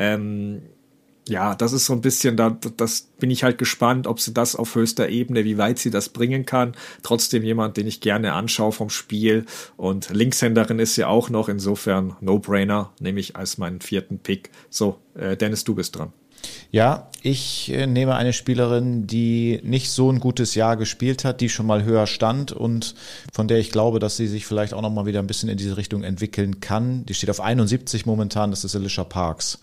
Ja, das ist so ein bisschen, das bin ich halt gespannt, ob sie das auf höchster Ebene, wie weit sie das bringen kann. Trotzdem jemand, den ich gerne anschaue vom Spiel. Und Linkshänderin ist sie auch noch, insofern No-Brainer, nehme ich als meinen 4. Pick. So, Dennis, du bist dran. Ja, ich nehme eine Spielerin, die nicht so ein gutes Jahr gespielt hat, die schon mal höher stand und von der ich glaube, dass sie sich vielleicht auch noch mal wieder ein bisschen in diese Richtung entwickeln kann. Die steht auf 71 momentan, das ist Alicia Parks.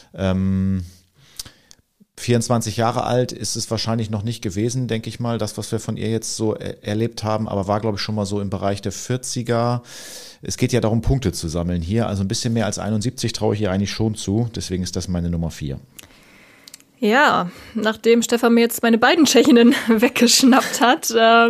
24 Jahre alt ist es wahrscheinlich noch nicht gewesen, denke ich mal, das, was wir von ihr jetzt so erlebt haben, aber war, glaube ich, schon mal so im Bereich der 40er. Es geht ja darum, Punkte zu sammeln hier, also ein bisschen mehr als 71 traue ich ihr eigentlich schon zu, deswegen ist das meine Nummer 4. Ja, nachdem Stefan mir jetzt meine beiden Tschechinnen weggeschnappt hat,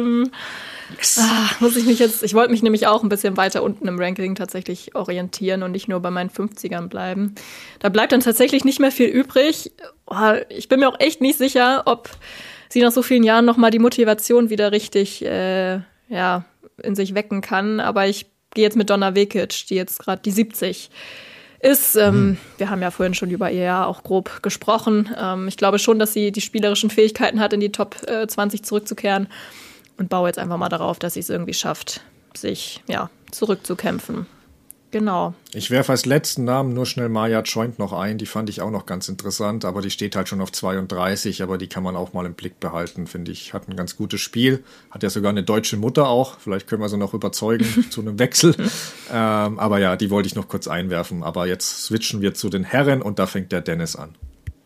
muss ich mich ich wollte mich nämlich auch ein bisschen weiter unten im Ranking tatsächlich orientieren und nicht nur bei meinen 50ern bleiben. Da bleibt dann tatsächlich nicht mehr viel übrig. Ich bin mir auch echt nicht sicher, ob sie nach so vielen Jahren nochmal die Motivation wieder richtig in sich wecken kann. Aber ich gehe jetzt mit Donna Vekic, die jetzt gerade die 70 ist. Wir haben ja vorhin schon über ihr Jahr auch grob gesprochen. Ich glaube schon, dass sie die spielerischen Fähigkeiten hat, in die Top 20 zurückzukehren. Und baue jetzt einfach mal darauf, dass sie es irgendwie schafft, sich zurückzukämpfen. Genau. Ich werfe als letzten Namen nur schnell Maja Joint noch ein. Die fand ich auch noch ganz interessant, aber die steht halt schon auf 32, aber die kann man auch mal im Blick behalten, finde ich. Hat ein ganz gutes Spiel. Hat ja sogar eine deutsche Mutter auch. Vielleicht können wir sie noch überzeugen zu einem Wechsel. Aber ja, die wollte ich noch kurz einwerfen. Aber jetzt switchen wir zu den Herren und da fängt der Dennis an.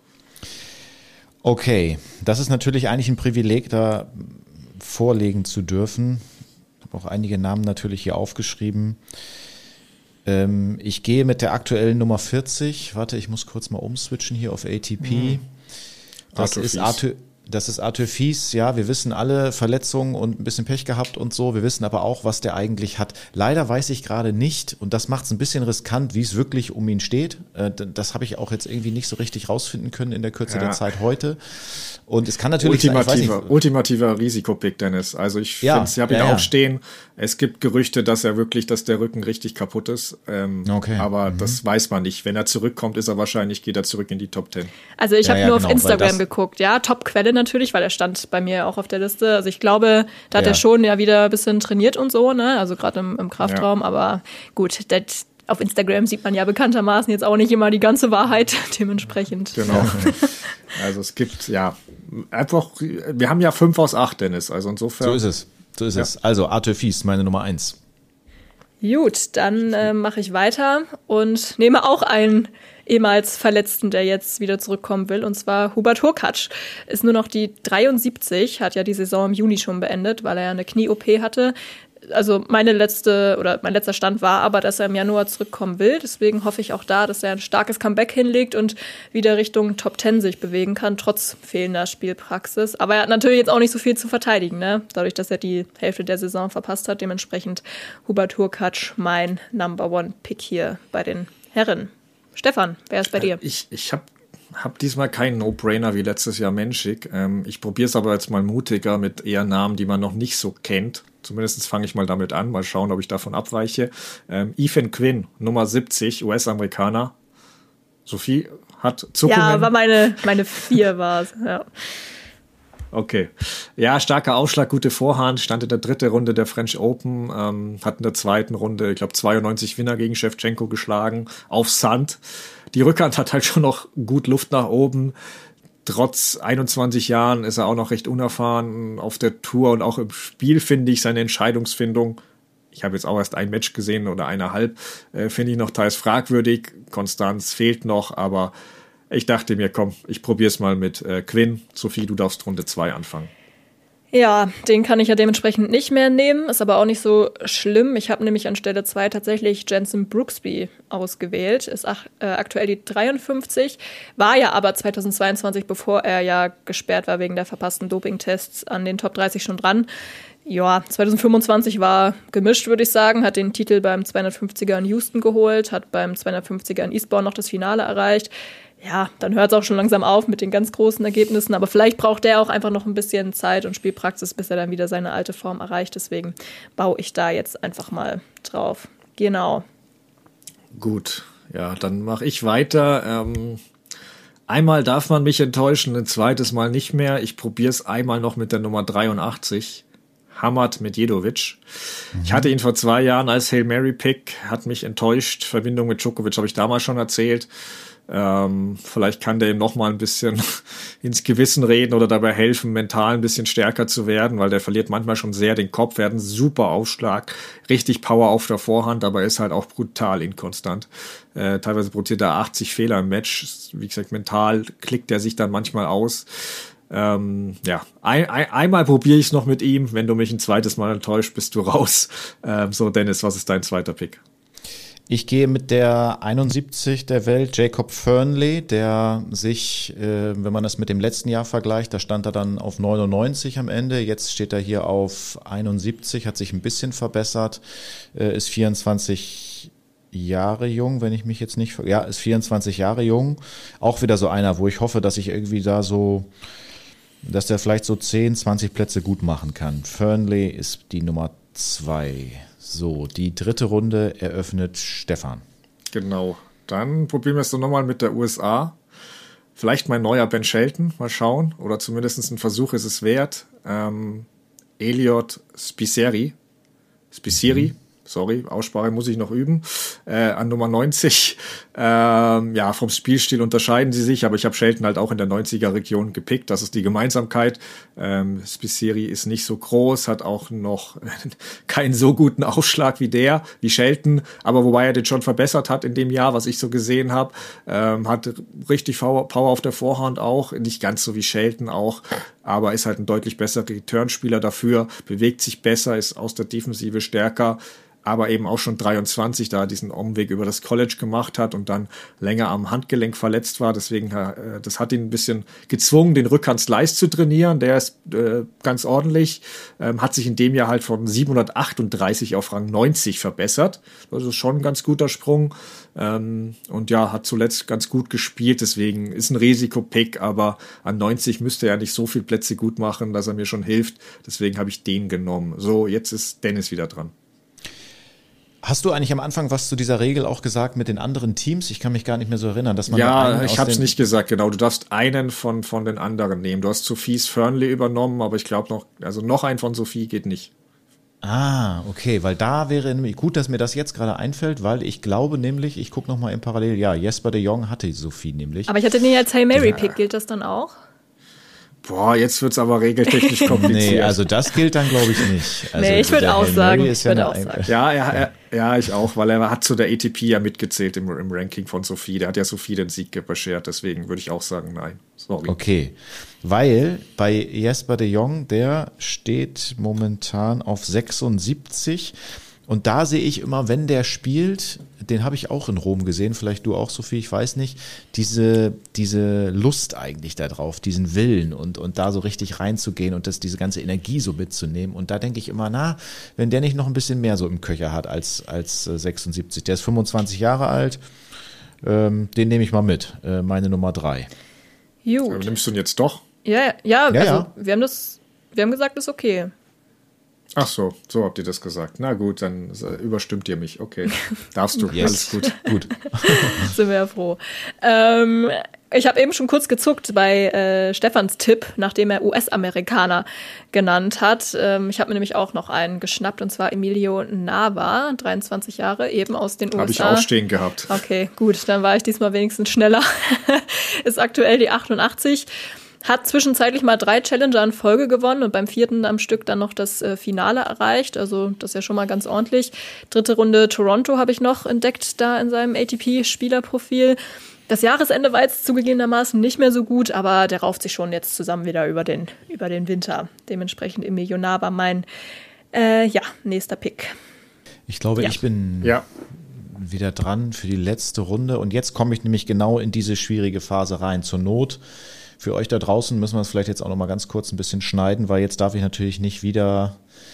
Okay, das ist natürlich eigentlich ein Privileg, da vorlegen zu dürfen. Ich habe auch einige Namen natürlich hier aufgeschrieben. Ich gehe mit der aktuellen Nummer 40. Warte, ich muss kurz mal umswitchen hier auf ATP. Das ist Das ist Arthur Fies, ja, wir wissen alle Verletzungen und ein bisschen Pech gehabt und so. Wir wissen aber auch, was der eigentlich hat. Leider weiß ich gerade nicht, und das macht es ein bisschen riskant, wie es wirklich um ihn steht. Das habe ich auch jetzt irgendwie nicht so richtig rausfinden können in der Kürze der Zeit heute. Und es kann natürlich ultimativer Risikopick, Dennis. Also ich finde, ich habe ihn auch stehen. Es gibt Gerüchte, dass der Rücken richtig kaputt ist. Aber das weiß man nicht. Wenn er zurückkommt, geht er zurück in die Top 10. Also ich habe nur auf Instagram geguckt. Ja, Top-Quelle natürlich, weil er stand bei mir auch auf der Liste. Also ich glaube, da hat er schon wieder ein bisschen trainiert und so, ne? Also gerade im Kraftraum. Aber gut, auf Instagram sieht man ja bekanntermaßen jetzt auch nicht immer die ganze Wahrheit, dementsprechend. Genau. Also es gibt, einfach, wir haben ja 5 aus 8, Dennis, also insofern. So ist es. Also Arthur Fies, meine Nummer 1. Gut, dann mache ich weiter und nehme auch einen ehemals Verletzten, der jetzt wieder zurückkommen will, und zwar Hubert Hurkacz. Ist nur noch die 73, hat ja die Saison im Juni schon beendet, weil er ja eine Knie-OP hatte. Also mein letzter Stand war aber, dass er im Januar zurückkommen will. Deswegen hoffe ich auch da, dass er ein starkes Comeback hinlegt und wieder Richtung Top 10 sich bewegen kann, trotz fehlender Spielpraxis. Aber er hat natürlich jetzt auch nicht so viel zu verteidigen, ne? Dadurch, dass er die Hälfte der Saison verpasst hat. Dementsprechend Hubert Hurkacz mein Number-One-Pick hier bei den Herren. Stefan, wer ist bei dir? Ich hab diesmal keinen No-Brainer wie letztes Jahr Menschik. Ich probiere es aber jetzt mal mutiger mit eher Namen, die man noch nicht so kennt. Zumindest fange ich mal damit an, mal schauen, ob ich davon abweiche. Ethan Quinn, Nummer 70, US-Amerikaner. Sophie hat Zuckungen. Ja, war meine 4 war es, ja. Okay. Ja, starker Aufschlag, gute Vorhand, stand in der 3. Runde der French Open, hat in der 2. Runde, ich glaube, 92 Winner gegen Shevchenko geschlagen, auf Sand. Die Rückhand hat halt schon noch gut Luft nach oben. Trotz 21 Jahren ist er auch noch recht unerfahren auf der Tour und auch im Spiel, finde ich, seine Entscheidungsfindung. Ich habe jetzt auch erst ein Match gesehen oder 1,5, finde ich noch teils fragwürdig. Konstanz fehlt noch, aber ich dachte mir, komm, ich probiere es mal mit Quinn. Sophie, du darfst Runde 2 anfangen. Ja, den kann ich ja dementsprechend nicht mehr nehmen, ist aber auch nicht so schlimm. Ich habe nämlich an Stelle 2 tatsächlich Jenson Brooksby ausgewählt, ist aktuell die 53, war ja aber 2022, bevor er ja gesperrt war wegen der verpassten Dopingtests, an den Top 30 schon dran. Ja, 2025 war gemischt, würde ich sagen, hat den Titel beim 250er in Houston geholt, hat beim 250er in Eastbourne noch das Finale erreicht. Ja, dann hört es auch schon langsam auf mit den ganz großen Ergebnissen, aber vielleicht braucht der auch einfach noch ein bisschen Zeit und Spielpraxis, bis er dann wieder seine alte Form erreicht. Deswegen baue ich da jetzt einfach mal drauf. Genau. Gut, ja, dann mache ich weiter. Einmal darf man mich enttäuschen, ein zweites Mal nicht mehr. Ich probiere es einmal noch mit der Nummer 83. Hamad Medjedovic. Ich hatte ihn vor 2 Jahren als Hail Mary Pick, hat mich enttäuscht. Verbindung mit Djokovic habe ich damals schon erzählt. Vielleicht kann der ihm noch mal ein bisschen ins Gewissen reden oder dabei helfen, mental ein bisschen stärker zu werden, weil der verliert manchmal schon sehr den Kopf. Er hat einen super Aufschlag, richtig Power auf der Vorhand, aber ist halt auch brutal inkonstant. Teilweise produziert er 80 Fehler im Match. Wie gesagt, mental klickt er sich dann manchmal aus. Einmal probiere ich es noch mit ihm. Wenn du mich ein zweites Mal enttäuscht, bist du raus. So, Dennis, was ist dein zweiter Pick? Ich gehe mit der 71 der Welt, Jacob Fernley, der sich, wenn man das mit dem letzten Jahr vergleicht, da stand er dann auf 99 am Ende, jetzt steht er hier auf 71, hat sich ein bisschen verbessert, ist 24 Jahre jung, wenn ich mich jetzt nicht, ist 24 Jahre jung, auch wieder so einer, wo ich hoffe, dass ich irgendwie da so, dass der vielleicht so 10, 20 Plätze gut machen kann. Fernley ist die Nummer 2. So, die 3. Runde eröffnet Stefan. Genau, dann probieren wir es doch nochmal mit der USA. Vielleicht mein neuer Ben Shelton, mal schauen. Oder zumindest ein Versuch ist es wert. Elliot Spizzirri. Sorry, Aussprache muss ich noch üben, an Nummer 90. Vom Spielstil unterscheiden sie sich, aber ich habe Shelton halt auch in der 90er-Region gepickt. Das ist die Gemeinsamkeit. Spizzirri ist nicht so groß, hat auch noch keinen so guten Aufschlag wie Shelton, aber wobei er den schon verbessert hat in dem Jahr, was ich so gesehen habe. Hat richtig Power auf der Vorhand auch, nicht ganz so wie Shelton auch, aber ist halt ein deutlich besserer Returnspieler dafür, bewegt sich besser, ist aus der Defensive stärker, aber eben auch schon 23, da er diesen Umweg über das College gemacht hat und dann länger am Handgelenk verletzt war. Deswegen, das hat ihn ein bisschen gezwungen, den Rückhand-Slice zu trainieren. Der ist ganz ordentlich, hat sich in dem Jahr halt von 738 auf Rang 90 verbessert. Das ist schon ein ganz guter Sprung. Und ja, hat zuletzt ganz gut gespielt, deswegen ist ein Risikopick, aber an 90 müsste er nicht so viel Plätze gut machen, dass er mir schon hilft. Deswegen habe ich den genommen. So, jetzt ist Dennis wieder dran. Hast du eigentlich am Anfang was zu dieser Regel auch gesagt mit den anderen Teams? Ich kann mich gar nicht mehr so erinnern, dass man ja, ich habe es nicht gesagt, genau. Du darfst einen von den anderen nehmen. Du hast Sophies Fernley übernommen, aber ich glaube noch einen von Sophie geht nicht. Ah, okay, weil da wäre nämlich gut, dass mir das jetzt gerade einfällt, weil ich glaube nämlich, ich gucke nochmal im Parallel, ja, Jesper de Jong hatte Sophie nämlich. Aber ich hatte den als Hail Mary Pick, gilt das dann auch? Boah, jetzt wird's aber regeltechnisch kompliziert. Nee, also das gilt dann glaube ich nicht. Also nee, ich würde auch sagen. Ja, ich auch, weil er hat zu der ATP ja mitgezählt im Ranking von Sophie. Der hat ja Sophie den Sieg beschert, deswegen würde ich auch sagen, nein. Sorry. Okay, weil bei Jesper de Jong, der steht momentan auf 76 und da sehe ich immer, wenn der spielt, den habe ich auch in Rom gesehen, vielleicht du auch, Sophie, ich weiß nicht, diese Lust eigentlich da drauf, diesen Willen und da so richtig reinzugehen und diese ganze Energie so mitzunehmen. Und da denke ich immer, wenn der nicht noch ein bisschen mehr so im Köcher hat als 76, der ist 25 Jahre alt, den nehme ich mal mit, meine Nummer 3. Gut. Aber nimmst du ihn jetzt doch? Ja. Wir haben gesagt, ist okay. Ach so habt ihr das gesagt. Na gut, dann überstimmt ihr mich. Okay, darfst du. Yes. Alles gut. Sind wir ja froh. Ich habe eben schon kurz gezuckt bei Stefans Tipp, nachdem er US-Amerikaner genannt hat. Ich habe mir nämlich auch noch einen geschnappt, und zwar Emilio Nava, 23 Jahre, eben aus den USA. Habe ich auch stehen gehabt. Okay, gut, dann war ich diesmal wenigstens schneller. Ist aktuell die 88. Hat zwischenzeitlich mal 3 Challenger in Folge gewonnen und beim 4. am Stück dann noch das Finale erreicht. Also das ist ja schon mal ganz ordentlich. 3. Runde Toronto habe ich noch entdeckt da in seinem ATP-Spielerprofil. Das Jahresende war jetzt zugegebenermaßen nicht mehr so gut, aber der rauft sich schon jetzt zusammen wieder über den Winter. Dementsprechend Emilio Nava mein nächster Pick. Ich glaube, ich bin wieder dran für die letzte Runde und jetzt komme ich nämlich genau in diese schwierige Phase rein. Zur Not für euch da draußen müssen wir es vielleicht jetzt auch noch mal ganz kurz ein bisschen schneiden, weil jetzt darf ich natürlich nicht wieder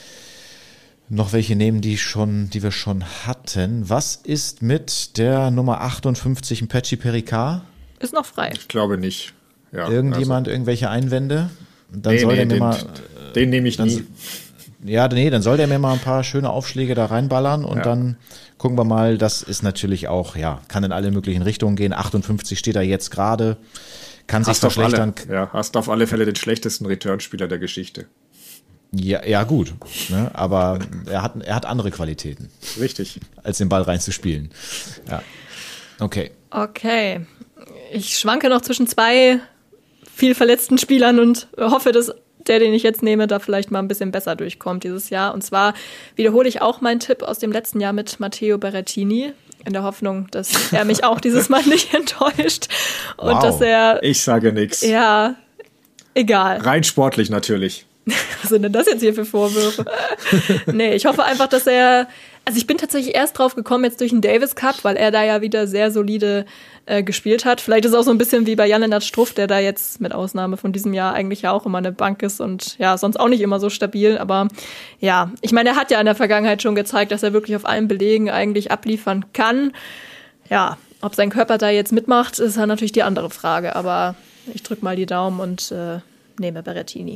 noch welche nehmen, die wir schon hatten. Was ist mit der Nummer 58 in Patchy Pericard? Ist noch frei. Ich glaube nicht. Ja, Irgendjemand irgendwelche Einwände? Dann den nehme ich nie. Ja, nee, dann soll der mir mal ein paar schöne Aufschläge da reinballern und dann gucken wir mal. Das ist natürlich auch, kann in alle möglichen Richtungen gehen. 58 steht da jetzt gerade. Kann sich verschlechtern. Hast auf alle Fälle den schlechtesten Returnspieler der Geschichte. Ja, gut. Ne? Aber er hat andere Qualitäten. Richtig. Als den Ball reinzuspielen. Ja. Okay. Ich schwanke noch zwischen 2 viel verletzten Spielern und hoffe, dass der, den ich jetzt nehme, da vielleicht mal ein bisschen besser durchkommt dieses Jahr. Und zwar wiederhole ich auch meinen Tipp aus dem letzten Jahr mit Matteo Berrettini, in der Hoffnung, dass er mich auch dieses Mal nicht enttäuscht. Und dass er... Ich sage nichts. Ja, egal. Rein sportlich natürlich. Was sind denn das jetzt hier für Vorwürfe? Nee, ich hoffe einfach, dass er... Also ich bin tatsächlich erst drauf gekommen, jetzt durch den Davis Cup, weil er da ja wieder sehr solide gespielt hat. Vielleicht ist es auch so ein bisschen wie bei Jan-Lennart Struff, der da jetzt mit Ausnahme von diesem Jahr eigentlich ja auch immer eine Bank ist und ja, sonst auch nicht immer so stabil. Aber ja, ich meine, er hat ja in der Vergangenheit schon gezeigt, dass er wirklich auf allen Belegen eigentlich abliefern kann. Ja, ob sein Körper da jetzt mitmacht, ist ja natürlich die andere Frage. Aber ich drücke mal die Daumen und nehme Berrettini.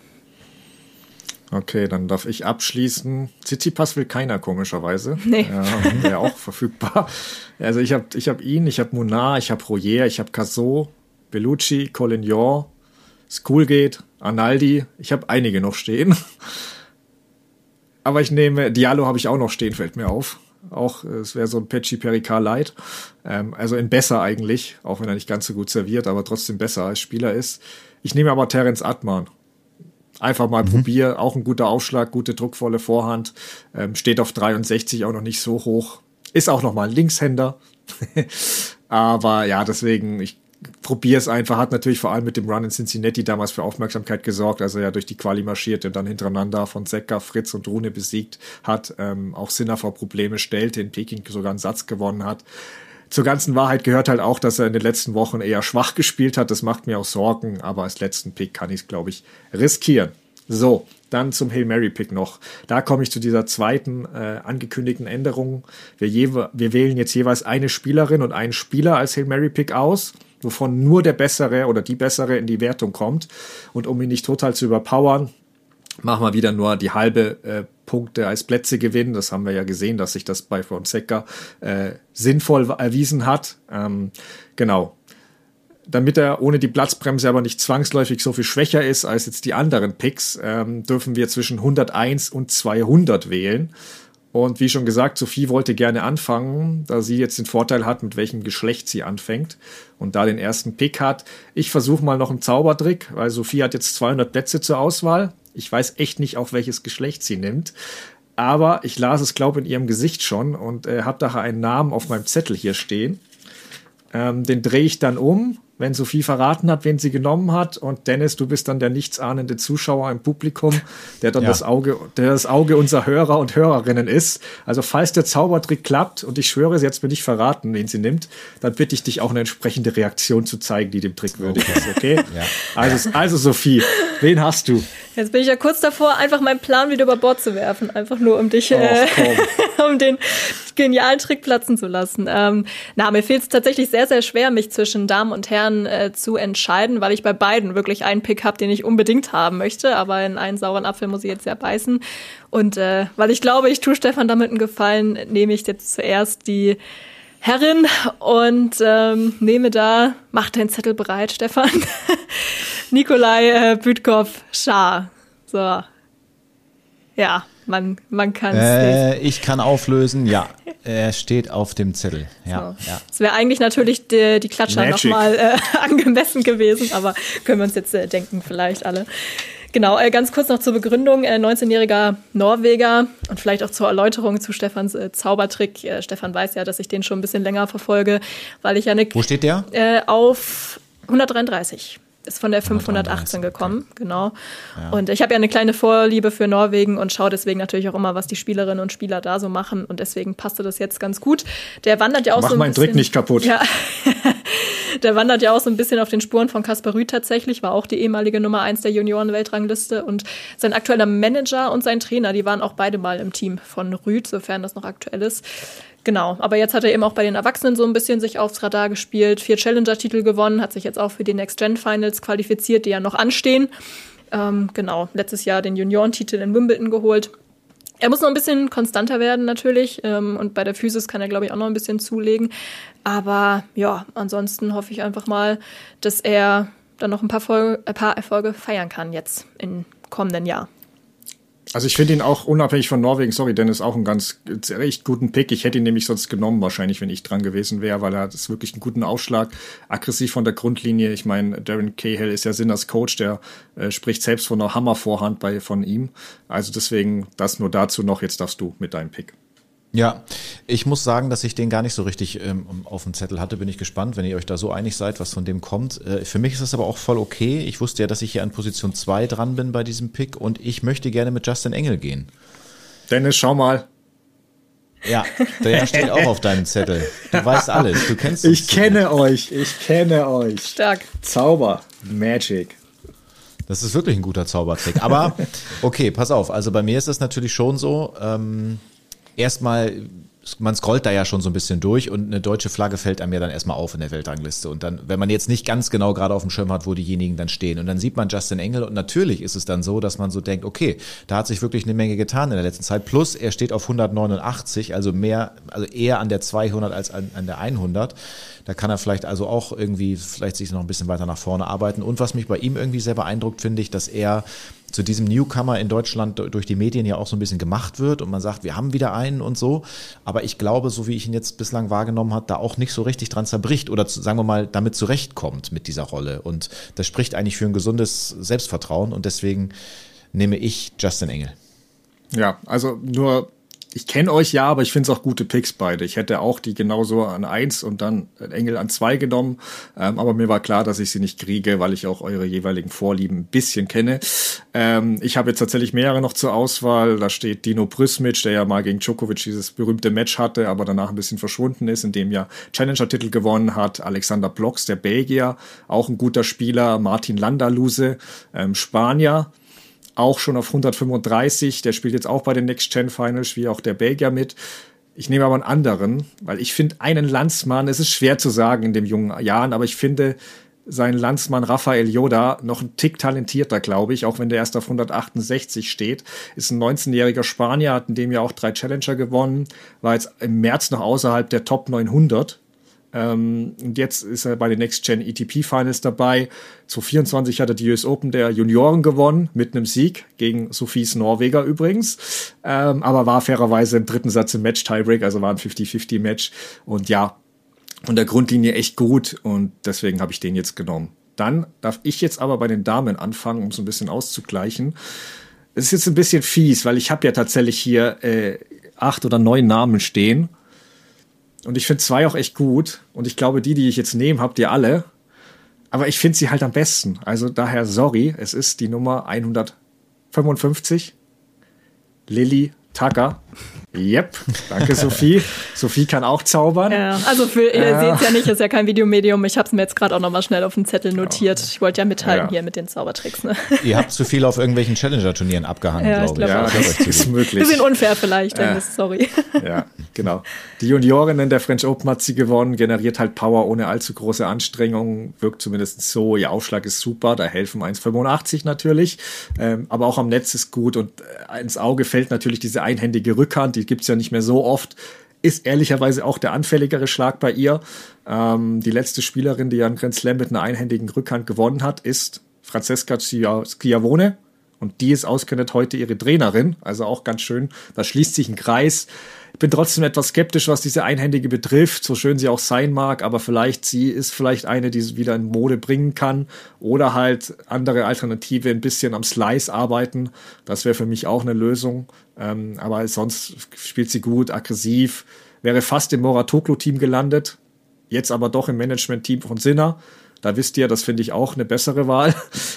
Okay, dann darf ich abschließen. Tsitsipas will keiner, komischerweise. Nee. Wäre auch verfügbar. Also ich hab ihn, ich habe Munar, ich habe Royer, ich habe Cassot, Bellucci, Collignon, Schoolgate, Arnaldi. Ich habe einige noch stehen. Aber ich nehme, Diallo habe ich auch noch stehen, fällt mir auf. Auch, es wäre so ein Patchy Pericard Light. Also in besser eigentlich, auch wenn er nicht ganz so gut serviert, aber trotzdem besser als Spieler ist. Ich nehme aber Terence Attmann. Einfach mal probieren, auch ein guter Aufschlag, gute druckvolle Vorhand, steht auf 63, auch noch nicht so hoch, ist auch noch mal ein Linkshänder, aber ja, deswegen, ich probier es einfach, hat natürlich vor allem mit dem Run in Cincinnati damals für Aufmerksamkeit gesorgt, als er ja durch die Quali marschierte und dann hintereinander Fonseca, Fritz und Rune besiegt hat, auch Sinner vor Probleme stellte, in Peking sogar einen Satz gewonnen hat. Zur ganzen Wahrheit gehört halt auch, dass er in den letzten Wochen eher schwach gespielt hat, das macht mir auch Sorgen, aber als letzten Pick kann ich es, glaube ich, riskieren. So, dann zum Hail Mary Pick noch. Da komme ich zu dieser zweiten angekündigten Änderung. Wir wählen jetzt jeweils eine Spielerin und einen Spieler als Hail Mary Pick aus, wovon nur der Bessere oder die Bessere in die Wertung kommt. Und um ihn nicht total zu überpowern, machen wir wieder nur die halbe Punkte als Plätze gewinnen. Das haben wir ja gesehen, dass sich das bei Fonseca sinnvoll erwiesen hat. Genau. Damit er ohne die Platzbremse aber nicht zwangsläufig so viel schwächer ist als jetzt die anderen Picks, dürfen wir zwischen 101 und 200 wählen. Und wie schon gesagt, Sophie wollte gerne anfangen, da sie jetzt den Vorteil hat, mit welchem Geschlecht sie anfängt und da den ersten Pick hat. Ich versuche mal noch einen Zaubertrick, weil Sophie hat jetzt 200 Plätze zur Auswahl. Ich weiß echt nicht, auf welches Geschlecht sie nimmt. Aber ich las es, glaube ich, in ihrem Gesicht schon und habe daher einen Namen auf meinem Zettel hier stehen. Den drehe ich dann um, wenn Sophie verraten hat, wen sie genommen hat. Und Dennis, du bist dann der nichtsahnende Zuschauer im Publikum, der dann das Auge unserer Hörer und Hörerinnen ist. Also falls der Zaubertrick klappt, und ich schwöre, sie hat es mir nicht verraten, wen sie nimmt, dann bitte ich dich auch eine entsprechende Reaktion zu zeigen, die dem Trick würdig ist, okay? Ja. Also Sophie, wen hast du? Jetzt bin ich ja kurz davor, einfach meinen Plan wieder über Bord zu werfen. Einfach nur, um dich, um den genialen Trick platzen zu lassen. Mir fehlt es tatsächlich sehr, sehr schwer, mich zwischen Damen und Herren zu entscheiden, weil ich bei beiden wirklich einen Pick habe, den ich unbedingt haben möchte. Aber in einen sauren Apfel muss ich jetzt ja beißen. Und weil ich glaube, ich tue Stefan damit einen Gefallen, nehme ich jetzt zuerst die Herrin und mach deinen Zettel bereit, Stefan. Nikolai Büdkow-Schar. So. Ja, man kann es lesen. Ich kann auflösen, ja. Er steht auf dem Zettel. Ja, so. Ja. Es wäre eigentlich natürlich die Klatscher nochmal angemessen gewesen, aber können wir uns jetzt denken, vielleicht alle. Genau, ganz kurz noch zur Begründung. 19-jähriger Norweger und vielleicht auch zur Erläuterung zu Stefans Zaubertrick. Stefan weiß ja, dass ich den schon ein bisschen länger verfolge, weil ich ja Wo steht der? Auf 133. Ist von der 518 gekommen, okay. Genau. Ja. Und ich habe ja eine kleine Vorliebe für Norwegen und schaue deswegen natürlich auch immer, was die Spielerinnen und Spieler da so machen. Und deswegen passte das jetzt ganz gut. Der wandert ja auch Mach so ein meinen bisschen, Trick nicht kaputt. Ja. Der wandert ja auch so ein bisschen auf den Spuren von Kasper Rüth tatsächlich, war auch die ehemalige Nummer 1 der Junioren-Weltrangliste. Und sein aktueller Manager und sein Trainer, die waren auch beide mal im Team von Rüth, sofern das noch aktuell ist. Genau, aber jetzt hat er eben auch bei den Erwachsenen so ein bisschen sich aufs Radar gespielt, 4 Challenger-Titel gewonnen, hat sich jetzt auch für die Next-Gen-Finals qualifiziert, die ja noch anstehen. Genau, letztes Jahr den Juniorentitel in Wimbledon geholt. Er muss noch ein bisschen konstanter werden natürlich und bei der Physis kann er, glaube ich, auch noch ein bisschen zulegen. Aber ja, ansonsten hoffe ich einfach mal, dass er dann noch ein paar Erfolge feiern kann jetzt im kommenden Jahr. Also ich finde ihn auch unabhängig von Norwegen, sorry Dennis, auch einen ganz recht guten Pick. Ich hätte ihn nämlich sonst genommen wahrscheinlich, wenn ich dran gewesen wäre, weil er hat wirklich einen guten Aufschlag, aggressiv von der Grundlinie. Ich meine, Darren Cahill ist ja Sinners Coach, der spricht selbst von einer Hammervorhand von ihm. Also deswegen das nur dazu noch, jetzt darfst du mit deinem Pick. Ja, ich muss sagen, dass ich den gar nicht so richtig auf dem Zettel hatte. Bin ich gespannt, wenn ihr euch da so einig seid, was von dem kommt. Für mich ist das aber auch voll okay. Ich wusste ja, dass ich hier an Position 2 dran bin bei diesem Pick und ich möchte gerne mit Justin Engel gehen. Dennis, schau mal. Ja, der steht auch auf deinem Zettel. Du weißt alles, du kennst uns. Ich kenne euch. Stark. Zauber, Magic. Das ist wirklich ein guter Zaubertrick. Aber okay, pass auf. Also bei mir ist es natürlich schon so, erstmal, man scrollt da ja schon so ein bisschen durch und eine deutsche Flagge fällt einem ja dann erstmal auf in der Weltrangliste. Und dann, wenn man jetzt nicht ganz genau gerade auf dem Schirm hat, wo diejenigen dann stehen. Und dann sieht man Justin Engel und natürlich ist es dann so, dass man so denkt, okay, da hat sich wirklich eine Menge getan in der letzten Zeit. Plus er steht auf 189, also eher an der 200 als an der 100. Da kann er vielleicht sich noch ein bisschen weiter nach vorne arbeiten. Und was mich bei ihm irgendwie sehr beeindruckt, finde ich, dass er zu diesem Newcomer in Deutschland durch die Medien ja auch so ein bisschen gemacht wird und man sagt, wir haben wieder einen und so. Aber ich glaube, so wie ich ihn jetzt bislang wahrgenommen habe, da auch nicht so richtig dran zerbricht oder sagen wir mal, damit zurechtkommt mit dieser Rolle. Und das spricht eigentlich für ein gesundes Selbstvertrauen und deswegen nehme ich Justin Engel. Ja, also nur ich kenne euch ja, aber ich finde es auch gute Picks beide. Ich hätte auch die genauso an 1 und dann Engel an 2 genommen. Aber mir war klar, dass ich sie nicht kriege, weil ich auch eure jeweiligen Vorlieben ein bisschen kenne. Ich habe jetzt tatsächlich mehrere noch zur Auswahl. Da steht Dino Prismic, der ja mal gegen Djokovic dieses berühmte Match hatte, aber danach ein bisschen verschwunden ist, in dem ja Challenger-Titel gewonnen hat. Alexander Blocks, der Belgier, auch ein guter Spieler. Martin Landaluse, Spanier. Auch schon auf 135, der spielt jetzt auch bei den Next Gen Finals, wie auch der Belgier mit. Ich nehme aber einen anderen, weil ich finde einen Landsmann, es ist schwer zu sagen in den jungen Jahren, aber ich finde seinen Landsmann Rafael Yoda noch ein Tick talentierter, glaube ich, auch wenn der erst auf 168 steht. Ist ein 19-jähriger Spanier, hat in dem Jahr auch 3 Challenger gewonnen, war jetzt im März noch außerhalb der Top 900. Und jetzt ist er bei den Next Gen ETP Finals dabei. 2024 hat er die US Open der Junioren gewonnen, mit einem Sieg gegen Sophies Norweger übrigens. Aber war fairerweise im 3. Satz im Match Tiebreak, also war ein 50-50 Match. Und ja, von der Grundlinie echt gut und deswegen habe ich den jetzt genommen. Dann darf ich jetzt aber bei den Damen anfangen, um so ein bisschen auszugleichen. Es ist jetzt ein bisschen fies, weil ich habe ja tatsächlich hier 8 oder 9 Namen stehen. Und ich finde 2 auch echt gut. Und ich glaube, die ich jetzt nehme, habt ihr alle. Aber ich finde sie halt am besten. Also daher, sorry, es ist die Nummer 155. Lilly Tagger. Yep, danke Sophie. Sophie kann auch zaubern. Ja, also ihr seht es ja nicht, ist ja kein Videomedium. Ich habe es mir jetzt gerade auch nochmal schnell auf den Zettel notiert. Ich wollte ja mithalten hier mit den Zaubertricks. Ne? Ihr habt zu viel auf irgendwelchen Challenger-Turnieren abgehangen, glaube ich. Ja, das ist möglich. Bisschen unfair vielleicht, sorry. Ja, genau. Die Juniorinnen der French Open hat sie gewonnen, generiert halt Power ohne allzu große Anstrengungen, wirkt zumindest so, ihr Aufschlag ist super, da helfen 1,85 natürlich, aber auch am Netz ist gut und ins Auge fällt natürlich diese einhändige Rückhand, die gibt's ja nicht mehr so oft, ist ehrlicherweise auch der anfälligere Schlag bei ihr. Die letzte Spielerin, die ja einen Grand Slam mit einer einhändigen Rückhand gewonnen hat, ist Francesca Schiavone. Und die ist ausgerechnet heute ihre Trainerin. Also auch ganz schön. Da schließt sich ein Kreis. Ich bin trotzdem etwas skeptisch, was diese Einhändige betrifft. So schön sie auch sein mag. Aber sie ist vielleicht eine, die sie wieder in Mode bringen kann. Oder halt andere Alternative, ein bisschen am Slice arbeiten. Das wäre für mich auch eine Lösung. Aber sonst spielt sie gut, aggressiv. Wäre fast im Moratoglu-Team gelandet. Jetzt aber doch im Management-Team von Sinner. Da wisst ihr, das finde ich auch eine bessere Wahl.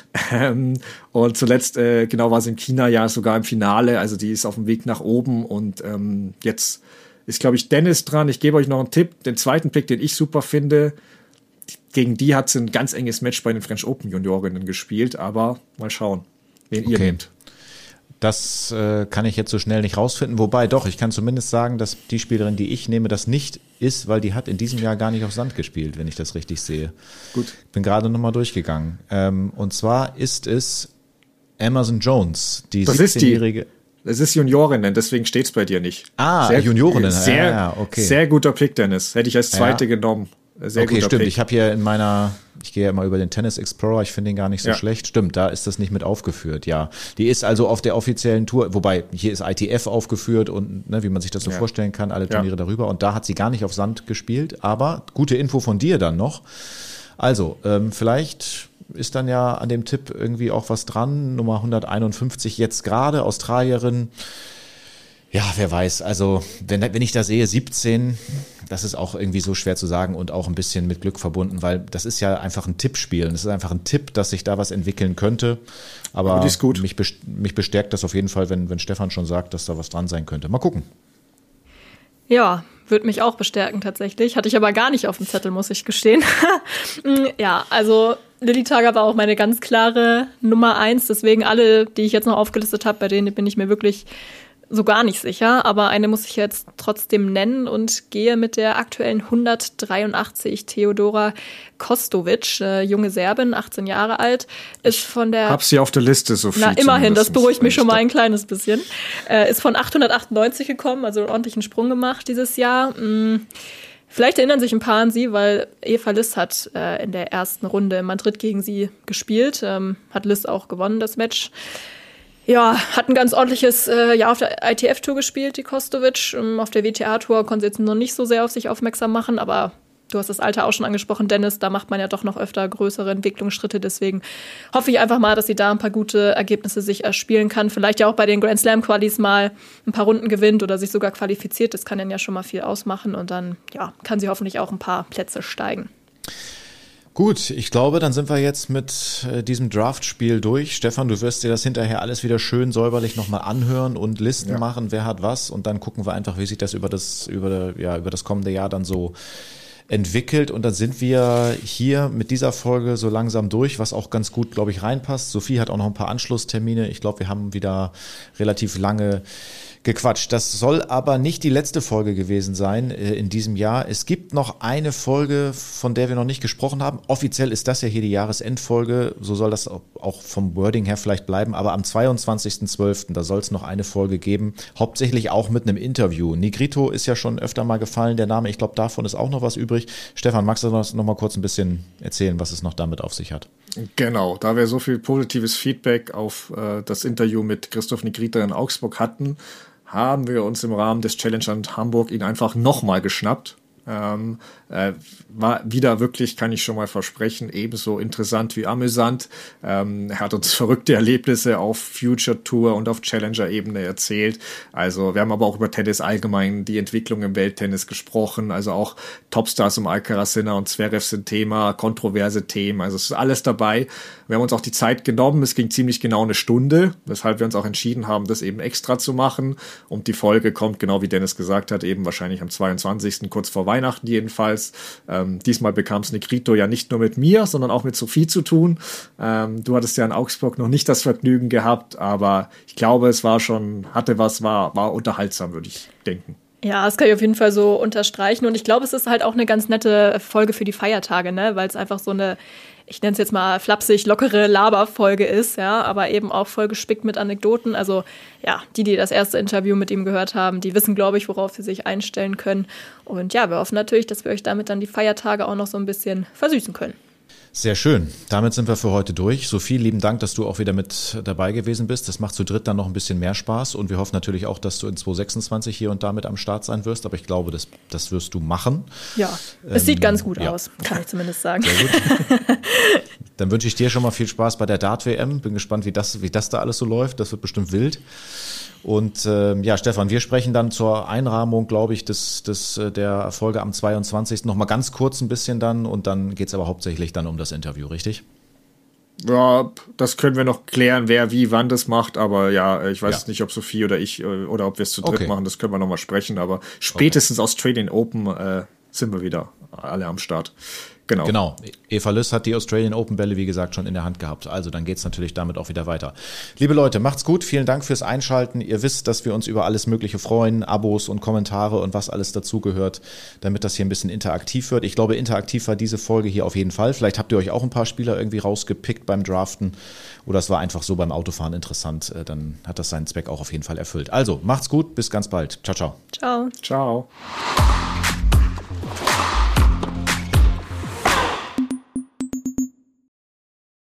Und zuletzt, war sie in China ja sogar im Finale. Also die ist auf dem Weg nach oben. Und jetzt ist, glaube ich, Dennis dran. Ich gebe euch noch einen Tipp. Den zweiten Pick, den ich super finde. Gegen die hat sie ein ganz enges Match bei den French Open Juniorinnen gespielt. Aber mal schauen, wen ihr nehmt. Das kann ich jetzt so schnell nicht rausfinden. Wobei doch, ich kann zumindest sagen, dass die Spielerin, die ich nehme, das nicht ist, weil die hat in diesem Jahr gar nicht auf Sand gespielt, wenn ich das richtig sehe. Gut. Ich bin gerade nochmal durchgegangen. Und zwar ist es Amazon Jones, die 17-jährige. Das ist Juniorinnen, deswegen steht's bei dir nicht. Juniorinnen. Okay. Sehr guter Pick, Dennis. Hätte ich als zweite genommen. Sehr okay, stimmt. Pick. Ich habe hier ich gehe ja immer über den Tennis Explorer, ich finde den gar nicht so schlecht. Stimmt, da ist das nicht mit aufgeführt, ja. Die ist also auf der offiziellen Tour, wobei hier ist ITF aufgeführt und wie man sich das so vorstellen kann, alle Turniere darüber. Und da hat sie gar nicht auf Sand gespielt, aber gute Info von dir dann noch. Also, vielleicht ist dann ja an dem Tipp irgendwie auch was dran. Nummer 151 jetzt gerade, Australierin. Ja, wer weiß. Also, wenn ich da sehe, 17, das ist auch irgendwie so schwer zu sagen und auch ein bisschen mit Glück verbunden, weil das ist ja einfach ein Tippspiel. Das ist einfach ein Tipp, dass sich da was entwickeln könnte. Aber die ist gut. Mich bestärkt das auf jeden Fall, wenn Stefan schon sagt, dass da was dran sein könnte. Mal gucken. Ja, würde mich auch bestärken tatsächlich. Hatte ich aber gar nicht auf dem Zettel, muss ich gestehen. Ja, also Lilly Tagger war auch meine ganz klare Nummer 1. Deswegen alle, die ich jetzt noch aufgelistet habe, bei denen bin ich mir wirklich so gar nicht sicher, aber eine muss ich jetzt trotzdem nennen und gehe mit der aktuellen 183 Teodora Kostovic, junge Serbin, 18 Jahre alt, ist von der... Hab sie auf der Liste, Sophie. Na, immerhin, das beruhigt mich schon mal ein kleines bisschen. Ist von 898 gekommen, also einen ordentlichen Sprung gemacht dieses Jahr. Vielleicht erinnern sich ein paar an sie, weil Eva Liss hat in der ersten Runde in Madrid gegen sie gespielt, hat Liss auch gewonnen, das Match. Ja, hat ein ganz ordentliches Jahr auf der ITF-Tour gespielt, die Kostovic. Auf der WTA-Tour konnte sie jetzt noch nicht so sehr auf sich aufmerksam machen, aber Du hast das Alter auch schon angesprochen, Dennis, da macht man ja doch noch öfter größere Entwicklungsschritte. Deswegen hoffe ich einfach mal, dass sie da ein paar gute Ergebnisse sich erspielen kann. Vielleicht ja auch bei den Grand Slam-Qualis mal ein paar Runden gewinnt oder sich sogar qualifiziert. Das kann dann ja schon mal viel ausmachen. Und dann kann sie hoffentlich auch ein paar Plätze steigen. Gut, ich glaube, dann sind wir jetzt mit diesem Draft-Spiel durch. Stefan, du wirst dir das hinterher alles wieder schön säuberlich nochmal anhören und Listen machen, wer hat was. Und dann gucken wir einfach, wie sich das über das kommende Jahr dann so entwickelt. Und dann sind wir hier mit dieser Folge so langsam durch, was auch ganz gut, glaube ich, reinpasst. Sophie hat auch noch ein paar Anschlusstermine. Ich glaube, wir haben wieder relativ lange gequatscht. Das soll aber nicht die letzte Folge gewesen sein in diesem Jahr. Es gibt noch eine Folge, von der wir noch nicht gesprochen haben. Offiziell ist das ja hier die Jahresendfolge. So soll das auch vom Wording her vielleicht bleiben. Aber am 22.12., da soll es noch eine Folge geben. Hauptsächlich auch mit einem Interview. Negrito ist ja schon öfter mal gefallen, der Name. Ich glaube, davon ist auch noch was übrig. Stefan, magst du noch mal kurz ein bisschen erzählen, was es noch damit auf sich hat? Genau, da wir so viel positives Feedback auf das Interview mit Christoph Negrito in Augsburg hatten, haben wir uns im Rahmen des Challengeland Hamburg ihn einfach nochmal geschnappt. War wieder wirklich, kann ich schon mal versprechen, ebenso interessant wie amüsant. Er hat uns verrückte Erlebnisse auf Future Tour und auf Challenger-Ebene erzählt. Also wir haben aber auch über Tennis allgemein, die Entwicklung im Welttennis gesprochen. Also auch Topstars um Alcaraz, Sinner und Zverev sind Thema, kontroverse Themen. Also es ist alles dabei. Wir haben uns auch die Zeit genommen. Es ging ziemlich genau eine Stunde, weshalb wir uns auch entschieden haben, das eben extra zu machen. Und die Folge kommt, genau wie Dennis gesagt hat, eben wahrscheinlich am 22. kurz vor Weihnachten jedenfalls. Diesmal bekam es Negrito ja nicht nur mit mir, sondern auch mit Sophie zu tun. Du hattest ja in Augsburg noch nicht das Vergnügen gehabt, aber ich glaube, es war schon, war unterhaltsam, würde ich denken. Ja, das kann ich auf jeden Fall so unterstreichen. Und ich glaube, es ist halt auch eine ganz nette Folge für die Feiertage, ne? Weil es einfach so eine, ich nenne es jetzt mal flapsig, lockere Laberfolge ist, ja, aber eben auch voll gespickt mit Anekdoten. Also ja, die das erste Interview mit ihm gehört haben, die wissen, glaube ich, worauf sie sich einstellen können. Und ja, wir hoffen natürlich, dass wir euch damit dann die Feiertage auch noch so ein bisschen versüßen können. Sehr schön. Damit sind wir für heute durch. Sophie, lieben Dank, dass du auch wieder mit dabei gewesen bist. Das macht zu dritt dann noch ein bisschen mehr Spaß und wir hoffen natürlich auch, dass du in 2026 hier und da mit am Start sein wirst, aber ich glaube, das wirst du machen. Ja, es sieht ganz gut aus, kann ich zumindest sagen. Sehr gut. Dann wünsche ich dir schon mal viel Spaß bei der Dart-WM. Bin gespannt, wie das da alles so läuft. Das wird bestimmt wild. Und Stefan, wir sprechen dann zur Einrahmung, glaube ich, der Folge am 22. noch mal ganz kurz ein bisschen dann und dann geht es aber hauptsächlich dann um das Interview, richtig? Ja, das können wir noch klären, wer wie wann das macht, aber ja, ich weiß nicht, ob Sophie oder ich oder ob wir es zu dritt machen, das können wir noch mal sprechen, aber spätestens Australian Open sind wir wieder alle am Start. Genau. Eva Lüss hat die Australian Open Bälle, wie gesagt, schon in der Hand gehabt. Also dann geht's natürlich damit auch wieder weiter. Liebe Leute, macht's gut. Vielen Dank fürs Einschalten. Ihr wisst, dass wir uns über alles Mögliche freuen. Abos und Kommentare und was alles dazugehört, damit das hier ein bisschen interaktiv wird. Ich glaube, interaktiv war diese Folge hier auf jeden Fall. Vielleicht habt ihr euch auch ein paar Spieler irgendwie rausgepickt beim Draften. Oder es war einfach so beim Autofahren interessant. Dann hat das seinen Zweck auch auf jeden Fall erfüllt. Also, macht's gut. Bis ganz bald. Ciao, ciao. Ciao. Ciao.